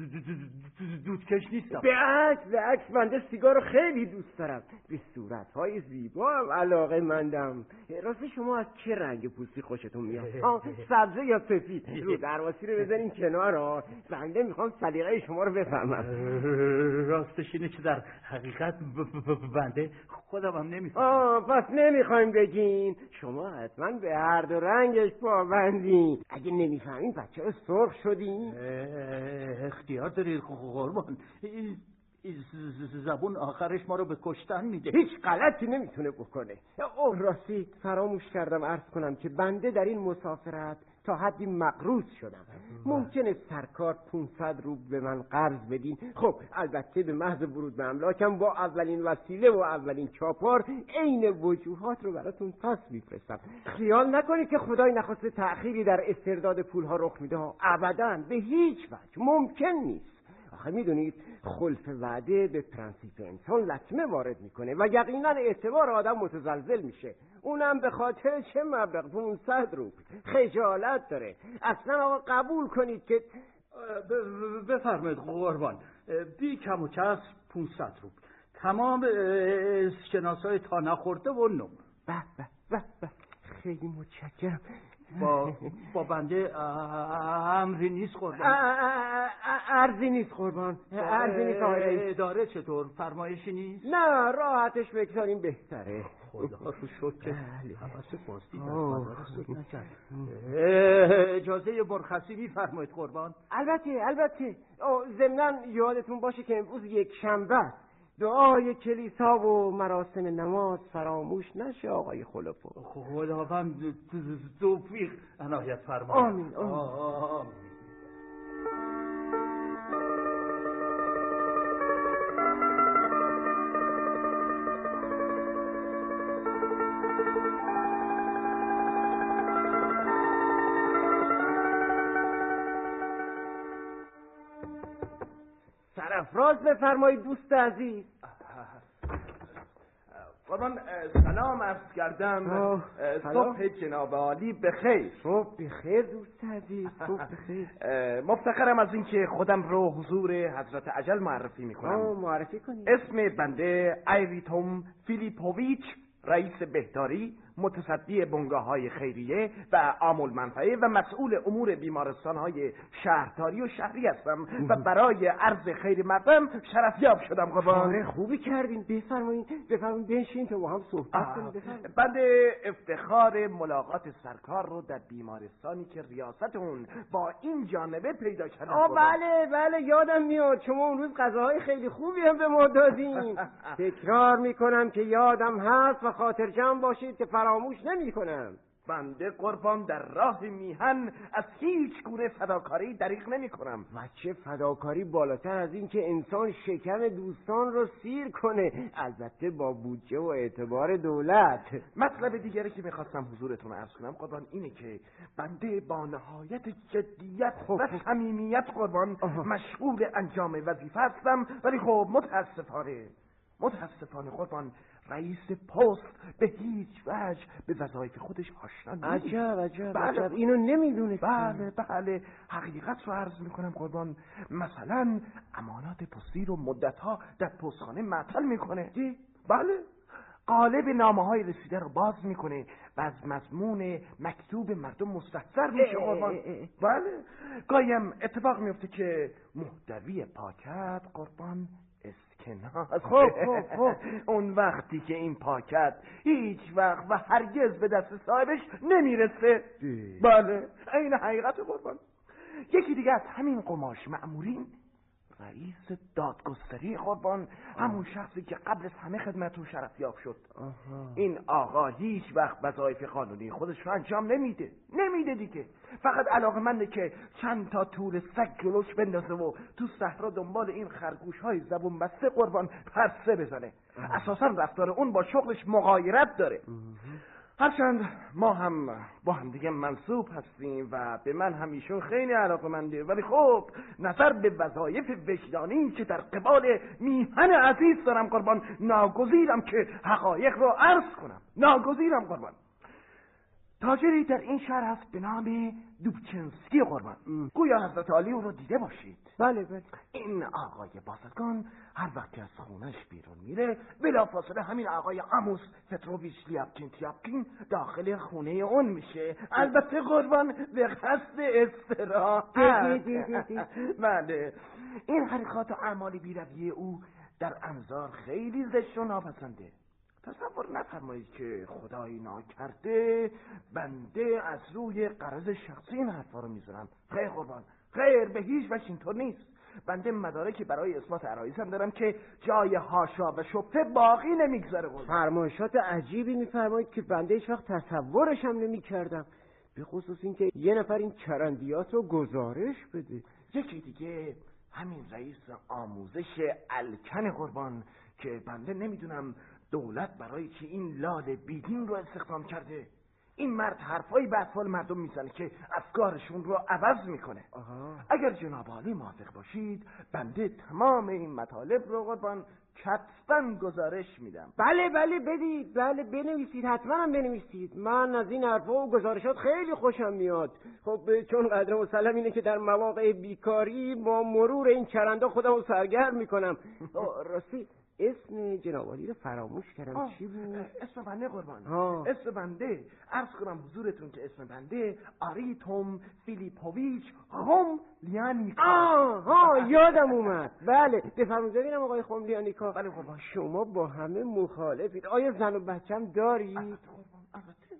دودکش نیستم. به عکس به عکس بنده سیگار رو خیلی دوست دارم، به صورتهای زیبا هم علاقه مندم. راستی شما از چه رنگ پوستی خوشتون میاد؟ سبزه یا سفید؟ رو درواسی رو بزنین کنار ها، بنده میخوام سلیقه شما رو بفهمم. راستش اینه که در حقیقت بنده خودم هم نمیفهمم. آه پس نمیخوایم بگین، شما حتما به هر دو رنگش پابندین. اگه نمیفهمین این بچه سرخ شدین؟ اختیار دارید قربان، این زبون آخرش ما رو به کشتن میده. هیچ غلطی نمیتونه بکنه. اوه راستی فراموش کردم عرض کنم که بنده در این مسافرت تا حدی مقروض شدم. ممکنه سرکار پونصد روبل به من قرض بدین. خب البته به محض ورود به املاکم با اولین وسیله و اولین چاپار عین وجوهات رو براتون پس میفرستم. خیال نکنید که خدای نخواسته تأخیری در استرداد پولها رخ میده. ابداً به هیچ وجه ممکن نیست. آخه میدونید خلف وعده به پرنسیپ انسان لطمه وارد میکنه و یقینا اعتبار آدم متزلزل میشه، اونم به خاطر چه مبلغ؟ پونصد روبل. خجالت داره. اصلا آقا قبول کنید که بفرمایید قربان، بی کم و کس پونصد روبل، تمام اسکناسای تا نخورده و نم. به به به به، خیلی متشکرم. با با بنده امری نیست قربان. ارزی نیست قربان، ارزی نیست. اداره چطور؟ فرمایشی نیست؟ نه راحتش بگذاریم بهتره. خدا رو شکر که حواس پاستی دست نکرد. اجازه مرخصی میفرمایید قربان؟ البته البته. ضمناً یادتون باشه که امروز یک شنبه، دعای کلیسا و مراسم نماز فراموش نشه آقای خلوپو. خداوند توفیق عنایت فرماید. آمین آمین. سرافراز بفرمایید دوست عزیز. قربان سلام عرض کردم. صبح جناب عالی بخیر. صبح بخیر دوست عزیز، صبح بخیر. مفتخرم از اینکه خودم رو حضور حضرت اجل معرفی میکنم. معرفی کنید. اسم بنده ایریتوم فیلیپوویچ، رئیس بهداری، متصدی بنگاه‌های خیریه و عامل منفعه و مسئول امور بیمارستان‌های شهرداری و شهری هستم و برای عرض خیر مردم شرفیاب شدم قربان. کار خوبی کردین. بفرمایید بفرمایید بنشین تا با هم صحبت کنیم. بنده افتخار ملاقات سرکار رو در بیمارستانی که ریاست اون با این جانبه پیدا کردم. آه بله بله یادم میاد، شما اون روز غذاهای خیلی خوبی هم به ما دادین. تکرار میکنم که یادم هست و خاطر جمع باشید که فراموش نمی کنم. بنده قربان در راه میهن از هیچ گونه فداکاری دریغ نمی کنم. و چه فداکاری بالاتر از این که انسان شکم دوستان رو سیر کنه، البته با بودجه و اعتبار دولت. مطلب دیگری که میخواستم حضورتون عرض کنم قربان اینه که بنده با نهایت جدیت و صمیمیت قربان مشغول انجام وظیفه هستم، ولی خب متاسفانه متاسفانه قربان رئیس پست به هیچ وجه به وظایف خودش آشنا نیست. عجب عجب بله. عجب اینو نمیدونستم. بله بله حقیقت رو عرض میکنم قربان. مثلا امانات پستی رو مدتها در پستخانه معطل میکنه. بله قالب نامه های رسیده رو باز میکنه و از مضمون مکتوب مردم مستحضر میشه قربان. بله گاهیم اتفاق میفته که محتوی پاکت قربان اسکناس. خب خب خب اون وقتی که این پاکت هیچ وقت و هرگز به دست صاحبش نمیرسه. بله این حقیقت قربان. یکی دیگه از همین قماش مأمورین رئیس دادگستری قربان، همون شخصی که قبل از همه خدمت و شرفیاب شد. آها. این آقا هیچ وقت وظایف قانونی خودش رو انجام نمیده نمیده دیگه. فقط علاقه‌منده که چند تا تور سگ جلوش بندازه و تو صحرا دنبال این خرگوش های زبون بسته قربان پرسه بزنه. اساسا رفتار اون با شغلش مغایرت داره. هرچند ما هم با هم دیگه منصوب هستیم و به من همیشون خیلی علاقه‌منده، ولی خب نظر به وظایف وجدانی که در قبال میهن عزیز دارم قربان ناگزیرم که حقایق رو عرض کنم. ناگزیرم قربان. تاجری در این شهر هست به نام دوبچنسکی قربان. گویا حضرت عالی او رو دیده باشید. بله بله. این آقای بازرگان هر وقتی از خونش بیرون میره بلافاصله همین آقای آموس پتروویچ لیابکین تیابکین داخل خونه اون میشه. البته قربان به قصد استراحت. بله این حرکات و اعمال بی‌رویه او در انظار خیلی زشت و ناپسنده. تصور نفرمایید که خدای ناکرده بنده از روی غرض شخصی این حرفا رو میذارم. خیر قربان خیر، به هیچ وجه اینطور نیست. بنده مدارکی برای اثبات عرایزم دارم که جای حاشا و شبهه باقی نمیگذاره قربان. فرمایشات عجیبی میفرمایید که بنده هیچ وقت تصورش هم نمیکردم، به خصوص این که یه نفر این چرندیات رو گزارش بده. یکی دیگه همین رئیس آموزش الکن قربان که بنده نمیدونم دولت برای که این لال بیدین رو استخدام کرده. این مرد حرفایی به اطفال مردم میزنه که افکارشون رو عوض میکنه. آها. اگر جناب عالی موافق باشید بنده تمام این مطالب رو قربان کتباً گزارش میدم. بله بله بدید، بله بنویسید، حتما هم بنویسید. من از این حرفا و گزارشات خیلی خوشم میاد. خب چون قدر مسلم اینه که در مواقع بیکاری با مرور این چرندا خودم رو سرگرم میکنم. راستی اسم جناب عالی رو فراموش کردم. آه. چی بود؟ اسم بنده قربان. آه. اسم بنده عرض کنم حضورتون که اسم بنده آریتوم فیلیپوویچ خملیانیکا. آه ها یادم اومد. بله بفرمایید ببینم آقای خملیانیکا. بله قربان. شما با همه مخالفید. آیا زن و بچه‌م دارید؟ البته قربان البته.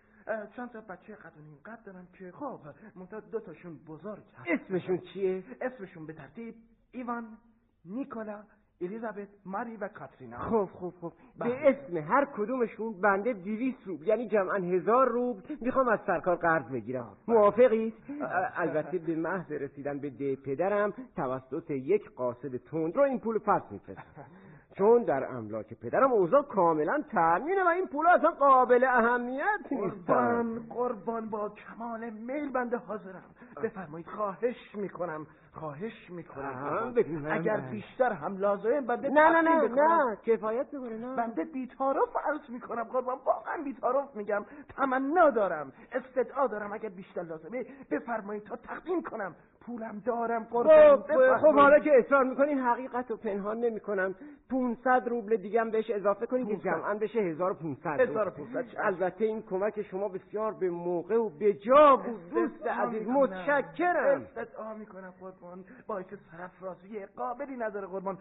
چند تا بچه قد و نیم قد دارم که خب منتها دو تاشون بزرگ هست. اسمشون چیه؟ اسمشون به ترتیب ایوان، نیکولا، الیزابت، ماری و کاترینا. خب خب خب به اسم هر کدومشون بنده دویست روبل یعنی جمعاً هزار روبل میخوام از سرکار قرض بگیرم. موافقید؟ البته به محض رسیدن به ده پدرم توسط یک قاصد تند رو این پول پس میفرستم، چون در املاک پدرم اوضاع کاملا تأمینه و این پول اصلا قابل اهمیت نیست. قربان قربان با کمال میل بنده حاضرم. بفرمایید. خواهش میکنم خواهش میکنم اگر بیشتر هم لازمه بنده نه نه نه نه کفایت میکنه. نه بنده بی‌تعارف عرض میکنم قربان، واقعا بی‌تعارف میگم، تمنا دارم، استدعا دارم، اگر بیشتر لازمه بفرمایید تا تقدیم کنم. پولم دارم قربان. خب خب حالا که اصرار میکنین حقیقت رو پنهان نمیکنم. پونصد روبل دیگه هم بهش اضافه کنید که جمعاً بشه هزار و پونصد. هزار و پونصد. البته این کمک شما بسیار به موقع و به جا بود دوست عزیز. متشکرم. استدعا میکنم قربان، باعث سرافرازی قابلی نداره قربان،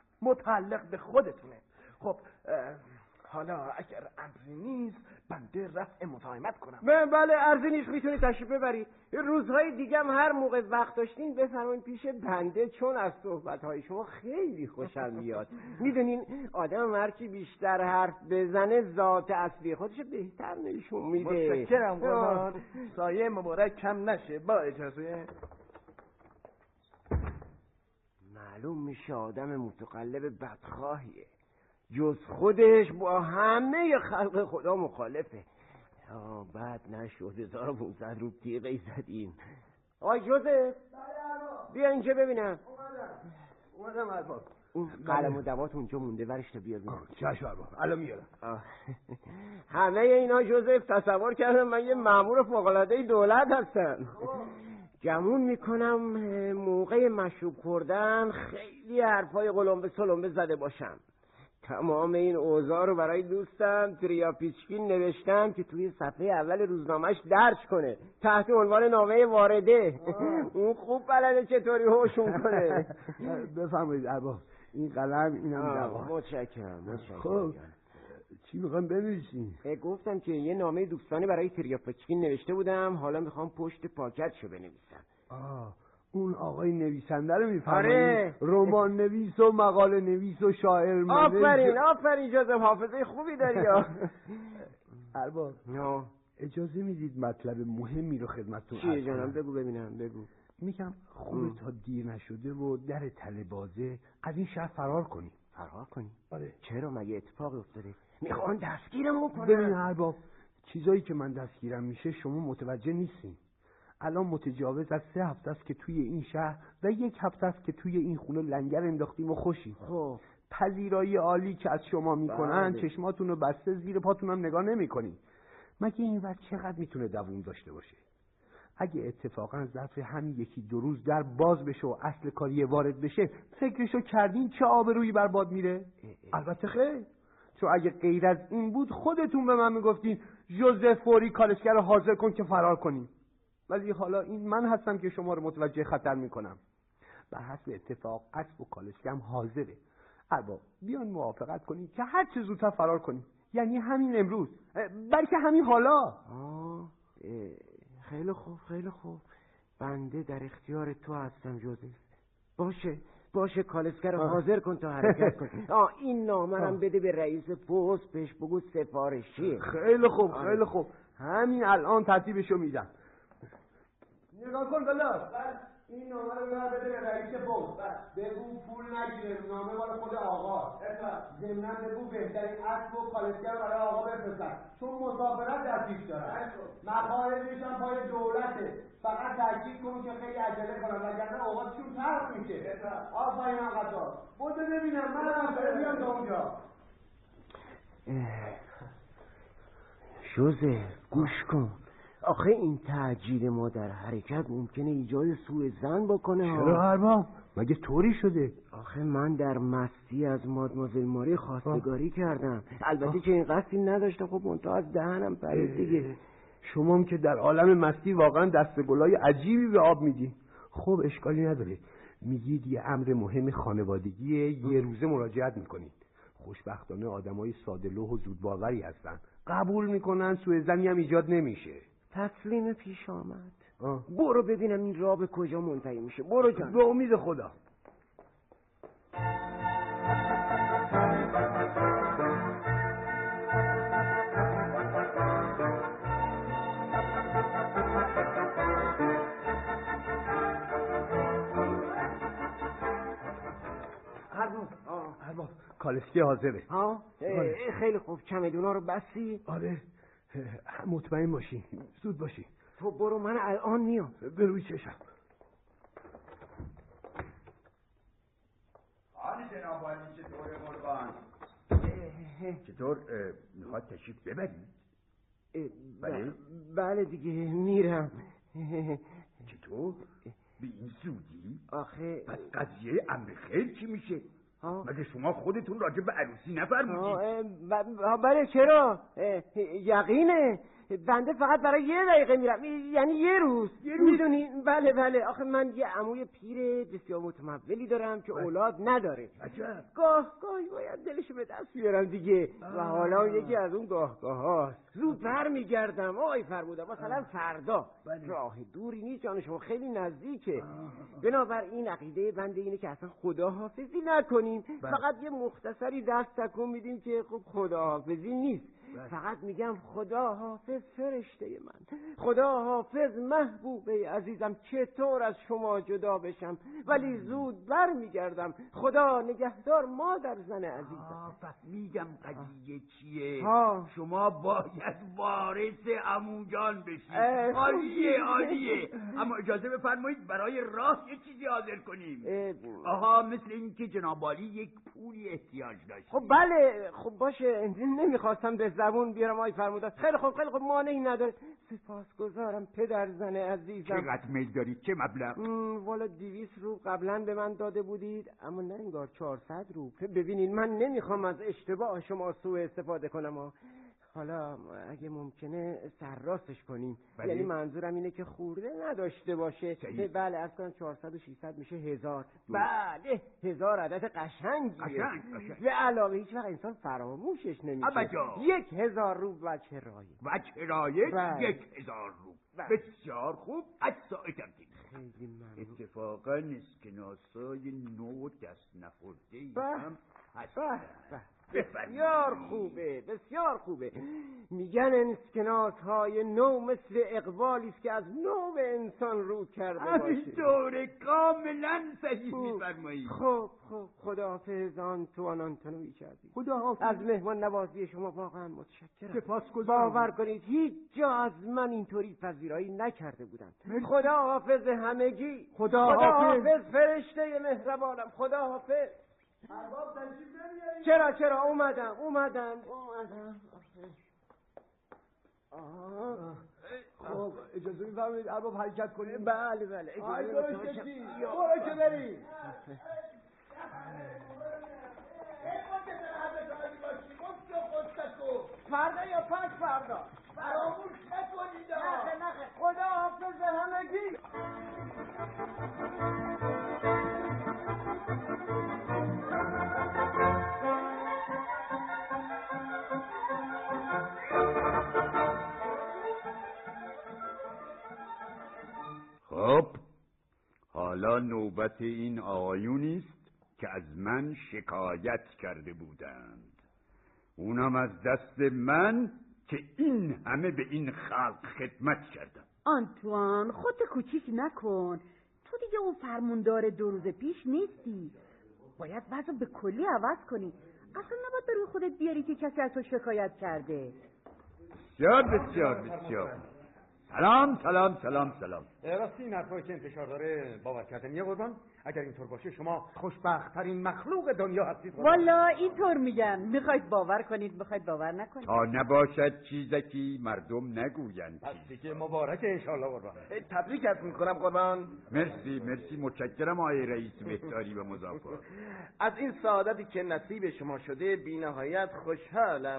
متعلق به خودتونه. خب حالا اگر امری نیست بنده رفع مزاحمت کنم. بله ارزی نیست، میتونید تشریف ببرید. روزهای دیگه هم هر موقع وقت داشتین بفرمایید پیش بنده، چون از صحبتهای شما خیلی خوشم میاد. میدونین آدم هرچی بیشتر حرف بزنه ذات اصلی خودش بهتر نشون میده. متشکرم قربان. سایه مبارک کم نشه. با اجازه. معلوم میشه آدم متقلب بدخواهیه، جز خودش با همه خلق خدا مخالفه. آه بعد نشد هزار و پونصد رو تیغی زدیم. آی جوزف بیا اینجا ببینم. اومدم اومدم الباب. اون قلم و دوات اونجا مونده، ورش تا بیار بیار. چشم ارباب، الان میارم. همه اینا جوزف تصور کردم من یه مأمور فوق‌العاده دولت هستم. گمون میکنم موقع مشروب خوردن خیلی حرفای قلمبه سلمبه زده باشم. تمام این اوضاع رو برای دوستم تریاپیچکین نوشتم که توی صفحه اول روزنامهش درج کنه تحت عنوان نامه وارده. اون خوب بلده چطوری هوشون کنه. بفرمایید ارباب، این قلم اینم دوات. متشکرم متشکرم. خب چی میخوام بنویسین؟ گفتم که یه نامه دوستانه برای تریاپیچکین نوشته بودم، حالا میخوام پشت پاکتشو بنویسم. آه اون آقای نویسنده رو میفرمایید؟ آره. رمان نویس و مقاله نویس و شاعر. آفرین آفرین جوزف، حافظه خوبی داری. ارباب اجازه میدید مطلب مهمی رو خدمتتون عرض کنم؟ چیه جانم؟ بگو ببینم بگو. میگم خوبه تا دیر نشده و در تله بازه از این شهر فرار کنی. فرار کنی؟ آره. چرا؟ مگه اتفاقی افتاده؟ میخوان دستگیرمون کنن. ببین ارباب، چیزایی که من دستگیرم میشه شما متوجه نیستین. الان متجاوز از سه هفته است که توی این شهر و یک هفته است که توی این خونه لنگر انداختیم و خوشیم. خب پذیرایی عالی که از شما میکنن، بله. چشماتون رو بسته زیر پاتون هم نگاه نمیکنین. مگه این وقت چقدر میتونه دووم داشته باشه؟ اگه اتفاقا ظرف همین یکی دو روز در باز بشه و اصل کاری وارد بشه، فکرشو کردین چه آبرویی برباد میره؟ البته خیر، چون اگه غیر از این بود خودتون به من میگفتین جوزف فوری کالسکه رو حاضر کن که فرار کنیم. ولی حالا این من هستم که شما رو متوجه خطر میکنم. به حسب اتفاق اسب و کالسکه هم حاضره. ارباب بیان موافقت کنیم که هر چه زودتر فرار کنیم، یعنی همین امروز، بلکه همین حالا. آه خیلی خوب خیلی خوب، بنده در اختیار تو هستم جوزف. باشه باشه، کالسکه رو حاضر کن تا حرکت کن. آه این نامه رو بده به رئیس پست، بهش بگو سفارشی. خیلی خوب خیلی خوب، همین الان ترتیبشو میدم. نگاه کن دلاش، این نامه رو ببر بده به رئیس پست. بگو پول نگیره، نامه مال خود آقا. ضمناً بگو بهترین اسب و کالسکه رو برای آقا بفرستن، چون مسافرت در پیش دارن. مخارجش هم پای دولته. فقط تاکید کن که خیلی عجله کنن وگرنه اوقاتشون تلخ میشه. آفرین آقا، بوده ببینم من هم بیام تا اونجا. جوزف گوش کن، آخه این تعجیل ما در حرکت ممکنه ایجاد سوء ظن بکنه. چرا ارباب؟ مگه طوری شده؟ آخه من در مستی از مادمازل ماری خواستگاری کردم، البته که این قصدی نداشته. خب منتها از دهنم پرید دیگه. شما هم که در عالم مستی واقعا دست گلای عجیبی به آب میدین. خب اشکالی نداره، میگید یه امر مهم خانوادگیه، یه روزه مراجعت میکنید. خوشبختانه آدمای ساده لوح و زود باوری هستن، قبول میکنن، سوء ظنی هم ایجاد نمیشه. تسلیم پیش آمد. آه. برو ببینم این راه به کجا منتهی میشه. برو جان. به امید خدا. ارباب کالسکه حاضره. ها خیلی خوب، چمدونا رو بستی؟ آره مطمئن باشی، زود باشی. تو برو، من الان میام. به روی چشم. حالی جناب عالی چطور قربان؟ چطور میخواد تشریف ببرید؟ بله بله دیگه میرم. چطور؟ به این زودی؟ آخه پس قضیه امر خیر چی میشه؟ مگه شما خودتون راجع به عروسی نفرمودید؟ بله چرا؟ یقینه، بنده فقط برای یه دقیقه میرم، یعنی یه روز. یه روز؟ میدونی؟ بله بله، آخه من یه عموی پیر بسیار متمولی دارم که اولاد نداره. عجب. گاه گاهی باید دلشو به دست بیارم دیگه. و حالا یکی از اون گاه گاه هاست. زود بر میگردم آقای فرموده، مثلا فردا. بله. راه دوری نیست، جان شما خیلی نزدیکه. بنابراین عقیده بنده اینه که اصلا خداحافظی نکنیم. بله. فقط یه مختصری دست تکون میدیم که خب خداحافظی نیست. فقط میگم خدا حافظ فرشته من، خدا حافظ محبوبه عزیزم، چطور از شما جدا بشم، ولی زود بر میگردم. خدا نگهدار مادر زن عزیزم. پس میگم قضیه چیه؟ ها. شما باید وارث عموجان بشید. عالیه عالیه، اما اجازه بفرمایید برای راه یه چیزی حاضر کنیم. آها، مثل اینکه جناب عالی یک پولی احتیاج داشت. خب بله، خب باشه، نمیخواستم به زبون بیارم آی فرمودن. خیلی خوب خیلی خوب، مانعی نداره. سپاسگزارم پدر زن عزیزم. چقدر میل دارید؟ چه مبلغ؟ والا دویست روب قبلا به من داده بودید، اما نه انگار چهارصد روب. ببینید من نمیخوام از اشتباه شما سوء استفاده کنم ها. حالا اگه ممکنه سرراستش کنیم. بله. یعنی منظورم اینه که خورده نداشته باشه. صحیح. بله از کنم چهارصد و ششصد میشه هزار. بله هزار عدد قشنگیه. قشنگ قشنگ. به علاوه هیچ وقت انسان فراموشش نمیشه. ابدا. یک هزار روب وجه رایج. وجه رایج. بله. یک هزار روب. بله. بسیار خوب. از ساعتم دید. خیلی ممنون. اتفاقا اسکناسای نو دست نخورده هم هست. بسیار خوبه بسیار خوبه. میگن اسکناس های نو مثل اقبالی است که از نو به انسان رو کرده باشه. همینطوره، کاملا صحیح میفرمایید. خب خب خداحافظ آنتوان آنتونویچ عزیز. خداحافظ. از مهمان نوازی شما واقعا متشکرم. سپاسگزارم. باور کنید هیچ جا از من اینطوری پذیرایی نکرده بودم. خداحافظ همگی. خداحافظ فرشته مهربانم. خداحافظ. ارباب تشریف نمیاری؟ چرا چرا اومدم اومدم اومدم آه. خب اجازه میفرمایید ارباب حرکت کنیم؟ بله بله اجازه میفرمایید. برو که بریم. فردا یا پنج فردا فراموش نکنید. نخه نخه. خدا حافظ همگی. خب حالا نوبت این آقایونی است که از من شکایت کرده بودند، اونم از دست من که این همه به این خلق خدمت کردم. آنتوان خودت کوچیک نکن، تو دیگه اون فرموندار دو روز پیش نیستی، باید وضع به کلی عوض کنی. اصلا نباید به روی خودت بیاری که کسی از تو شکایت کرده. بسیار بسیار بسیار. سلام سلام سلام سلام. راستی این حرفایی که انتشار داره باور کردنیه قربان؟ اگر اینطور باشه شما خوشبخت‌ترین مخلوق دنیا هستید. والا اینطور میگن، میخواید باور کنید میخواید باور نکنید. تا نباشد چیزکی مردم نگویند. پس دیگه مبارکه انشالله قربان. تبریک عرض میکنم قربان. مرسی مرسی متشکرم آقای رئیس بهداری و مضافات. از این سعادتی که نصیب شما شده بی نهایت خوشحالم.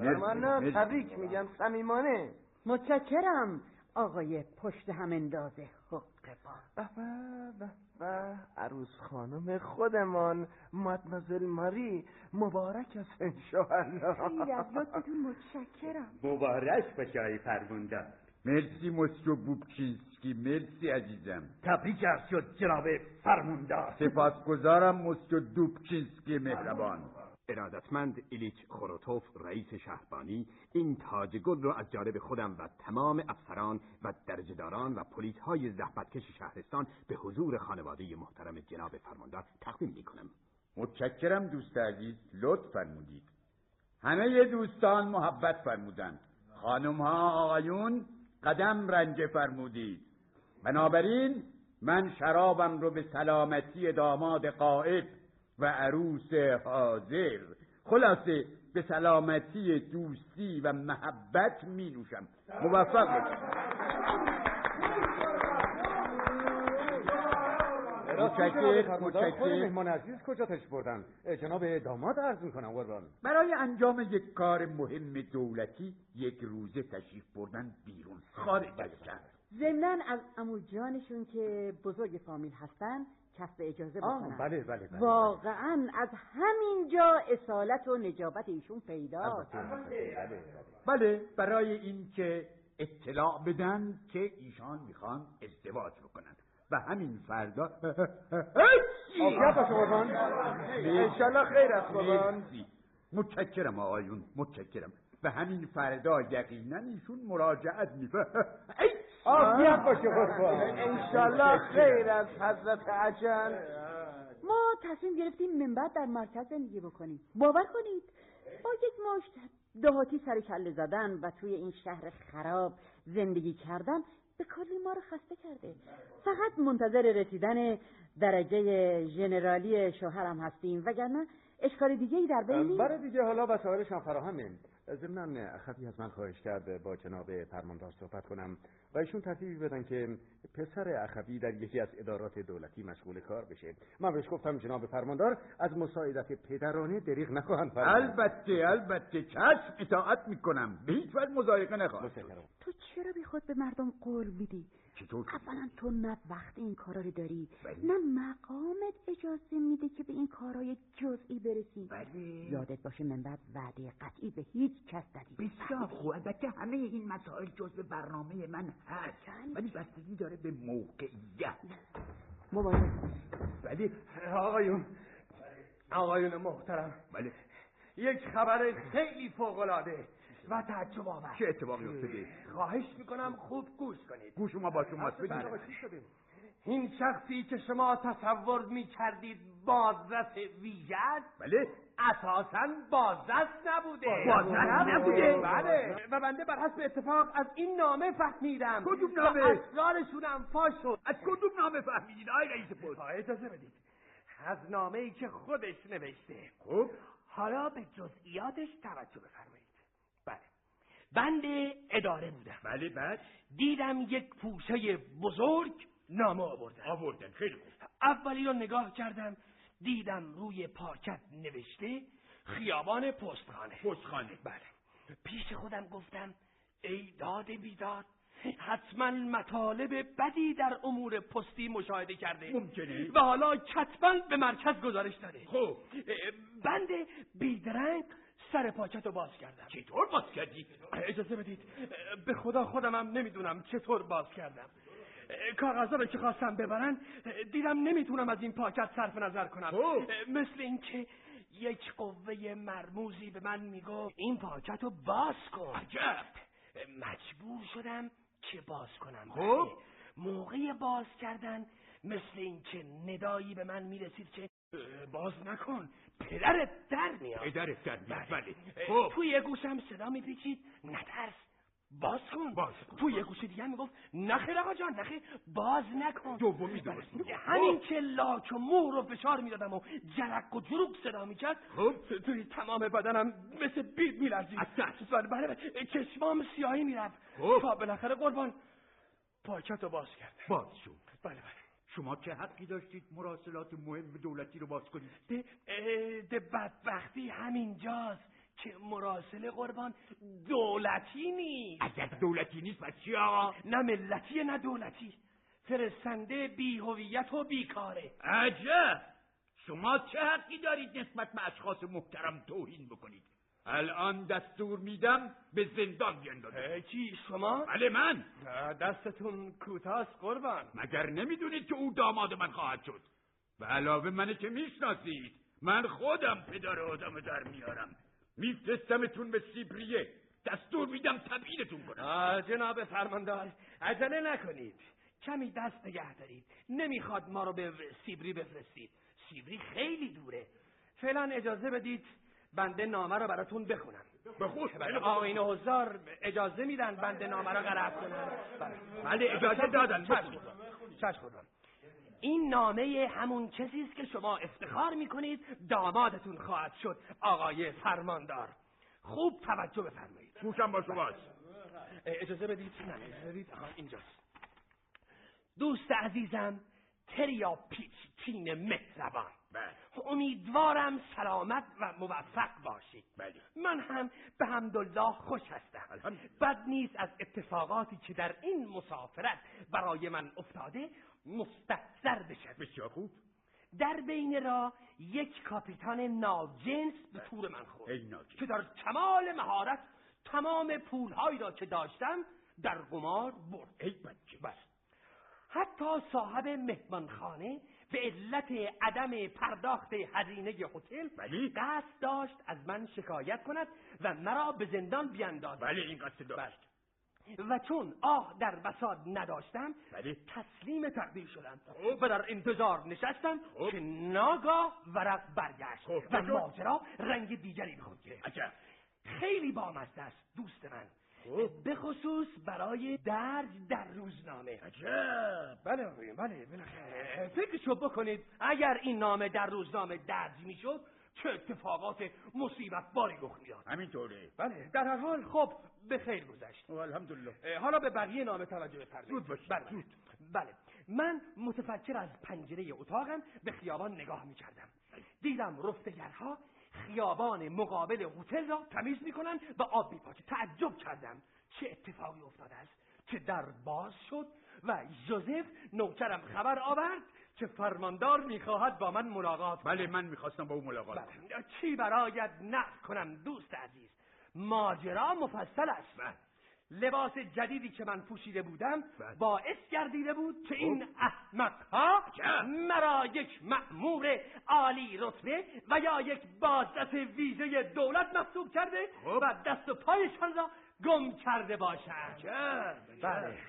من تبریک میگم صمیمانه. متشکرم آقای پشت هم اندازه حق با. به به به عروس خانم خودمان مادمزل ماری مبارک است انشاءالله. خیلی از لطفتون متشکرم. مبارک باشه آقای فرماندار. مرسی مسیو بوبچینسکی، مرسی عزیزم. تبریک عرض شد جناب فرماندار. سپاسگزارم مسیو دوبچینسکی مهربان. ارادتمند ایلیچ خروتوف رئیس شهربانی این تاج گل را از جانب خودم و تمام افسران و درجهداران و پلیس های زحمتکش شهرستان به حضور خانواده محترم جناب فرماندار تقدیم می کنم. متشکرم دوست عزیز، لطف فرمودید. همه دوستان محبت فرمودند، خانم ها آقایون قدم رنجه فرمودید. بنابراین من شرابم رو به سلامتی داماد غائب و عروس حاضر، خلاصه به سلامتی دوستی و محبت می نوشم. موفق باشید. متشکرم متشکرم. مهمان عزیز کجا تشریف بردن؟ جناب داماد عرض میکنم قربان. برای انجام یک کار مهم دولتی یک روزه تشریف بردن بیرون خارج از شهر. ضمناً از عمو جانشون که بزرگ فامیل هستن کسب اجازه بکنن. بله بله بله. واقعاً از همینجا اصالت و نجابت ایشون پیداست. بله بله. بله برای این که اطلاع بدن که ایشان میخوان ازدواج بکنن و همین فردا آفیت باشه قربان. انشالله خیر است قربان. متشکرم آقایون متشکرم. و همین فردا یقینا ایشون مراجعت میفه. عافیت باشه قربان. انشالله خیر از حضرت عجل. ما تصمیم گرفتیم منبر در مرکز زندگی بکنیم. باور کنید با یک مشت دهاتی سر کله زدن و توی این شهر خراب زندگی کردن به کلی ما رو خسته کرده. فقط منتظر رسیدن درجه ژنرالی شوهرم هستیم، وگرنه اشکال دیگه ای در بین نیست. برای دیگه حالا وسایلش هم فراهمه. ضمن اخوی از من خواهش کرد با جناب فرماندار صحبت کنم و ایشون ترتیبی بدن که پسر اخوی در یکی از ادارات دولتی مشغول کار بشه. من بهش گفتم جناب فرماندار از مساعدت پدرانه دریغ نخواهند فرمود. البته البته چشم اطاعت میکنم، به هیچ وجه مضایقه نخواهم. تو چرا بی خود به مردم قول میدی؟ چطور؟ اولا تو نه وقت این کارا رو داری بلی. نه مقامت اجازه میده که به این کارهای جزئی برسی. بله. یادت باشه من بعد وعده قطعی به هیچ کس ندی. بسیار خوب، البته همه این مسائل جزء برنامه من هست، ولی بستگی داره به موقعیت. مبارک. ولی آقایون آقایون محترم، بله، یک خبر خیلی فوق‌العاده و تعجب آور. چه اتفاقی افتاده؟ خواهش میکنم خوب گوش کنید. گوش ما با شما است. این شخصی که شما تصور میکردید بازرس ویژه است، بله، اساساً بازرس نبوده. بازرس نبوده؟ بله. و بنده بر حسب اتفاق از این نامه فهمیدم. کدوم نامه؟ اسرارشون هم فاش شد. از کدوم نامه فهمیدید آقای رئیس پست؟ اجازه بدید. از نامه ای که خودش نوشته. خب حالا به جزئیاتش توجه بفرمایید. بله، بنده اداره بودم. بله، بعد دیدم یک پوشه بزرگ نامه آوردن. آوردن خیلی خوب. اولی رو نگاه کردم، دیدم روی پاکت نوشته خیابان پستخانه. پستخانه. بله. پیش خودم گفتم ای داد بیداد، حتما مطالب بدی در امور پستی مشاهده کرده. ممکنه. و حالا کتباً به مرکز گزارش داده. خب بنده بیدرنگ سر پاکت رو باز کردم. چطور باز کردی؟ اجازه بدید، به خدا خودم هم نمیدونم چطور باز کردم. کاغذها رو که خواستم ببرن دیدم نمیتونم از این پاکت صرف نظر کنم. اوه. مثل اینکه یک قوه مرموزی به من میگفت این پاکت رو باز کن. عجب. مجبور شدم که باز کنم. خب موقع باز کردن مثل اینکه ندایی به من میرسید که باز نکن، پدرت در میاد. پدرت در میاد. بله. خب توی گوشم صدا میپیچید نترس، باز کن. باز کن. توی گوش دیگه میگفت نخیر آقا جان، نخیر، باز نکن. دومی درست میگه. همین که لاک و مهر رو فشار میدادم و جرق و جروب صدا میکرد، خب توی تمام بدنم مثل بید میلرزید. بله بله، چشمام سیاهی میرفت. خب تا بالاخره قربان پاکت رو باز کردم. باز شد. بله بله. شما چه حقی داشتید مراسلات مهم دولتی رو باز کنید؟ ده, ده بدبختی همینجاست که مراسل قربان دولتی نیست. اگر دولتی نیست پس چی آقا؟ نه ملتی نه دولتی، فرستنده بی هویت و بیکاره. عجب. شما چه حقی دارید نسبت به اشخاص محترم توهین بکنید؟ الان دستور میدم به زندان بیاندازید. کی شما؟ بله من. دستتون کوتاست قربان. مگر نمیدونید که او داماد من خواهد شد؟ و علاوه منه که میشناسید، من خودم پدر آدم در میارم. میفرستمتون به سیبریه، دستور میدم تبعیدتون کنم. جناب فرماندار عجله نکنید، کمی دست نگه دارید. نمیخواد ما رو به سیبری بفرستید، سیبری خیلی دوره. فعلا اجازه بدید بنده نامه رو براتون بخونم. بخون. آقایون حضار اجازه میدن بنده نامه رو قرائت کنم؟ بله اجازه دادن. چشم خودم. این نامه همون چیزی است که شما افتخار میکنید دامادتون خواهد شد آقای فرماندار. خوب توجه بفرمایید. گوشم با شماست. اجازه بدید. نه اجازه بدید. آها اینجاست. دوست عزیزم تریا پیچ چین مهربان، امیدوارم سلامت و موفق باشید. بله. من هم به حمدالله خوش هستم. بد نیست از اتفاقاتی که در این مسافرت برای من افتاده مستحضر بشد. بسیار خوب. در بین راه یک کاپیتان ناجنس به تور من خورد که در کمال مهارت تمام پولهایی را که داشتم در قمار برد. ای بچه. بس حتی صاحب مهمانخانه به علت عدم پرداخت هزینه هتل قصد داشت از من شکایت کند و مرا به زندان بیاندازد. بله این قصد داشت. و چون آه در بساط نداشتم بله. تسلیم تقدیر شدم و در انتظار نشستم خوب. که ناگاه ورق برگشت خوب. و ماجرا رنگ دیگری به خود گرفت. عجب. خیلی بامزه است دوست من، به خصوص برای درج در روزنامه. عجب. بله بله بله. فکرشو بکنید اگر این نامه در روزنامه درج میشد چه اتفاقات مصیبت باری رخ میاد. همینطوره. بله در هر حال خب به خیر گذشت. الحمدلله. حالا به بقیه نامه توجه بفرمایید. زود باشید. بله. زود. بله من متفکر از پنجره اتاقم به خیابان نگاه میکردم. دیدم رفتگرها خیابان مقابل هتل را تمیز میکنن و آب میپاچه. تعجب کردم چه اتفاقی افتاده است که در باز شد و جوزف نوکرم خبر آورد که فرماندار میخواهد با من ملاقات. بله من میخواستم با او ملاقات کنم. بله. چی برایت نقل کنم دوست عزیز؟ ماجرا مفصل است. بله. لباس جدیدی که من پوشیده بودم بله. باعث گردیده بود که این احمقها مرا یک مأمور عالی رتبه و یا یک بازرس ویژه دولت محسوب کرده خوب. و دست و پایشان را گم کرده باشند. بله.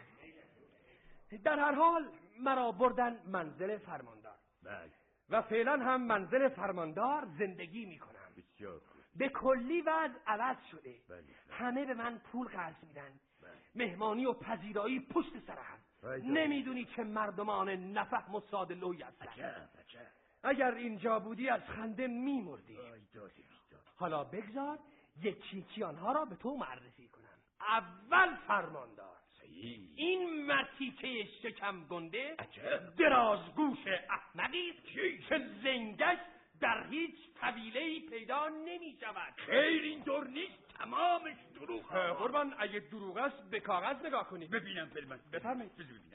در هر حال مرا بردن منزل فرماندار. بله. و فعلا هم منزل فرماندار زندگی میکنم. بسیار. به کلی وضع عوض شده. بله. بله. همه به من پول قرض میدن. بله. مهمانی و پذیرایی پشت سر هم. نمیدونی که مردمان نفهم و ساده لوحی هستن. اگر اینجا بودی از خنده میمردی. حالا بگذار یکی یکی آنها را به تو معرفی کنم. اول فرماندار صحیح. این مرتیکه شکم گنده درازگوش احمقی که زنگش در هیچ قبیله‌ای پیدا نمی شود. خیر اینطور نیست، تمامش دروغ. قربان اگه دروغ است به کاغذ نگاه کنید. ببینم فیلم. بفرمایید. ببینم.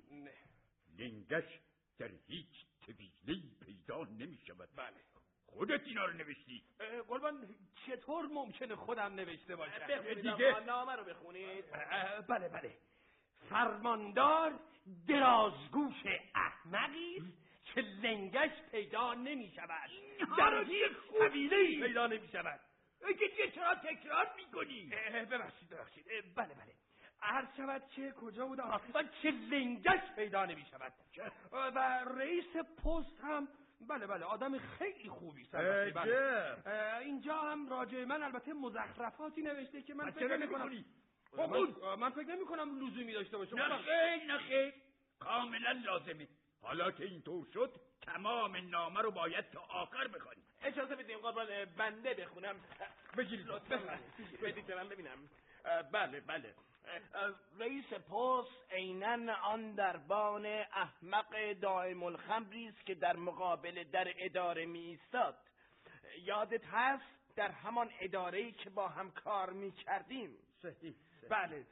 زنگش در هیچ قبیله‌ای پیدا نمی شود. بله. خودت اینا رو نوشتی؟ قربان چطور ممکنه خودم نوشته باشم؟ دیگه نامه رو بخونید. بله بله. فرماندار درازگوش احمقی است که لنگش پیدا نمی شود. در هیچ قبیله‌ای پیدا نمی شود. اگه چرا تکرار میکنی؟ ببخشید ببخشید. بله بله. عرض شود که کجا بودم؟ و که لنگش پیدا نمی شود. و رئیس پست هم بله بله آدم خیلی خوبی است. بله. اینجا هم راجع من البته مزخرفاتی نوشته که من فکر نمی‌کنم. من, من فکر نمی‌کنم لزومی داشته باشه. نه خیر نه خیر کاملا لازمه. حالا که اینطور شد تمام نامه رو باید تا آخر بخونیم. اجازه بدیم قربان بنده بخونم. بگیرید لطفا. بدید من ببینم. بله بله. رئیس پست عیناً آن دربان احمق دائم الخمری است که در مقابل در اداره می ایستاد. یادت هست در همان اداره‌ای که با هم کار می کردیم؟ صحیح. بله.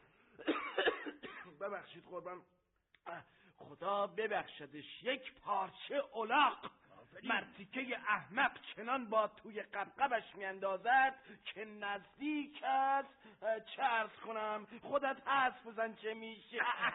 ببخشید قربان، خدا ببخشدش، یک پارچه الاغ مرتیکه احمق چنان با توی قبقبش میاندازد که نزدیک است چه عرض کنم خودت حس بزن چه میشه.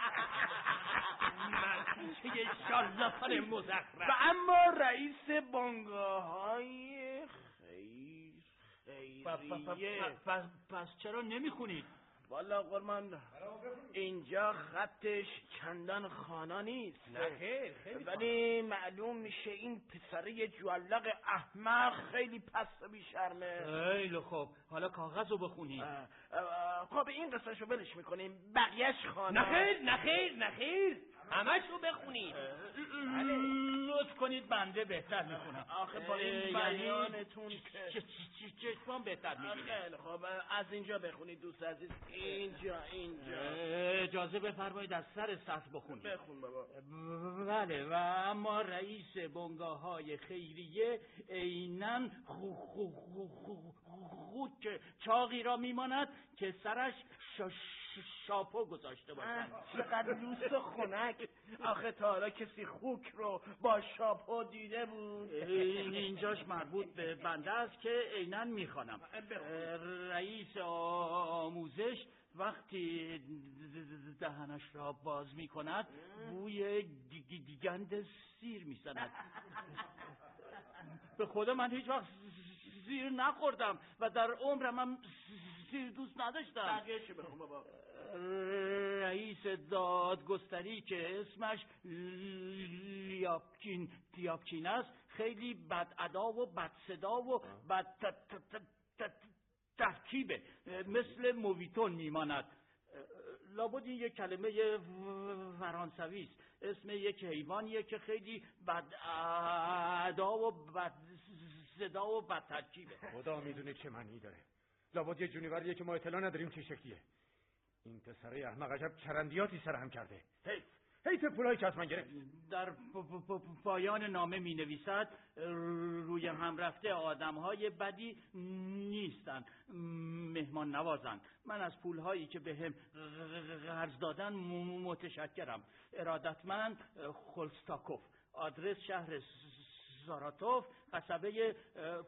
مرتیکه شالاتان مزخرف. و اما رئیس بنگاه‌های خیر خیریه. پس چرا نمیخونید؟ والا قرمان اینجا خطش چندان خوانا نیست. نه خیر خیلی ولی معلوم میشه این پسره جوالق احمق خیلی پس و بیشرمه. خیلی خوب حالا کاغذ رو بخونید. خب این قصهش رو بلش میکنیم بقیهش خوانا. نه خیر نه خیر نه خیر همش رو بخونید. لطف کنید بنده بهتر میخونم. آخه با این بیانتون که چشمان بهتر میبینه. خیلی خوب از اینجا بخونید دوست عزیز. اینجا اینجا اجازه بفرمایید از سر سطح بخونید. بخون بابا. بله. و اما رئیس بنگاه‌های خیریه عیناً خو خو خو خو خو چاقی را میماند که سرش شاپو گذاشته باشد. چقدر دوست خنک. آخه تا حالا کسی خوک رو با شاپو دیده بود؟ اینجاش مربوط به بنده است که عیناً میخوانم. رئیس آموزش وقتی دهنش را باز می کند بوی گند سیر می زند. به خدا من هیچ وقت سیر نخوردم و در عمرم هم سیر دوست نداشتم. بقیه چه بخون بابا؟ رئیس دادگستری که اسمش لیاپکین دیاپکین است خیلی بد ادا و بد صدا و بد ترکیبه، مثل مویتون میماند. لابد این یک کلمه فرانسوی است، اسم یک حیوانیه که خیلی بد ادا و بد صدا و بد ترکیبه. خدا میدونه چه معنی داره. لابد یه جونوریه که ما اطلاع نداریم چه شکلیه. این پسره احمق عجب چرندیاتی سرهم کرده. حیف حیف پولایی که از من گرفت. در پایان نامه می نویسد روی هم رفته آدم های بدی نیستن، مهمان نوازن. من از پولهایی که به هم قرض دادن متشکرم. ارادتمند خلستاکوف، آدرس شهر ساراتوف، قصبه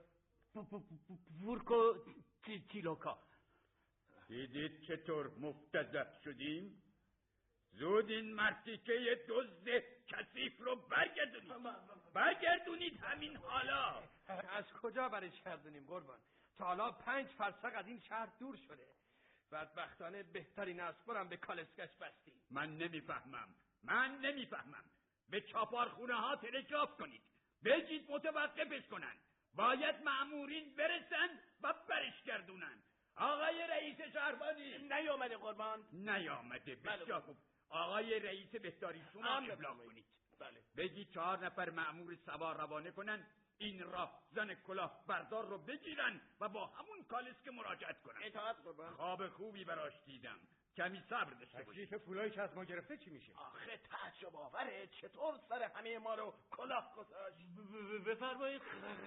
پورکو تیلوکا. دیدید چطور مفتضح شدیم؟ زود این مرتیکه دزد کثیف رو برگردونید. برگردونید همین حالا. از کجا برش گردونیم قربان؟ تا حالا پنج فرسخ از این شهر دور شده. بدبختانه بهترین اسبارم به کالسکش بستیم. من نمیفهمم من نمیفهمم به چاپارخونه ها تلگراف کنید، بگید متوقفش کنن. باید مأمورین برسن و برش گردونن. آقای رئیس شهربانی نیامده قربان؟ نیامده. بسیار خوب. آقای رئیس بهداری شما ابلاغ کنید. بله. بگید چهار نفر مأمور سوار روانه کنن، این راه زن کلاه بردار رو بگیرن و با همون کالسکه مراجعت کنن. اطاعت قربان. خواب خوبی براش دیدم. کمی صبر داشته باشید. تکلیف پولایی که از ما گرفته چی میشه؟ آخه تعجب آوره، چطور سر همه ما رو کلاه گذاشت؟ بفرمایید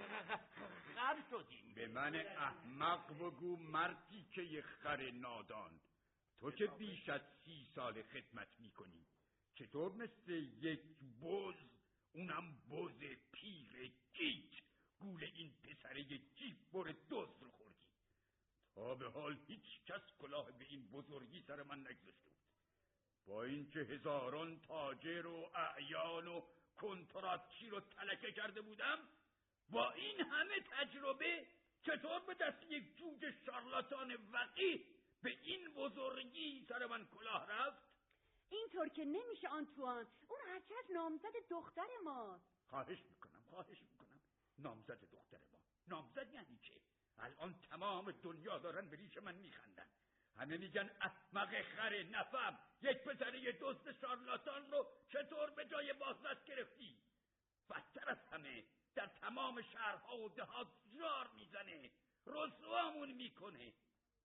خر شدیم. به من احمق بگو مردی که یه خر نادان. تو که بیش از سی سال خدمت میکنی، چطور مثل یک بز، اونم بز پیر گیج، گول این پسره جیب بر دوست رو خوردی؟ تا به حال هیچ کس کلاه به این بزرگی سر من نگذاشته بود. با اینکه هزاران تاجر و اعیان و کنتراتچی رو تلکه کرده بودم، با این همه تجربه چطور به دست یک جوجه شارلاتان وقیح به این بزرگی سر من کلاه رفت؟ اینطور که نمیشه آنتوان، اون هرچه از نامزد دختر ماست. خواهش میکنم خواهش میکنم نامزد دختر ما. نامزد یعنی چه؟ الان تمام دنیا دارن به ریش من میخندن. همه میگن احمق خر نفهم، یک پسره دوست شارلاتان رو چطور به جای بازداشت گرفتی؟ بدتر از همه در تمام شهرها و دهات جار میزنه، رسوامون میکنه.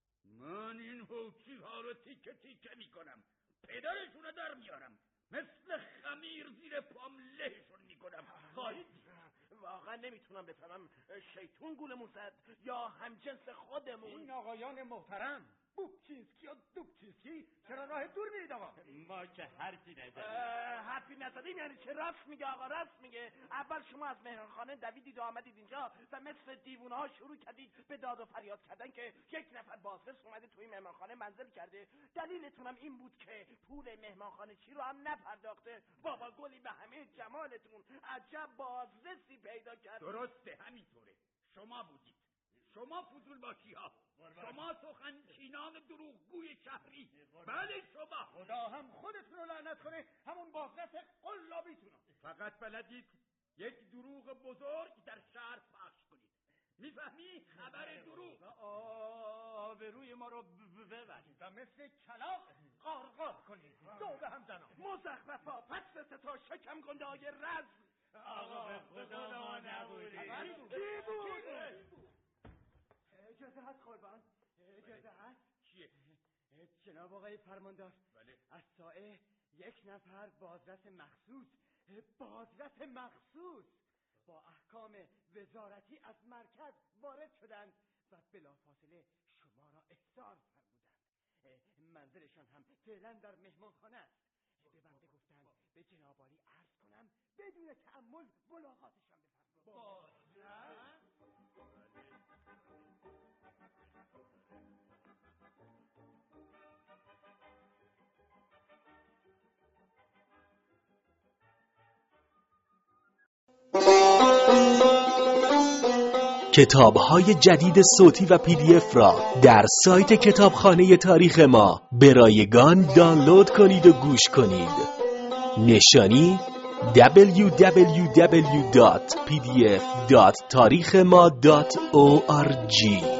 من این حوچی ها رو تیکه تیکه میکنم، پدرشون رو در میارم، مثل خمیر زیر پام لهشون میکنم. خواهید واقعا نمیتونم بفهمم شیطون گولمون زد یا همجنس خودمون. این آقایان محترم، بوبچینسکی و دوبچینسکی، چرا راه دور میرید آقا؟ ما که حرفی نزدیم. حرفی نزدیم یعنی چه؟ راست میگه آقا، راست میگه. اول شما از مهمانخانه دویدید و آمدید اینجا و مثل دیوونه ها شروع کردید به داد و فریاد کردن که یک نفر بازرس اومده توی مهمانخانه منزل کرده. دلیلتون هم این بود که پول مهمانخانه چی رو هم نپرداخته. بابا گلی به همه جمالتون، عجب بازرسی پیدا کرد. درسته، همینطوره. شما بودید، شما فضول باشی ها، شما سخن چینان دروغگوی شهری. بله شما. خدا هم خودتون رو لعنت کنه، همون بازرس قلابیتون رو. فقط بلدید یک دروغ بزرگ در شهر پخش کنید. میفهمی؟ خبر دروغ. آبروی ما رو ببرید و مثل کلاغ قارقار کنید، دو به هم زنان. مزخرفا، پس تا شکم گنده های رزم. آقا به خدا ما نبودیم. کی بود؟ اجازه هست قربان، اجازه هست. چیه؟ جناب آقای فرماندار، بله. از سائه یک نفر بازرس مخصوص، بازرس مخصوص با احکام وزارتی از مرکز وارد شدند و بلافاصله شما را احضار فرمودند. منزلشان هم فعلا در مهمانخانه است. به بنده گفتند به جناب عالی عرض کنم بدون تأمل ملاقاتشان بفرمایید. بازرس؟ کتاب‌های جدید صوتی و پی دی اف را در سایت کتابخانه تاریخ ما به رایگان دانلود کنید و گوش کنید. نشانی دبلیو دبلیو دبلیو دات پی دی اف دات تاریخ ما دات او آر جی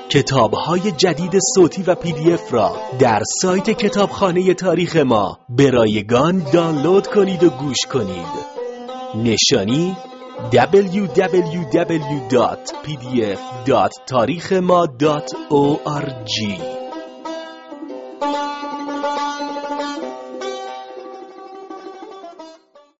کتاب‌های جدید صوتی و پی دی اف را در سایت کتابخانه تاریخ ما به رایگان دانلود کنید و گوش کنید. نشانی دبلیو دبلیو دبلیو دات پی دی اف دات تاریخ ما دات او آر جی